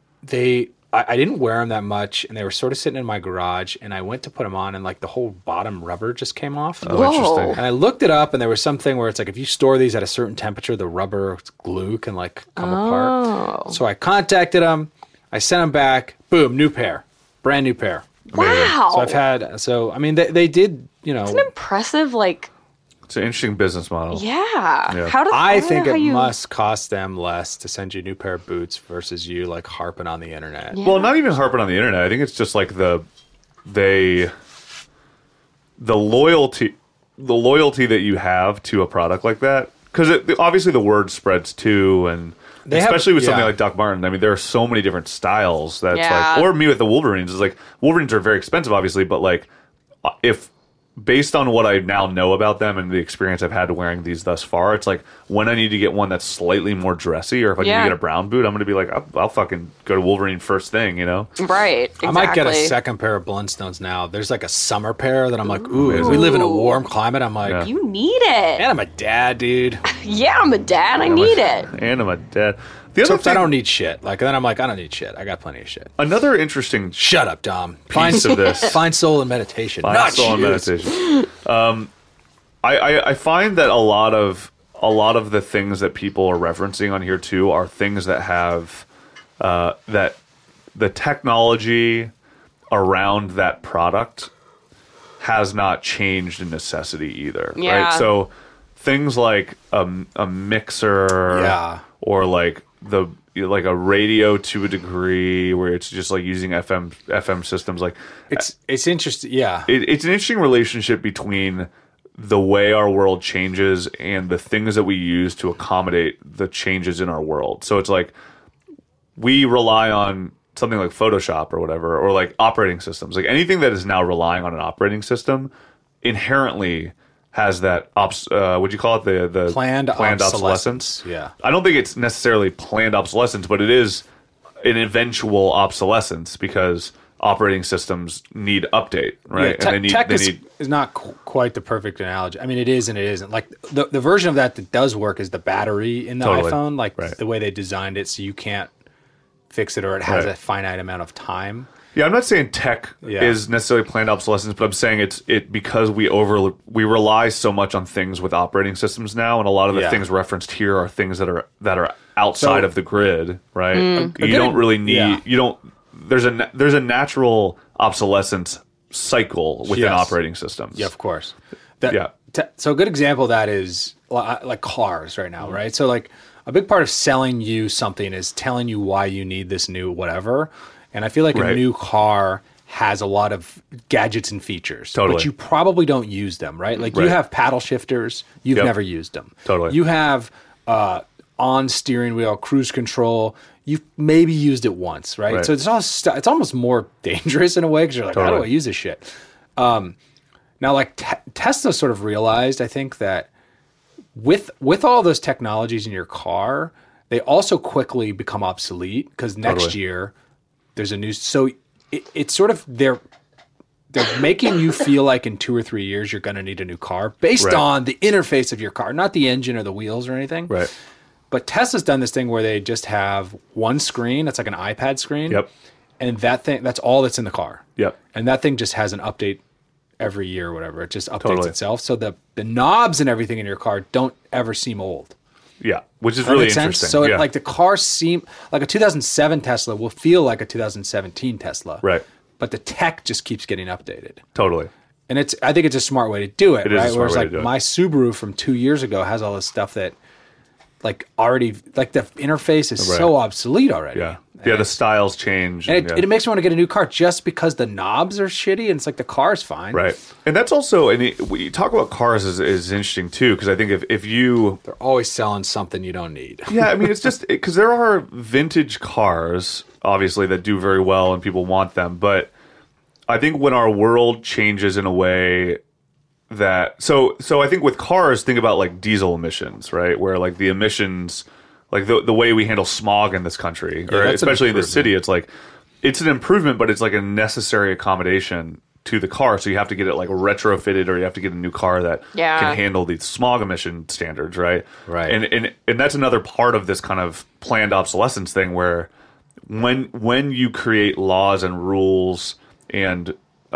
[SPEAKER 4] I didn't wear them that much, and they were sort of sitting in my garage, and I went to put them on, and like the whole bottom rubber just came off.
[SPEAKER 3] Oh, interesting.
[SPEAKER 4] And I looked it up, and there was something where it's like if you store these at a certain temperature, the rubber glue can like come apart. So I contacted them. I sent them back. Boom, new pair. Brand new pair.
[SPEAKER 5] Wow.
[SPEAKER 4] So I mean, they did,
[SPEAKER 5] It's an impressive, like...
[SPEAKER 3] It's an interesting business model.
[SPEAKER 5] Yeah.
[SPEAKER 4] I think it must cost them less to send you a new pair of boots versus you like harping on the internet.
[SPEAKER 3] Yeah. Well, not even harping on the internet. I think it's just like the loyalty that you have to a product like that, because obviously the word spreads too, and especially with something like Doc Marten. I mean, there are so many different styles that's like, or me with the Wolverines is like, Wolverines are very expensive, obviously, but like if based on what I now know about them and the experience I've had wearing these thus far, it's like when I need to get one that's slightly more dressy, or if I need to get a brown boot, I'm going to be like, I'll fucking go to Wolverine first thing,
[SPEAKER 5] Right, exactly.
[SPEAKER 4] I might get a second pair of Blundstones now. There's like a summer pair that I'm like, ooh, we live in a warm climate. I'm like,
[SPEAKER 5] you need it.
[SPEAKER 4] And I'm a dad, dude.
[SPEAKER 5] Yeah, I'm a dad. I need it.
[SPEAKER 3] And I'm a dad.
[SPEAKER 4] Except I don't need shit. Like, then I'm like, I don't need shit. I got plenty of shit.
[SPEAKER 3] Another interesting...
[SPEAKER 4] Shut up, Dom.
[SPEAKER 3] Piece of this.
[SPEAKER 4] Find soul in meditation.
[SPEAKER 3] Find soul in meditation. I find that a lot of the things that people are referencing on here too are things that have that the technology around that product has not changed in necessity either.
[SPEAKER 5] Yeah.
[SPEAKER 3] Right? So things like a mixer, or like like a radio to a degree, where it's just like using FM systems. Like
[SPEAKER 4] it's interesting. Yeah,
[SPEAKER 3] it's an interesting relationship between the way our world changes and the things that we use to accommodate the changes in our world. So it's like we rely on something like Photoshop or whatever, or like operating systems. Like anything that is now relying on an operating system inherently has that what'd you call it, the
[SPEAKER 4] planned obsolescence.
[SPEAKER 3] Yeah, I don't think it's necessarily planned obsolescence, but it is an eventual obsolescence because operating systems need update, right?
[SPEAKER 4] Yeah,
[SPEAKER 3] and
[SPEAKER 4] tech is not quite the perfect analogy. I mean, it is and it isn't. Like the version of that does work is the battery in the iPhone, like the way they designed it, so you can't fix it, or it has a finite amount of time.
[SPEAKER 3] Yeah, I'm not saying tech is necessarily planned obsolescence, but I'm saying it's because we rely so much on things with operating systems now, and a lot of the things referenced here are things that are outside of the grid, right? You don't really need There's a natural obsolescence cycle within operating systems.
[SPEAKER 4] Yeah, of course. So a good example of that is like cars right now, right? So like a big part of selling you something is telling you why you need this new whatever. And I feel like a new car has a lot of gadgets and features, but you probably don't use them, right? Like you have paddle shifters, you've never used them.
[SPEAKER 3] Totally.
[SPEAKER 4] You have on steering wheel, cruise control. You've maybe used it once, right?
[SPEAKER 3] Right.
[SPEAKER 4] So it's all it's almost more dangerous in a way because you're like, how do I
[SPEAKER 3] Totally.
[SPEAKER 4] use this shit? Now, like Tesla sort of realized, I think that with all those technologies in your car, they also quickly become obsolete because next
[SPEAKER 3] Totally.
[SPEAKER 4] year there's a new. So it's sort of they're making you feel like in 2 or 3 years you're going to need a new car based
[SPEAKER 3] Right.
[SPEAKER 4] on the interface of your car, not the engine or the wheels or anything.
[SPEAKER 3] Right.
[SPEAKER 4] But Tesla's done this thing where they just have one screen. It's like an iPad screen.
[SPEAKER 3] Yep.
[SPEAKER 4] And that's all that's in the car.
[SPEAKER 3] Yep.
[SPEAKER 4] And that thing just has an update every year or whatever. It just updates
[SPEAKER 3] Totally.
[SPEAKER 4] itself. So the knobs and everything in your car don't ever seem old.
[SPEAKER 3] Yeah. Which is
[SPEAKER 4] That
[SPEAKER 3] really
[SPEAKER 4] makes sense?
[SPEAKER 3] interesting.
[SPEAKER 4] So
[SPEAKER 3] yeah.
[SPEAKER 4] like the cars seem like a 2007 Tesla will feel like a 2017 Tesla.
[SPEAKER 3] Right.
[SPEAKER 4] But the tech just keeps getting updated.
[SPEAKER 3] Totally.
[SPEAKER 4] And I think it's a smart way to do it,
[SPEAKER 3] It is a
[SPEAKER 4] right?
[SPEAKER 3] smart
[SPEAKER 4] Whereas
[SPEAKER 3] way to
[SPEAKER 4] like
[SPEAKER 3] do it.
[SPEAKER 4] my Subaru from 2 years ago has all this stuff that like already like the interface is so
[SPEAKER 3] Right.
[SPEAKER 4] obsolete already.
[SPEAKER 3] Yeah. Yeah. The styles change.
[SPEAKER 4] And
[SPEAKER 3] yeah.
[SPEAKER 4] it makes me want to get a new car just because the knobs are shitty and it's like the car's fine.
[SPEAKER 3] Right. And that's also, and when you talk about cars is interesting too, because I think if you,
[SPEAKER 4] They're always selling something you don't need.
[SPEAKER 3] yeah, I mean, it's just because there are vintage cars, obviously, that do very well and people want them. But I think when our world changes in a way that, so I think with cars, think about like diesel emissions, right? Where like the emissions, like the way we handle smog in this country, or
[SPEAKER 4] that's an
[SPEAKER 3] especially in the
[SPEAKER 4] improvement.
[SPEAKER 3] city, it's like, it's an improvement, but it's like a necessary accommodation to the car. So you have to get it like retrofitted, or you have to get a new car that
[SPEAKER 5] Yeah.
[SPEAKER 3] can handle these smog emission standards, right?
[SPEAKER 4] Right.
[SPEAKER 3] And that's another part of this kind of planned obsolescence thing, where when you create laws and rules and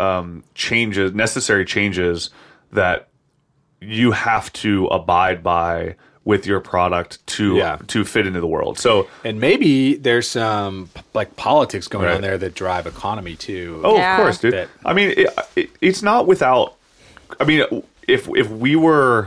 [SPEAKER 3] necessary changes that you have to abide by with your product to fit into the world. So
[SPEAKER 4] And maybe there's some like politics going
[SPEAKER 3] Right.
[SPEAKER 4] on there that drive economy too.
[SPEAKER 3] oh,
[SPEAKER 5] Yeah.
[SPEAKER 3] of course, dude.
[SPEAKER 4] That-
[SPEAKER 3] I mean, it's not without. I mean, if we were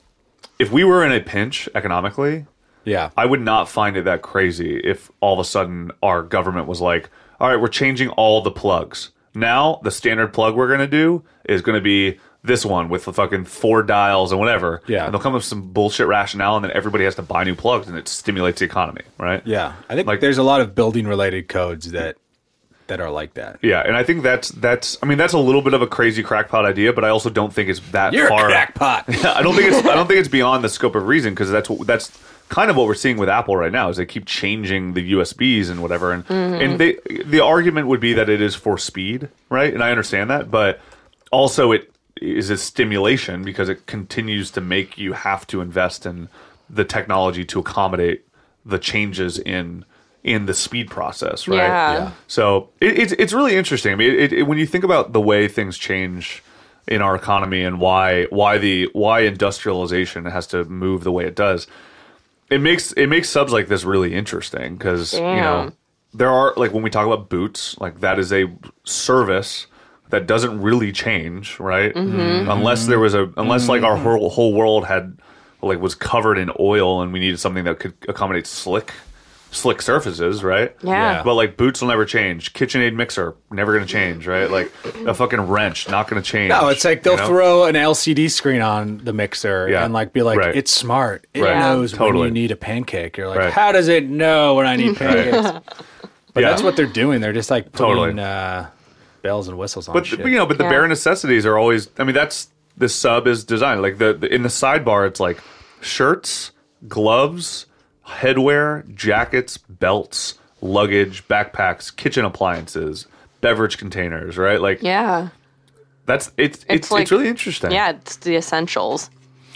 [SPEAKER 3] in a pinch economically,
[SPEAKER 4] Yeah.
[SPEAKER 3] I would not find it that crazy if all of a sudden our government was like, all right, we're changing all the plugs. Now the standard plug we're going to do is going to be this one with the fucking 4 dials and whatever.
[SPEAKER 4] Yeah.
[SPEAKER 3] And they'll come up with some bullshit rationale, and then everybody has to buy new plugs, and it stimulates the economy, right?
[SPEAKER 4] Yeah. I think
[SPEAKER 3] Like-
[SPEAKER 4] there's a lot of building related codes that are like that.
[SPEAKER 3] Yeah, and I think that's I mean, that's a little bit of a crazy crackpot idea, but I also don't think it's that
[SPEAKER 4] You're
[SPEAKER 3] far.
[SPEAKER 4] a crackpot.
[SPEAKER 3] I don't think it's beyond the scope of reason, because that's kind of what we're seeing with Apple right now, is they keep changing the USBs and whatever, and the argument would be that it is for speed, right? And I understand that, but also it is a stimulation because it continues to make you have to invest in the technology to accommodate the changes in the speed process, right?
[SPEAKER 5] Yeah.
[SPEAKER 3] So it's really interesting. I mean, when you think about the way things change in our economy and why industrialization has to move the way it does, it makes subs like this really interesting, because you know
[SPEAKER 5] Damn.
[SPEAKER 3] there are, like, when we talk about Boots, like that is a service that doesn't really change, right? Unless there was unless like our whole world had was covered in oil and we needed something that could accommodate slick surfaces, right?
[SPEAKER 5] Yeah.
[SPEAKER 3] But like Boots will never change. KitchenAid mixer never gonna change, right? Like a fucking wrench not gonna change.
[SPEAKER 4] No, it's like they'll
[SPEAKER 3] you know?
[SPEAKER 4] throw an LCD screen on the mixer
[SPEAKER 3] Yeah.
[SPEAKER 4] and like be like,
[SPEAKER 3] Right.
[SPEAKER 4] it's smart. It
[SPEAKER 3] Right.
[SPEAKER 4] knows when
[SPEAKER 3] Totally.
[SPEAKER 4] you need a pancake. You're like,
[SPEAKER 3] Right.
[SPEAKER 4] how does it know when I need pancakes? But
[SPEAKER 3] Yeah.
[SPEAKER 4] that's what they're doing. They're just like putting
[SPEAKER 3] Totally.
[SPEAKER 4] bells and whistles on
[SPEAKER 3] But
[SPEAKER 4] shit.
[SPEAKER 3] but the
[SPEAKER 5] Yeah.
[SPEAKER 3] bare necessities are always. I mean, that's the sub is designed like the in the sidebar. It's like shirts, gloves, headwear, jackets, belts, luggage, backpacks, kitchen appliances, beverage containers. Right? Like
[SPEAKER 5] Yeah.
[SPEAKER 3] that's it's
[SPEAKER 5] like-
[SPEAKER 3] really interesting.
[SPEAKER 5] Yeah, it's the essentials.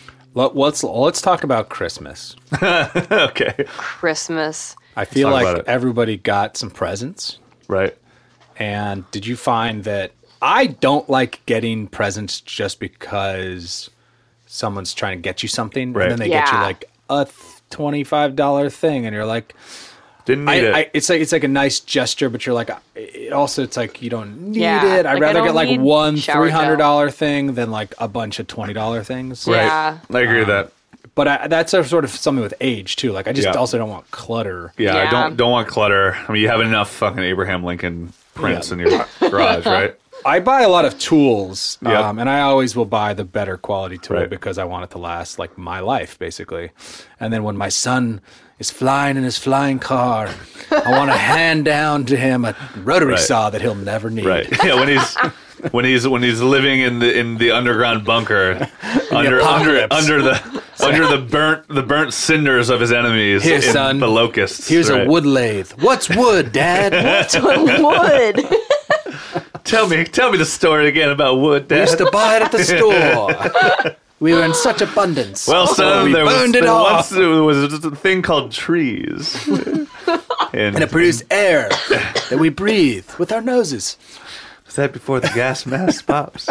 [SPEAKER 4] Let's talk about Christmas.
[SPEAKER 3] Okay.
[SPEAKER 5] Christmas.
[SPEAKER 4] I feel
[SPEAKER 3] talk
[SPEAKER 4] like
[SPEAKER 3] about it.
[SPEAKER 4] everybody got some presents.
[SPEAKER 3] Right.
[SPEAKER 4] And did you find that I don't like getting presents just because someone's trying to get you something,
[SPEAKER 3] Right.
[SPEAKER 4] and then they get you
[SPEAKER 5] Yeah.
[SPEAKER 4] like a $25 thing, and you're like,
[SPEAKER 3] Didn't need it.
[SPEAKER 4] it's like a nice gesture, but you're like, it's like you don't need
[SPEAKER 5] Yeah,
[SPEAKER 4] it. I'd
[SPEAKER 5] like, I
[SPEAKER 4] rather
[SPEAKER 5] don't
[SPEAKER 4] get like
[SPEAKER 5] need
[SPEAKER 4] one
[SPEAKER 5] shower
[SPEAKER 4] $300 thing than like a bunch of $20 things.
[SPEAKER 3] Right.
[SPEAKER 5] Yeah.
[SPEAKER 3] I agree with that.
[SPEAKER 4] But that's a sort of something with age too. Like I just
[SPEAKER 3] Yeah.
[SPEAKER 4] also don't want clutter.
[SPEAKER 3] Yeah, I
[SPEAKER 5] Yeah.
[SPEAKER 3] don't want clutter. I mean, you have enough fucking Abraham Lincoln prints in your garage, right?
[SPEAKER 4] I buy a lot of tools,
[SPEAKER 3] Yep.
[SPEAKER 4] and I always will buy the better quality tool
[SPEAKER 3] Right.
[SPEAKER 4] because I want it to last like my life, basically. And then when my son is flying in his flying car, I want to hand down to him a rotary
[SPEAKER 3] Right.
[SPEAKER 4] saw that he'll never need.
[SPEAKER 3] Right. Yeah. When he's living in the underground bunker under
[SPEAKER 4] apocalypse.
[SPEAKER 3] the burnt cinders of his enemies.
[SPEAKER 4] Here,
[SPEAKER 3] in
[SPEAKER 4] son.
[SPEAKER 3] The locusts.
[SPEAKER 4] Here's
[SPEAKER 3] Right.
[SPEAKER 4] a wood lathe. What's wood, Dad?
[SPEAKER 5] Wood.
[SPEAKER 3] Tell me the story again about wood,
[SPEAKER 4] We
[SPEAKER 3] Dad.
[SPEAKER 4] used to buy it at the store. We were in such abundance.
[SPEAKER 3] Well, son,
[SPEAKER 4] we burned it off.
[SPEAKER 3] there was a thing called trees,
[SPEAKER 4] And it produced air that we breathe with our noses.
[SPEAKER 3] Was that before the gas mask pops?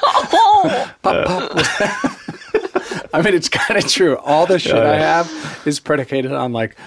[SPEAKER 4] I mean, it's kind of true. All the shit I have is predicated on like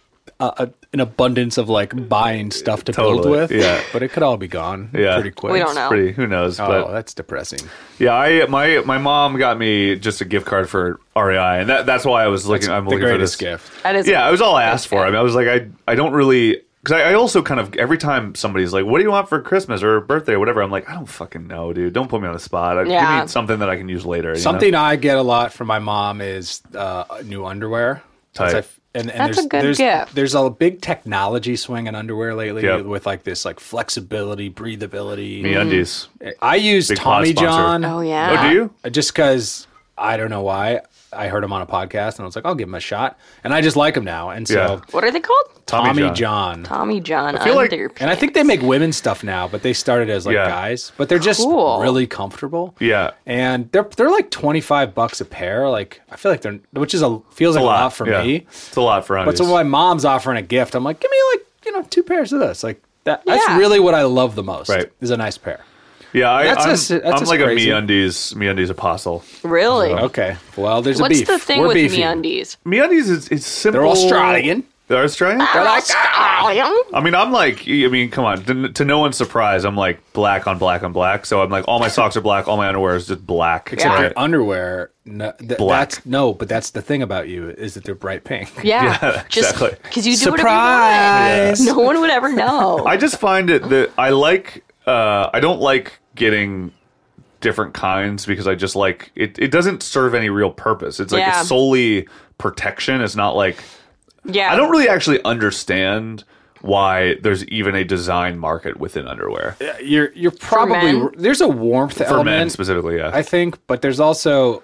[SPEAKER 4] an abundance of like buying stuff to build
[SPEAKER 3] Totally,
[SPEAKER 4] with.
[SPEAKER 3] yeah.
[SPEAKER 4] But it could all be gone
[SPEAKER 3] Yeah.
[SPEAKER 4] pretty quick.
[SPEAKER 5] We don't know.
[SPEAKER 3] Pretty, who knows?
[SPEAKER 4] Oh,
[SPEAKER 3] But
[SPEAKER 4] that's depressing.
[SPEAKER 3] yeah, my mom got me just a gift card for REI, and that's why I was looking. I'm
[SPEAKER 4] The
[SPEAKER 3] looking for this
[SPEAKER 4] greatest gift.
[SPEAKER 5] That is.
[SPEAKER 3] Yeah, it was all I asked
[SPEAKER 5] Okay.
[SPEAKER 3] for. I mean, I was like, I don't really, because I also kind of every time somebody's like, "What do you want for Christmas or birthday or whatever?" I'm like, I don't fucking know, dude. Don't put me on the spot.
[SPEAKER 5] Yeah.
[SPEAKER 3] Give me something that I can use later. you know?
[SPEAKER 4] Something I get a lot from my mom is new underwear.
[SPEAKER 3] Tight.
[SPEAKER 4] And
[SPEAKER 5] That's a good
[SPEAKER 4] there's,
[SPEAKER 5] gift.
[SPEAKER 4] There's a big technology swing in underwear lately
[SPEAKER 3] Yep.
[SPEAKER 4] with like this like flexibility, breathability.
[SPEAKER 3] MeUndies.
[SPEAKER 4] I use
[SPEAKER 3] Big
[SPEAKER 4] Tommy
[SPEAKER 3] pod sponsor.
[SPEAKER 4] John.
[SPEAKER 5] Oh yeah.
[SPEAKER 3] Oh, do you?
[SPEAKER 4] Just because I don't know why. I heard him on a podcast and I was like, I'll give him a shot. And I just like him now. And so
[SPEAKER 3] Yeah.
[SPEAKER 5] What are they called?
[SPEAKER 3] Tommy
[SPEAKER 4] John.
[SPEAKER 5] Tommy John.
[SPEAKER 3] feel like-
[SPEAKER 5] Underpants.
[SPEAKER 4] And I think they make women's stuff now, but they started as like
[SPEAKER 3] Yeah.
[SPEAKER 4] guys. But they're just
[SPEAKER 5] Cool.
[SPEAKER 4] really comfortable.
[SPEAKER 3] Yeah.
[SPEAKER 4] And they're like $25 a pair. Like I feel like they're, which is feels like a lot for
[SPEAKER 3] yeah.
[SPEAKER 4] me.
[SPEAKER 3] It's a lot for
[SPEAKER 4] But
[SPEAKER 3] undies.
[SPEAKER 4] so when my mom's offering a gift, I'm like, give me like 2 pairs of this. Like that's
[SPEAKER 5] Yeah.
[SPEAKER 4] really what I love the most.
[SPEAKER 3] Right.
[SPEAKER 4] Is a nice pair.
[SPEAKER 3] Yeah,
[SPEAKER 4] That's
[SPEAKER 3] I'm,
[SPEAKER 4] just- that's
[SPEAKER 3] I'm
[SPEAKER 4] just
[SPEAKER 3] like
[SPEAKER 4] crazy.
[SPEAKER 3] a MeUndies apostle.
[SPEAKER 5] Really?
[SPEAKER 4] Okay. Well, there's a
[SPEAKER 5] What's
[SPEAKER 4] beef.
[SPEAKER 5] the thing
[SPEAKER 4] We're
[SPEAKER 5] with
[SPEAKER 4] beefy.
[SPEAKER 5] MeUndies?
[SPEAKER 3] MeUndies is it's simple.
[SPEAKER 4] They're Australian.
[SPEAKER 3] They're Australian.
[SPEAKER 5] Australian.
[SPEAKER 3] I mean, I'm like, I mean, come on. To no one's surprise, I'm like black on black on black. So I'm like, all my socks are black, all my underwear is just black.
[SPEAKER 4] Except
[SPEAKER 5] Yeah.
[SPEAKER 4] your underwear,
[SPEAKER 3] Black.
[SPEAKER 4] but that's the thing about you is that they're bright pink.
[SPEAKER 5] Yeah.
[SPEAKER 3] Yeah,
[SPEAKER 5] Just
[SPEAKER 3] exactly.
[SPEAKER 5] because you do
[SPEAKER 4] Surprise!
[SPEAKER 5] whatever you want. No one would ever know.
[SPEAKER 3] I just find it that I like. I don't like getting different kinds because I just like it. It doesn't serve any real purpose. It's like
[SPEAKER 5] Yeah.
[SPEAKER 3] it's solely protection. It's not like
[SPEAKER 5] Yeah.
[SPEAKER 3] I don't really actually understand why there's even a design market within underwear
[SPEAKER 4] You're probably
[SPEAKER 5] men?
[SPEAKER 4] there's a warmth
[SPEAKER 3] for
[SPEAKER 4] element,
[SPEAKER 3] men specifically. Yeah,
[SPEAKER 4] I think, but there's also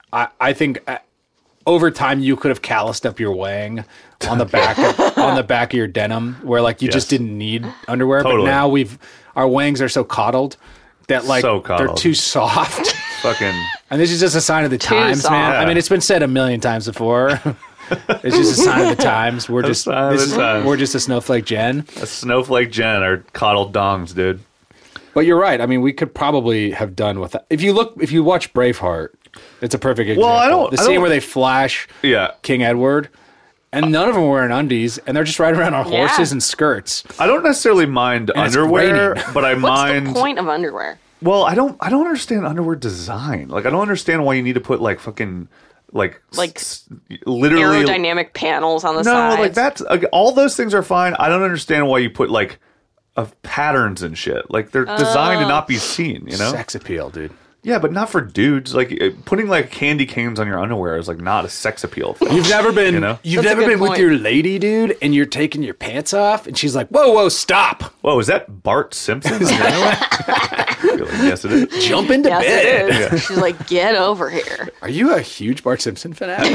[SPEAKER 4] I think over time you could have calloused up your wang on the back on the back of your denim where like you just
[SPEAKER 3] Yes.
[SPEAKER 4] didn't need underwear,
[SPEAKER 3] Totally.
[SPEAKER 4] but now our wangs are so coddled that like
[SPEAKER 3] So
[SPEAKER 4] they're
[SPEAKER 3] coddled.
[SPEAKER 4] too soft.
[SPEAKER 3] fucking
[SPEAKER 4] And this is just a sign of the times,
[SPEAKER 5] soft.
[SPEAKER 4] man. I
[SPEAKER 3] Yeah.
[SPEAKER 4] mean, it's been said a million times before. It's just a sign of the times. We're just
[SPEAKER 3] sign of the times.
[SPEAKER 4] we're just a snowflake gen.
[SPEAKER 3] a snowflake Jen or coddled dongs, dude.
[SPEAKER 4] But you're right. I mean, we could probably have done with that. If you watch Braveheart, it's a perfect example.
[SPEAKER 3] Well, I don't-
[SPEAKER 4] the
[SPEAKER 3] I
[SPEAKER 4] scene
[SPEAKER 3] don't-
[SPEAKER 4] where they flash
[SPEAKER 3] Yeah,
[SPEAKER 4] King Edward, and none of them are wearing undies, and they're just riding around on
[SPEAKER 5] Yeah.
[SPEAKER 4] horses and skirts.
[SPEAKER 3] I don't necessarily mind
[SPEAKER 4] And it's
[SPEAKER 3] underwear,
[SPEAKER 4] raining.
[SPEAKER 3] but I
[SPEAKER 5] What's
[SPEAKER 3] mind.
[SPEAKER 5] the point of underwear?
[SPEAKER 3] Well, I don't understand underwear design. Like, I don't understand why you need to put like fucking like
[SPEAKER 5] Like
[SPEAKER 3] literally
[SPEAKER 5] Aerodynamic panels on the
[SPEAKER 3] no,
[SPEAKER 5] sides.
[SPEAKER 3] like that's all those things are fine. I don't understand why you put like of patterns and shit. Like they're designed to not be seen. You know?
[SPEAKER 4] Sex appeal, dude.
[SPEAKER 3] Yeah, but not for dudes. Like putting like candy canes on your underwear is like not a sex appeal thing.
[SPEAKER 4] You've never been,
[SPEAKER 3] You know?
[SPEAKER 4] you've
[SPEAKER 5] That's a
[SPEAKER 4] never
[SPEAKER 5] good
[SPEAKER 4] been with
[SPEAKER 5] point.
[SPEAKER 4] your lady, dude, and you're taking your pants off, and she's like, "Whoa, stop!
[SPEAKER 3] Whoa, is that Bart Simpson? on your underwear? I feel like, yes, it is.
[SPEAKER 4] Jump into
[SPEAKER 5] yes,
[SPEAKER 4] bed."
[SPEAKER 5] it is. She's like, get over here.
[SPEAKER 4] Are you a huge Bart Simpson fan?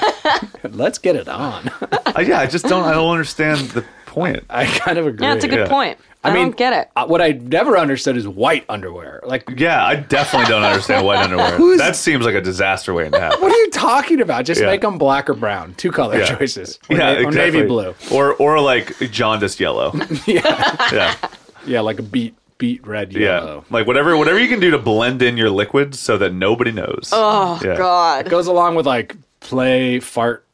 [SPEAKER 4] Let's get it on.
[SPEAKER 3] Yeah, I don't understand the point.
[SPEAKER 4] I kind of agree.
[SPEAKER 5] Yeah, it's a good
[SPEAKER 3] Yeah.
[SPEAKER 5] point. I
[SPEAKER 4] mean,
[SPEAKER 5] don't get it.
[SPEAKER 4] What I never understood is white underwear. Like,
[SPEAKER 3] Yeah, I definitely don't understand white underwear.
[SPEAKER 4] Who's-
[SPEAKER 3] That seems like a disaster waiting to happen.
[SPEAKER 4] what are you talking about? Just
[SPEAKER 3] Yeah.
[SPEAKER 4] make them black or brown. 2 color
[SPEAKER 3] Yeah.
[SPEAKER 4] choices. Or,
[SPEAKER 3] Yeah,
[SPEAKER 4] or navy
[SPEAKER 3] exactly.
[SPEAKER 4] blue.
[SPEAKER 3] or like jaundiced yellow. Yeah,
[SPEAKER 4] Yeah, like a beet red
[SPEAKER 3] yeah.
[SPEAKER 4] yellow.
[SPEAKER 3] Like whatever you can do to blend in your liquids so that nobody knows.
[SPEAKER 5] Oh,
[SPEAKER 3] Yeah.
[SPEAKER 5] God.
[SPEAKER 4] Goes along with like play, fart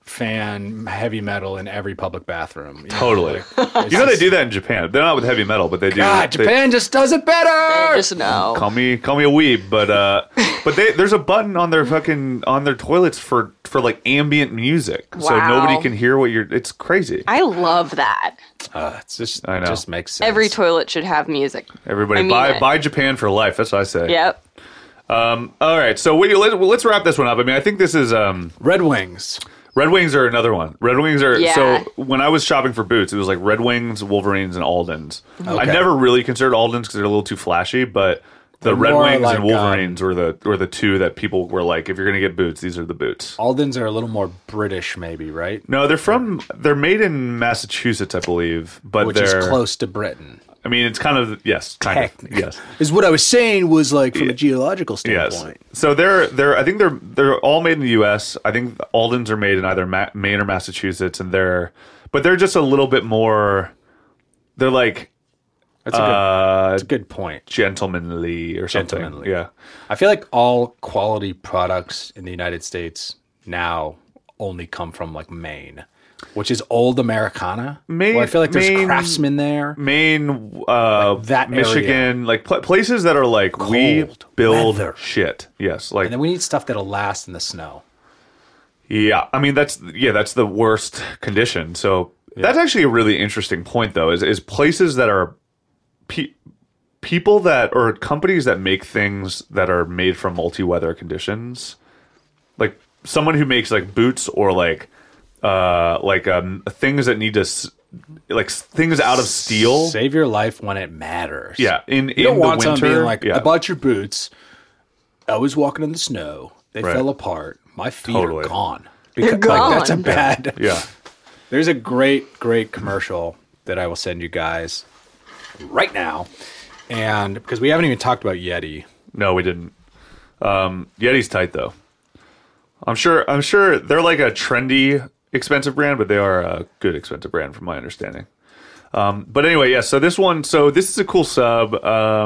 [SPEAKER 4] fan heavy metal in every public bathroom. You know,
[SPEAKER 3] Totally.
[SPEAKER 4] it's
[SPEAKER 3] You know they
[SPEAKER 4] just-
[SPEAKER 3] do that in Japan. They're not with heavy metal, but they do.
[SPEAKER 4] God, Japan just does it better.
[SPEAKER 5] Just no.
[SPEAKER 3] Call me a weeb, but there's a button on their toilets for like ambient music, so
[SPEAKER 5] Wow.
[SPEAKER 3] nobody can hear what you're. It's crazy.
[SPEAKER 5] I love that.
[SPEAKER 4] It's just,
[SPEAKER 3] I know.
[SPEAKER 4] it just makes sense.
[SPEAKER 5] Every toilet should have music.
[SPEAKER 3] Everybody
[SPEAKER 5] I mean it.
[SPEAKER 3] buy Japan for life. That's what I say.
[SPEAKER 5] Yep.
[SPEAKER 3] All right, so let's wrap this one up. I mean, I think this is
[SPEAKER 4] Red Wings.
[SPEAKER 3] Red Wings are another one. Red Wings are
[SPEAKER 5] Yeah.
[SPEAKER 3] so when I was shopping for boots, it was like Red Wings, Wolverines, and Aldens. I
[SPEAKER 4] Okay.
[SPEAKER 3] never really considered Aldens because they're a little too flashy, but the
[SPEAKER 4] They're
[SPEAKER 3] Red
[SPEAKER 4] more
[SPEAKER 3] Wings
[SPEAKER 4] like,
[SPEAKER 3] and Wolverines were the two that people were like, if you're gonna get boots, these are the boots.
[SPEAKER 4] Aldens are a little more British, maybe, right?
[SPEAKER 3] No, they're made in Massachusetts, I believe, but
[SPEAKER 4] Which
[SPEAKER 3] they're
[SPEAKER 4] is close to Britain.
[SPEAKER 3] I mean, it's kind of yes, kind of
[SPEAKER 4] Technically.
[SPEAKER 3] yes.
[SPEAKER 4] Is what I was saying was like from a geological
[SPEAKER 3] Yes.
[SPEAKER 4] standpoint.
[SPEAKER 3] So I think they're all made in the U.S. I think the Aldens are made in either Maine or Massachusetts, and they're just a little bit more. They're like
[SPEAKER 4] That's a good point.
[SPEAKER 3] gentlemanly or something.
[SPEAKER 4] Gentlemanly.
[SPEAKER 3] Yeah.
[SPEAKER 4] I feel like all quality products in the United States now only come from like Maine, which is old Americana.
[SPEAKER 3] Maine-
[SPEAKER 4] Where I feel like there's
[SPEAKER 3] Maine-
[SPEAKER 4] craftsmen there.
[SPEAKER 3] Maine,
[SPEAKER 4] that
[SPEAKER 3] Michigan, like places that are like we
[SPEAKER 4] Cold
[SPEAKER 3] build
[SPEAKER 4] weather.
[SPEAKER 3] shit. Yes, like
[SPEAKER 4] And then we need stuff that'll last in the snow.
[SPEAKER 3] yeah. I mean that's the worst condition. So that's actually a really interesting point, though. Is places that are people that or companies that make things that are made from multi-weather conditions, like someone who makes like boots or like things that need to like things out of steel.
[SPEAKER 4] Save your life when it matters.
[SPEAKER 3] Yeah, in
[SPEAKER 4] You don't
[SPEAKER 3] the
[SPEAKER 4] want someone
[SPEAKER 3] winter,
[SPEAKER 4] being like,
[SPEAKER 3] yeah.
[SPEAKER 4] I bought your boots. I was walking in the snow. They
[SPEAKER 3] Right.
[SPEAKER 4] fell apart. My feet
[SPEAKER 3] Totally.
[SPEAKER 4] are gone.
[SPEAKER 5] They're
[SPEAKER 4] Like, that's a
[SPEAKER 5] gone.
[SPEAKER 4] bad.
[SPEAKER 3] Yeah.
[SPEAKER 4] There's a great commercial that I will send you guys right now. And because we haven't even talked about Yeti.
[SPEAKER 3] No, we didn't. Yeti's tight though. I'm sure they're like a trendy expensive brand, but they are a good expensive brand from my understanding. But anyway, yeah. So this is a cool sub.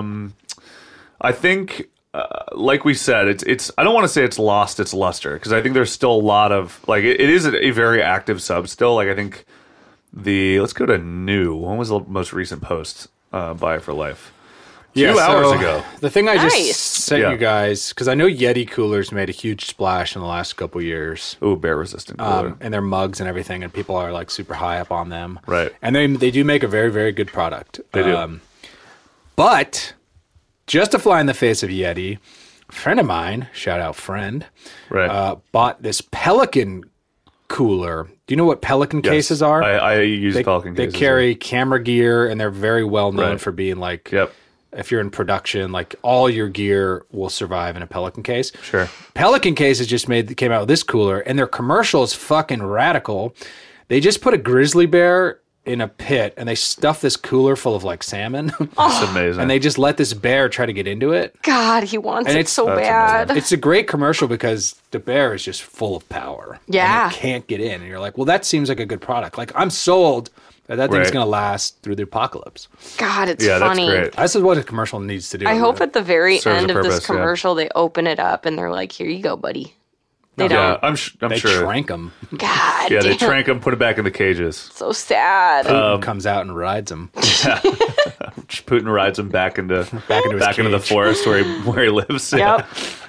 [SPEAKER 3] I think, like we said, it's. I don't want to say it's lost its luster because I think there's still a lot of like it is a very active sub still. Like I think let's go to new. When was the most recent post? Buy it for life. 2 hours ago.
[SPEAKER 4] The thing I just
[SPEAKER 5] Nice.
[SPEAKER 4] sent
[SPEAKER 3] Yeah.
[SPEAKER 4] you guys, because I know Yeti coolers made a huge splash in the last couple years.
[SPEAKER 3] Ooh, bear resistant cooler.
[SPEAKER 4] And their mugs and everything, and people are like super high up on them.
[SPEAKER 3] Right.
[SPEAKER 4] And they do make a very, very good product.
[SPEAKER 3] They do.
[SPEAKER 4] But just to fly in the face of Yeti, a friend of mine, shout out friend,
[SPEAKER 3] Right.
[SPEAKER 4] bought this Pelican cooler. Do you know what Pelican
[SPEAKER 3] Yes.
[SPEAKER 4] cases are?
[SPEAKER 3] I use Pelican
[SPEAKER 4] They
[SPEAKER 3] cases.
[SPEAKER 4] carry camera gear, and they're very well known
[SPEAKER 3] Right.
[SPEAKER 4] for being like,
[SPEAKER 3] Yep.
[SPEAKER 4] if you're in production, like all your gear will survive in a Pelican case.
[SPEAKER 3] Sure.
[SPEAKER 4] Pelican cases just came out with this cooler, and their commercial is fucking radical. They just put a grizzly bear in a pit, and they stuff this cooler full of like salmon,
[SPEAKER 3] It's amazing.
[SPEAKER 4] and they just let this bear try to get into it.
[SPEAKER 5] God, he wants
[SPEAKER 4] And
[SPEAKER 5] it
[SPEAKER 4] it's-
[SPEAKER 5] so
[SPEAKER 3] That's
[SPEAKER 5] bad.
[SPEAKER 4] It's a great commercial because the bear is just full of power.
[SPEAKER 5] Yeah.
[SPEAKER 4] And it can't get in. And you're like, well, that seems like a good product. Like, I'm sold that thing's
[SPEAKER 3] Right.
[SPEAKER 4] going to last through the apocalypse.
[SPEAKER 5] God, it's
[SPEAKER 3] yeah,
[SPEAKER 5] funny.
[SPEAKER 3] that's great.
[SPEAKER 4] This is what a commercial needs to do.
[SPEAKER 5] I hope at the very
[SPEAKER 3] Serves
[SPEAKER 5] end
[SPEAKER 3] a
[SPEAKER 5] of this
[SPEAKER 3] purpose, yeah.
[SPEAKER 5] commercial they open it up and they're like, "Here you go, buddy." They
[SPEAKER 3] Yeah,
[SPEAKER 5] don't.
[SPEAKER 3] I'm
[SPEAKER 4] they
[SPEAKER 3] sure.
[SPEAKER 4] trank them.
[SPEAKER 5] God,
[SPEAKER 3] Yeah, they
[SPEAKER 5] damn.
[SPEAKER 3] trank them, put it back in the cages.
[SPEAKER 5] So sad.
[SPEAKER 4] Comes out and rides them.
[SPEAKER 3] Putin rides him back into
[SPEAKER 4] His
[SPEAKER 3] the
[SPEAKER 4] cage.
[SPEAKER 3] forest where he lives.
[SPEAKER 5] Yep.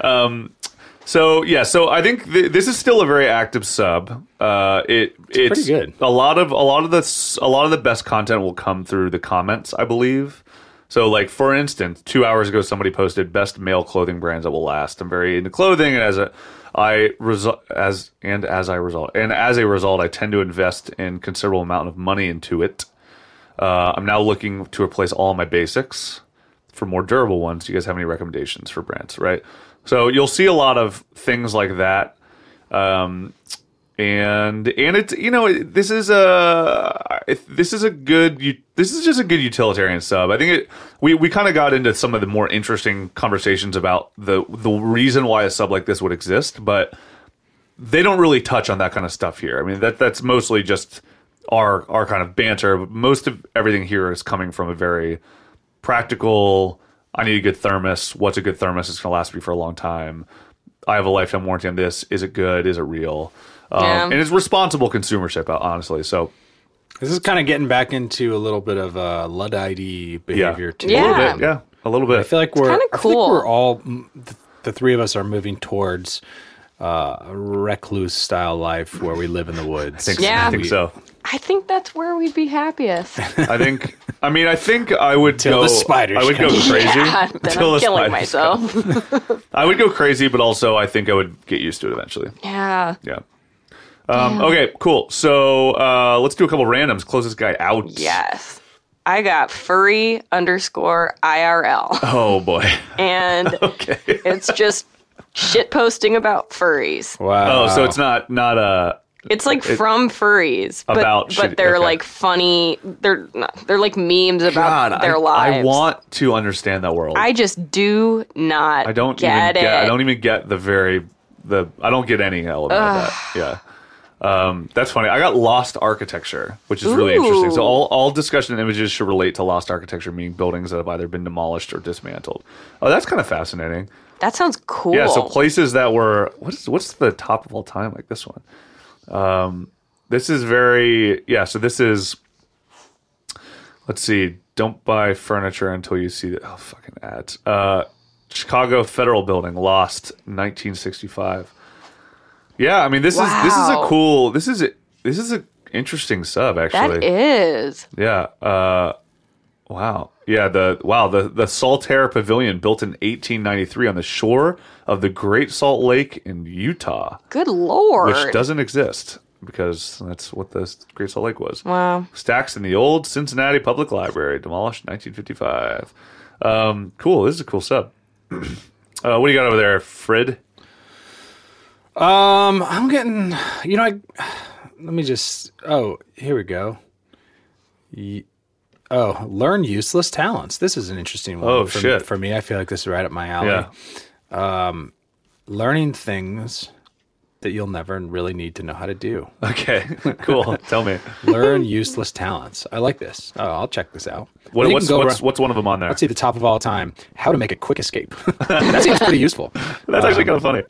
[SPEAKER 3] So I think this is still a very active sub. It's
[SPEAKER 4] pretty good.
[SPEAKER 3] A lot of the best content will come through the comments, I believe. So, like for instance, 2 hours ago, somebody posted best male clothing brands that will last. I'm very into clothing, and as a result, I tend to invest in considerable amount of money into it. I'm now looking to replace all my basics for more durable ones. Do you guys have any recommendations for brands? Right. So you'll see a lot of things like that. And it's this is just a good utilitarian sub. I think we kind of got into some of the more interesting conversations about the reason why a sub like this would exist, but they don't really touch on that kind of stuff here. I mean that's mostly just our kind of banter. Most of everything here is coming from a very practical. I need a good thermos. What's a good thermos? It's going to last me for a long time. I have a lifetime warranty on this. Is it good? Is it real?
[SPEAKER 5] Yeah.
[SPEAKER 3] And it's responsible consumership, honestly. So
[SPEAKER 4] This is kind of getting back into a little bit of Luddite behavior too.
[SPEAKER 5] Yeah.
[SPEAKER 3] a little bit, yeah, a little bit.
[SPEAKER 4] I feel like
[SPEAKER 5] kinda cool.
[SPEAKER 4] we're all the three of us are moving towards a recluse style life where we live in the woods.
[SPEAKER 5] Yeah.
[SPEAKER 3] I think so.
[SPEAKER 5] I think that's where we'd be happiest.
[SPEAKER 3] I think I would
[SPEAKER 4] Till
[SPEAKER 3] go.
[SPEAKER 4] the spiders
[SPEAKER 3] I would go
[SPEAKER 4] come.
[SPEAKER 3] crazy.
[SPEAKER 5] Yeah, then
[SPEAKER 3] Till
[SPEAKER 5] I'm
[SPEAKER 3] the
[SPEAKER 5] killing
[SPEAKER 3] spiders come.
[SPEAKER 5] myself.
[SPEAKER 3] I would go crazy, but also I think I would get used to it eventually.
[SPEAKER 5] Yeah.
[SPEAKER 3] Yeah. Okay, cool. So let's do a couple randoms. Close this guy out.
[SPEAKER 5] Yes. I got furry_IRL.
[SPEAKER 3] Oh boy.
[SPEAKER 5] And
[SPEAKER 3] Okay.
[SPEAKER 5] it's just shit posting about furries.
[SPEAKER 4] Wow.
[SPEAKER 3] Oh, so it's not
[SPEAKER 5] It's like from furries,
[SPEAKER 3] About
[SPEAKER 5] but
[SPEAKER 3] shit-
[SPEAKER 5] they're
[SPEAKER 3] okay.
[SPEAKER 5] like funny. They're like memes about their lives.
[SPEAKER 3] I want to understand that world.
[SPEAKER 5] I just do not.
[SPEAKER 3] I don't
[SPEAKER 5] get
[SPEAKER 3] even
[SPEAKER 5] it.
[SPEAKER 3] get. I don't even get I don't get any element of that. Yeah. That's funny. I got Lost Architecture, which is really interesting. So all discussion and images should relate to Lost Architecture, meaning buildings that have either been demolished or dismantled. Oh, that's kind of fascinating.
[SPEAKER 5] That sounds cool.
[SPEAKER 3] Yeah. So places that were what's the top of all time like this one? This is very So this is. Let's see. Don't buy furniture until you see the fucking ads. Chicago Federal Building, Lost, 1965. Yeah, I mean this is a cool. This is a interesting sub actually.
[SPEAKER 5] that is.
[SPEAKER 3] Yeah. Wow. Yeah. The Saltaire Pavilion, built in 1893 on the shore of the Great Salt Lake in Utah,
[SPEAKER 5] Good lord.
[SPEAKER 3] which doesn't exist because that's what the Great Salt Lake was.
[SPEAKER 5] Wow.
[SPEAKER 3] Stacks in the old Cincinnati Public Library, demolished in 1955. Cool. This is a cool sub. What do you got over there, Fred?
[SPEAKER 4] I'm getting, let me just, here we go. Learn useless talents. This is an interesting one.
[SPEAKER 3] Oh,
[SPEAKER 4] for,
[SPEAKER 3] shit.
[SPEAKER 4] For me, I feel like this is right up my alley.
[SPEAKER 3] Yeah.
[SPEAKER 4] Learning things that you'll never really need to know how to do.
[SPEAKER 3] Okay. Cool. Tell me.
[SPEAKER 4] Learn useless talents. I like this. Oh, I'll check this out. You can
[SPEAKER 3] What's
[SPEAKER 4] go around-
[SPEAKER 3] one of them on there?
[SPEAKER 4] Let's see the top of all time. How to make a quick escape. That seems pretty useful.
[SPEAKER 3] That's actually kind of funny.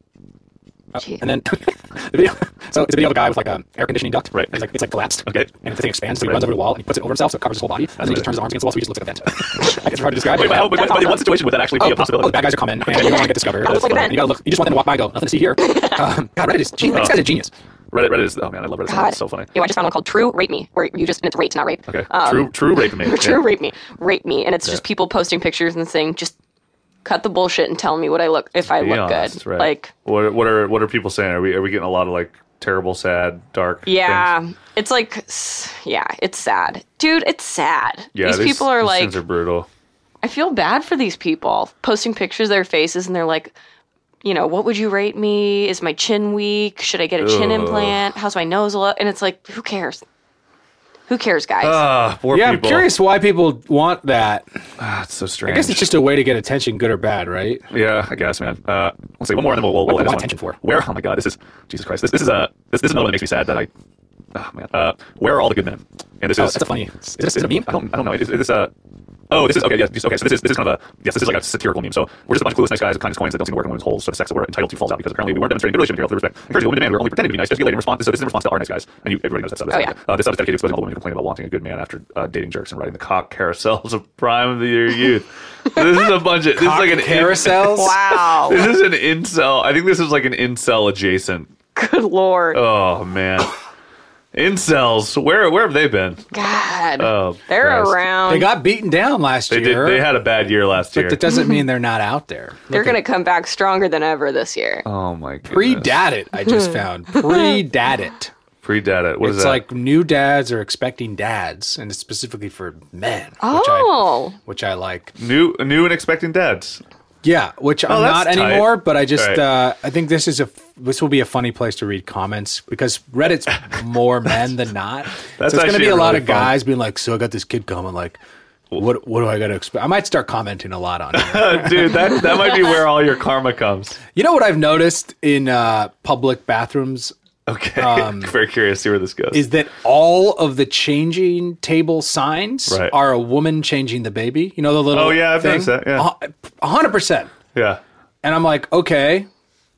[SPEAKER 4] And then the video. So it's a video of a guy with like an air conditioning duct.
[SPEAKER 3] Right.
[SPEAKER 4] And it's like collapsed.
[SPEAKER 3] Okay.
[SPEAKER 4] And the thing expands, so he runs over the wall and he puts it over himself, so it covers his whole body. And then he just turns his arms against the wall, so he just looks like a vent. I guess it's hard to describe.
[SPEAKER 3] Wait, but in what situation would that actually be a possibility?
[SPEAKER 4] The bad guys are coming, and you don't want to get discovered.
[SPEAKER 5] looks like a vent.
[SPEAKER 4] You gotta look. You just want them to walk by and go, nothing to see here. God, Reddit is genius. This guy's a genius.
[SPEAKER 3] Reddit is, oh man, I love Reddit.
[SPEAKER 5] God.
[SPEAKER 3] It's so funny.
[SPEAKER 5] Yo, I just found one called True Rape Me, where you just, and it's rate, not rape.
[SPEAKER 3] Okay. True rape me.
[SPEAKER 5] True Rape Me. Rape Me. And it's just people posting pictures and saying, just cut the bullshit and tell me what I look, if I look
[SPEAKER 3] Honest,
[SPEAKER 5] good.
[SPEAKER 3] right.
[SPEAKER 5] Like,
[SPEAKER 3] what are people saying? Are we getting a lot of like terrible, sad, dark?
[SPEAKER 5] yeah.
[SPEAKER 3] things?
[SPEAKER 5] It's like, yeah, it's sad. Dude, it's sad.
[SPEAKER 3] Yeah.
[SPEAKER 5] These people are
[SPEAKER 3] these
[SPEAKER 5] like,
[SPEAKER 3] things are brutal.
[SPEAKER 5] I feel bad for these people posting pictures of their faces and they're like, what would you rate me? Is my chin weak? Should I get a chin implant? How's my nose look? And it's like, who cares? Who cares, guys?
[SPEAKER 3] Poor
[SPEAKER 4] Yeah, I'm
[SPEAKER 3] people.
[SPEAKER 4] curious why people want that.
[SPEAKER 3] It's so strange.
[SPEAKER 4] I guess it's just a way to get attention, good or bad, right?
[SPEAKER 3] Yeah, I guess, man. Let's see one more, and then we'll
[SPEAKER 4] What
[SPEAKER 3] end
[SPEAKER 4] do
[SPEAKER 3] this
[SPEAKER 4] I want
[SPEAKER 3] one.
[SPEAKER 4] attention for?
[SPEAKER 3] Where? Oh my God, this is Jesus Christ. This is another one that makes me sad. That I. Oh man. Where are all the good men? And this is.
[SPEAKER 4] That's a funny. Is this a meme?
[SPEAKER 3] I don't know. Is this Oh, this is okay. Yeah. Okay. So this is kind of this is like a satirical meme. So we're just a bunch of clueless nice guys with kindness coins that don't seem to work in women's holes. So the sex that we're entitled to falls out because apparently we weren't demonstrating good relationship material through respect. Encouraging women to demand we were only pretending to be nice just to get laid in response. So this is in response to our nice guys, and everybody knows that stuff.
[SPEAKER 5] Oh, yeah.
[SPEAKER 3] This stuff is dedicated to exposing all the women who complain about wanting a good man after dating jerks and riding the cock carousels of prime of your youth. This is a bunch of this is like an
[SPEAKER 4] carousels.
[SPEAKER 5] Wow.
[SPEAKER 3] This is an incel. I think this is like an incel adjacent.
[SPEAKER 5] Good lord.
[SPEAKER 3] Oh man. Incels, where have they been?
[SPEAKER 5] God.
[SPEAKER 3] Oh,
[SPEAKER 5] They're
[SPEAKER 3] Christ.
[SPEAKER 5] around.
[SPEAKER 4] They got beaten down last
[SPEAKER 3] They
[SPEAKER 4] year.
[SPEAKER 3] did. They had a bad year last year.
[SPEAKER 4] but that doesn't mean they're not out there.
[SPEAKER 5] They're going to come back stronger than ever this year.
[SPEAKER 3] Oh my goodness.
[SPEAKER 4] Pre-dat I just found. Pre-dat it.
[SPEAKER 3] Pre-dat it. What is
[SPEAKER 4] It's
[SPEAKER 3] that?
[SPEAKER 4] like new dads are expecting dads, and it's specifically for men.
[SPEAKER 5] Oh.
[SPEAKER 4] Which I like.
[SPEAKER 3] new and expecting dads.
[SPEAKER 4] Yeah, which I'm
[SPEAKER 3] that's
[SPEAKER 4] not
[SPEAKER 3] tight.
[SPEAKER 4] anymore, but I just
[SPEAKER 3] Right.
[SPEAKER 4] I think this will be a funny place to read comments because Reddit's more men than not.
[SPEAKER 3] That's
[SPEAKER 4] so it's going to
[SPEAKER 3] actually
[SPEAKER 4] be a lot
[SPEAKER 3] really
[SPEAKER 4] of guys being like, "So I got this kid coming, like, what do I got to expect?" I might start commenting a lot on it.
[SPEAKER 3] Dude, that might be where all your karma comes.
[SPEAKER 4] You know what I've noticed in public bathrooms
[SPEAKER 3] Okay. Very curious to see where this goes.
[SPEAKER 4] is that all of the changing table signs
[SPEAKER 3] Right.
[SPEAKER 4] are a woman changing the baby. You know the little
[SPEAKER 3] Oh, yeah, I've
[SPEAKER 4] thing?
[SPEAKER 3] noticed that, yeah.
[SPEAKER 4] 100%.
[SPEAKER 3] Yeah.
[SPEAKER 4] And I'm like, okay,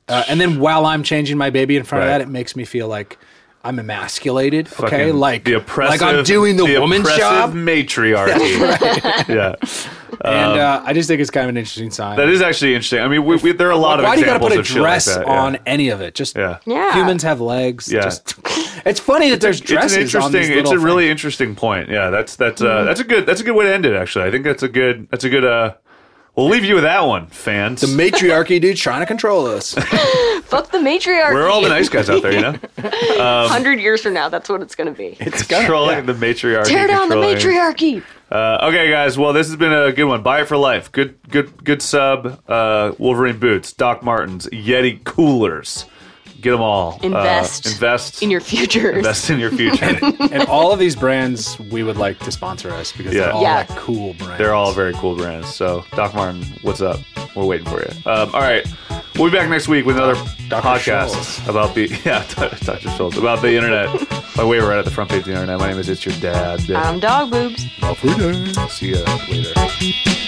[SPEAKER 4] And then while I'm changing my baby in front of
[SPEAKER 3] Right.
[SPEAKER 4] that, it makes me feel like I'm emasculated. Okay,
[SPEAKER 3] Fucking
[SPEAKER 4] like
[SPEAKER 3] the oppressive,
[SPEAKER 4] I'm doing the woman's
[SPEAKER 3] oppressive
[SPEAKER 4] job.
[SPEAKER 3] matriarchy. Yeah,
[SPEAKER 4] And I just think it's kind of an interesting sign.
[SPEAKER 3] that is actually interesting. I mean, there are a lot
[SPEAKER 4] Why
[SPEAKER 3] of
[SPEAKER 4] do you got to
[SPEAKER 3] examples
[SPEAKER 4] put a
[SPEAKER 3] of shit like
[SPEAKER 4] dress
[SPEAKER 3] that. Yeah.
[SPEAKER 4] on any of it? Just
[SPEAKER 3] Yeah.
[SPEAKER 5] Yeah.
[SPEAKER 4] humans have legs.
[SPEAKER 3] Yeah.
[SPEAKER 4] Just, it's funny that there's dresses
[SPEAKER 3] It's an
[SPEAKER 4] on these
[SPEAKER 3] interesting. It's a
[SPEAKER 4] little
[SPEAKER 3] really
[SPEAKER 4] things.
[SPEAKER 3] interesting point. Yeah, that's a good way to end it. Actually, I think that's a good. We'll leave you with that one, fans.
[SPEAKER 4] The matriarchy, dude, trying to control us.
[SPEAKER 5] Fuck the matriarchy.
[SPEAKER 3] We're all the nice guys out there, you know.
[SPEAKER 5] 100 years from now, that's what it's going to be.
[SPEAKER 4] It's
[SPEAKER 3] Controlling the matriarchy.
[SPEAKER 5] Tear down the
[SPEAKER 3] controlling-
[SPEAKER 5] matriarchy.
[SPEAKER 3] Okay, guys. Well, this has been a good one. Buy it for life. Good sub. Wolverine boots, Doc Martens, Yeti coolers. Get them all.
[SPEAKER 5] Invest in your futures.
[SPEAKER 3] Invest in your future.
[SPEAKER 4] And all of these brands, we would like to sponsor us because
[SPEAKER 3] Yeah.
[SPEAKER 4] they're all
[SPEAKER 5] Yeah.
[SPEAKER 4] like cool brands.
[SPEAKER 3] They're all very cool brands. So, Doc Marten, what's up? We're waiting for you. All right. We'll be back next week with another podcast
[SPEAKER 4] Scholes.
[SPEAKER 3] about the Dr. Schultz, about the internet. By the way, we're right at the front page of the internet. My name is It's Your Dad.
[SPEAKER 5] I'm Dog Boobs.
[SPEAKER 3] See you later.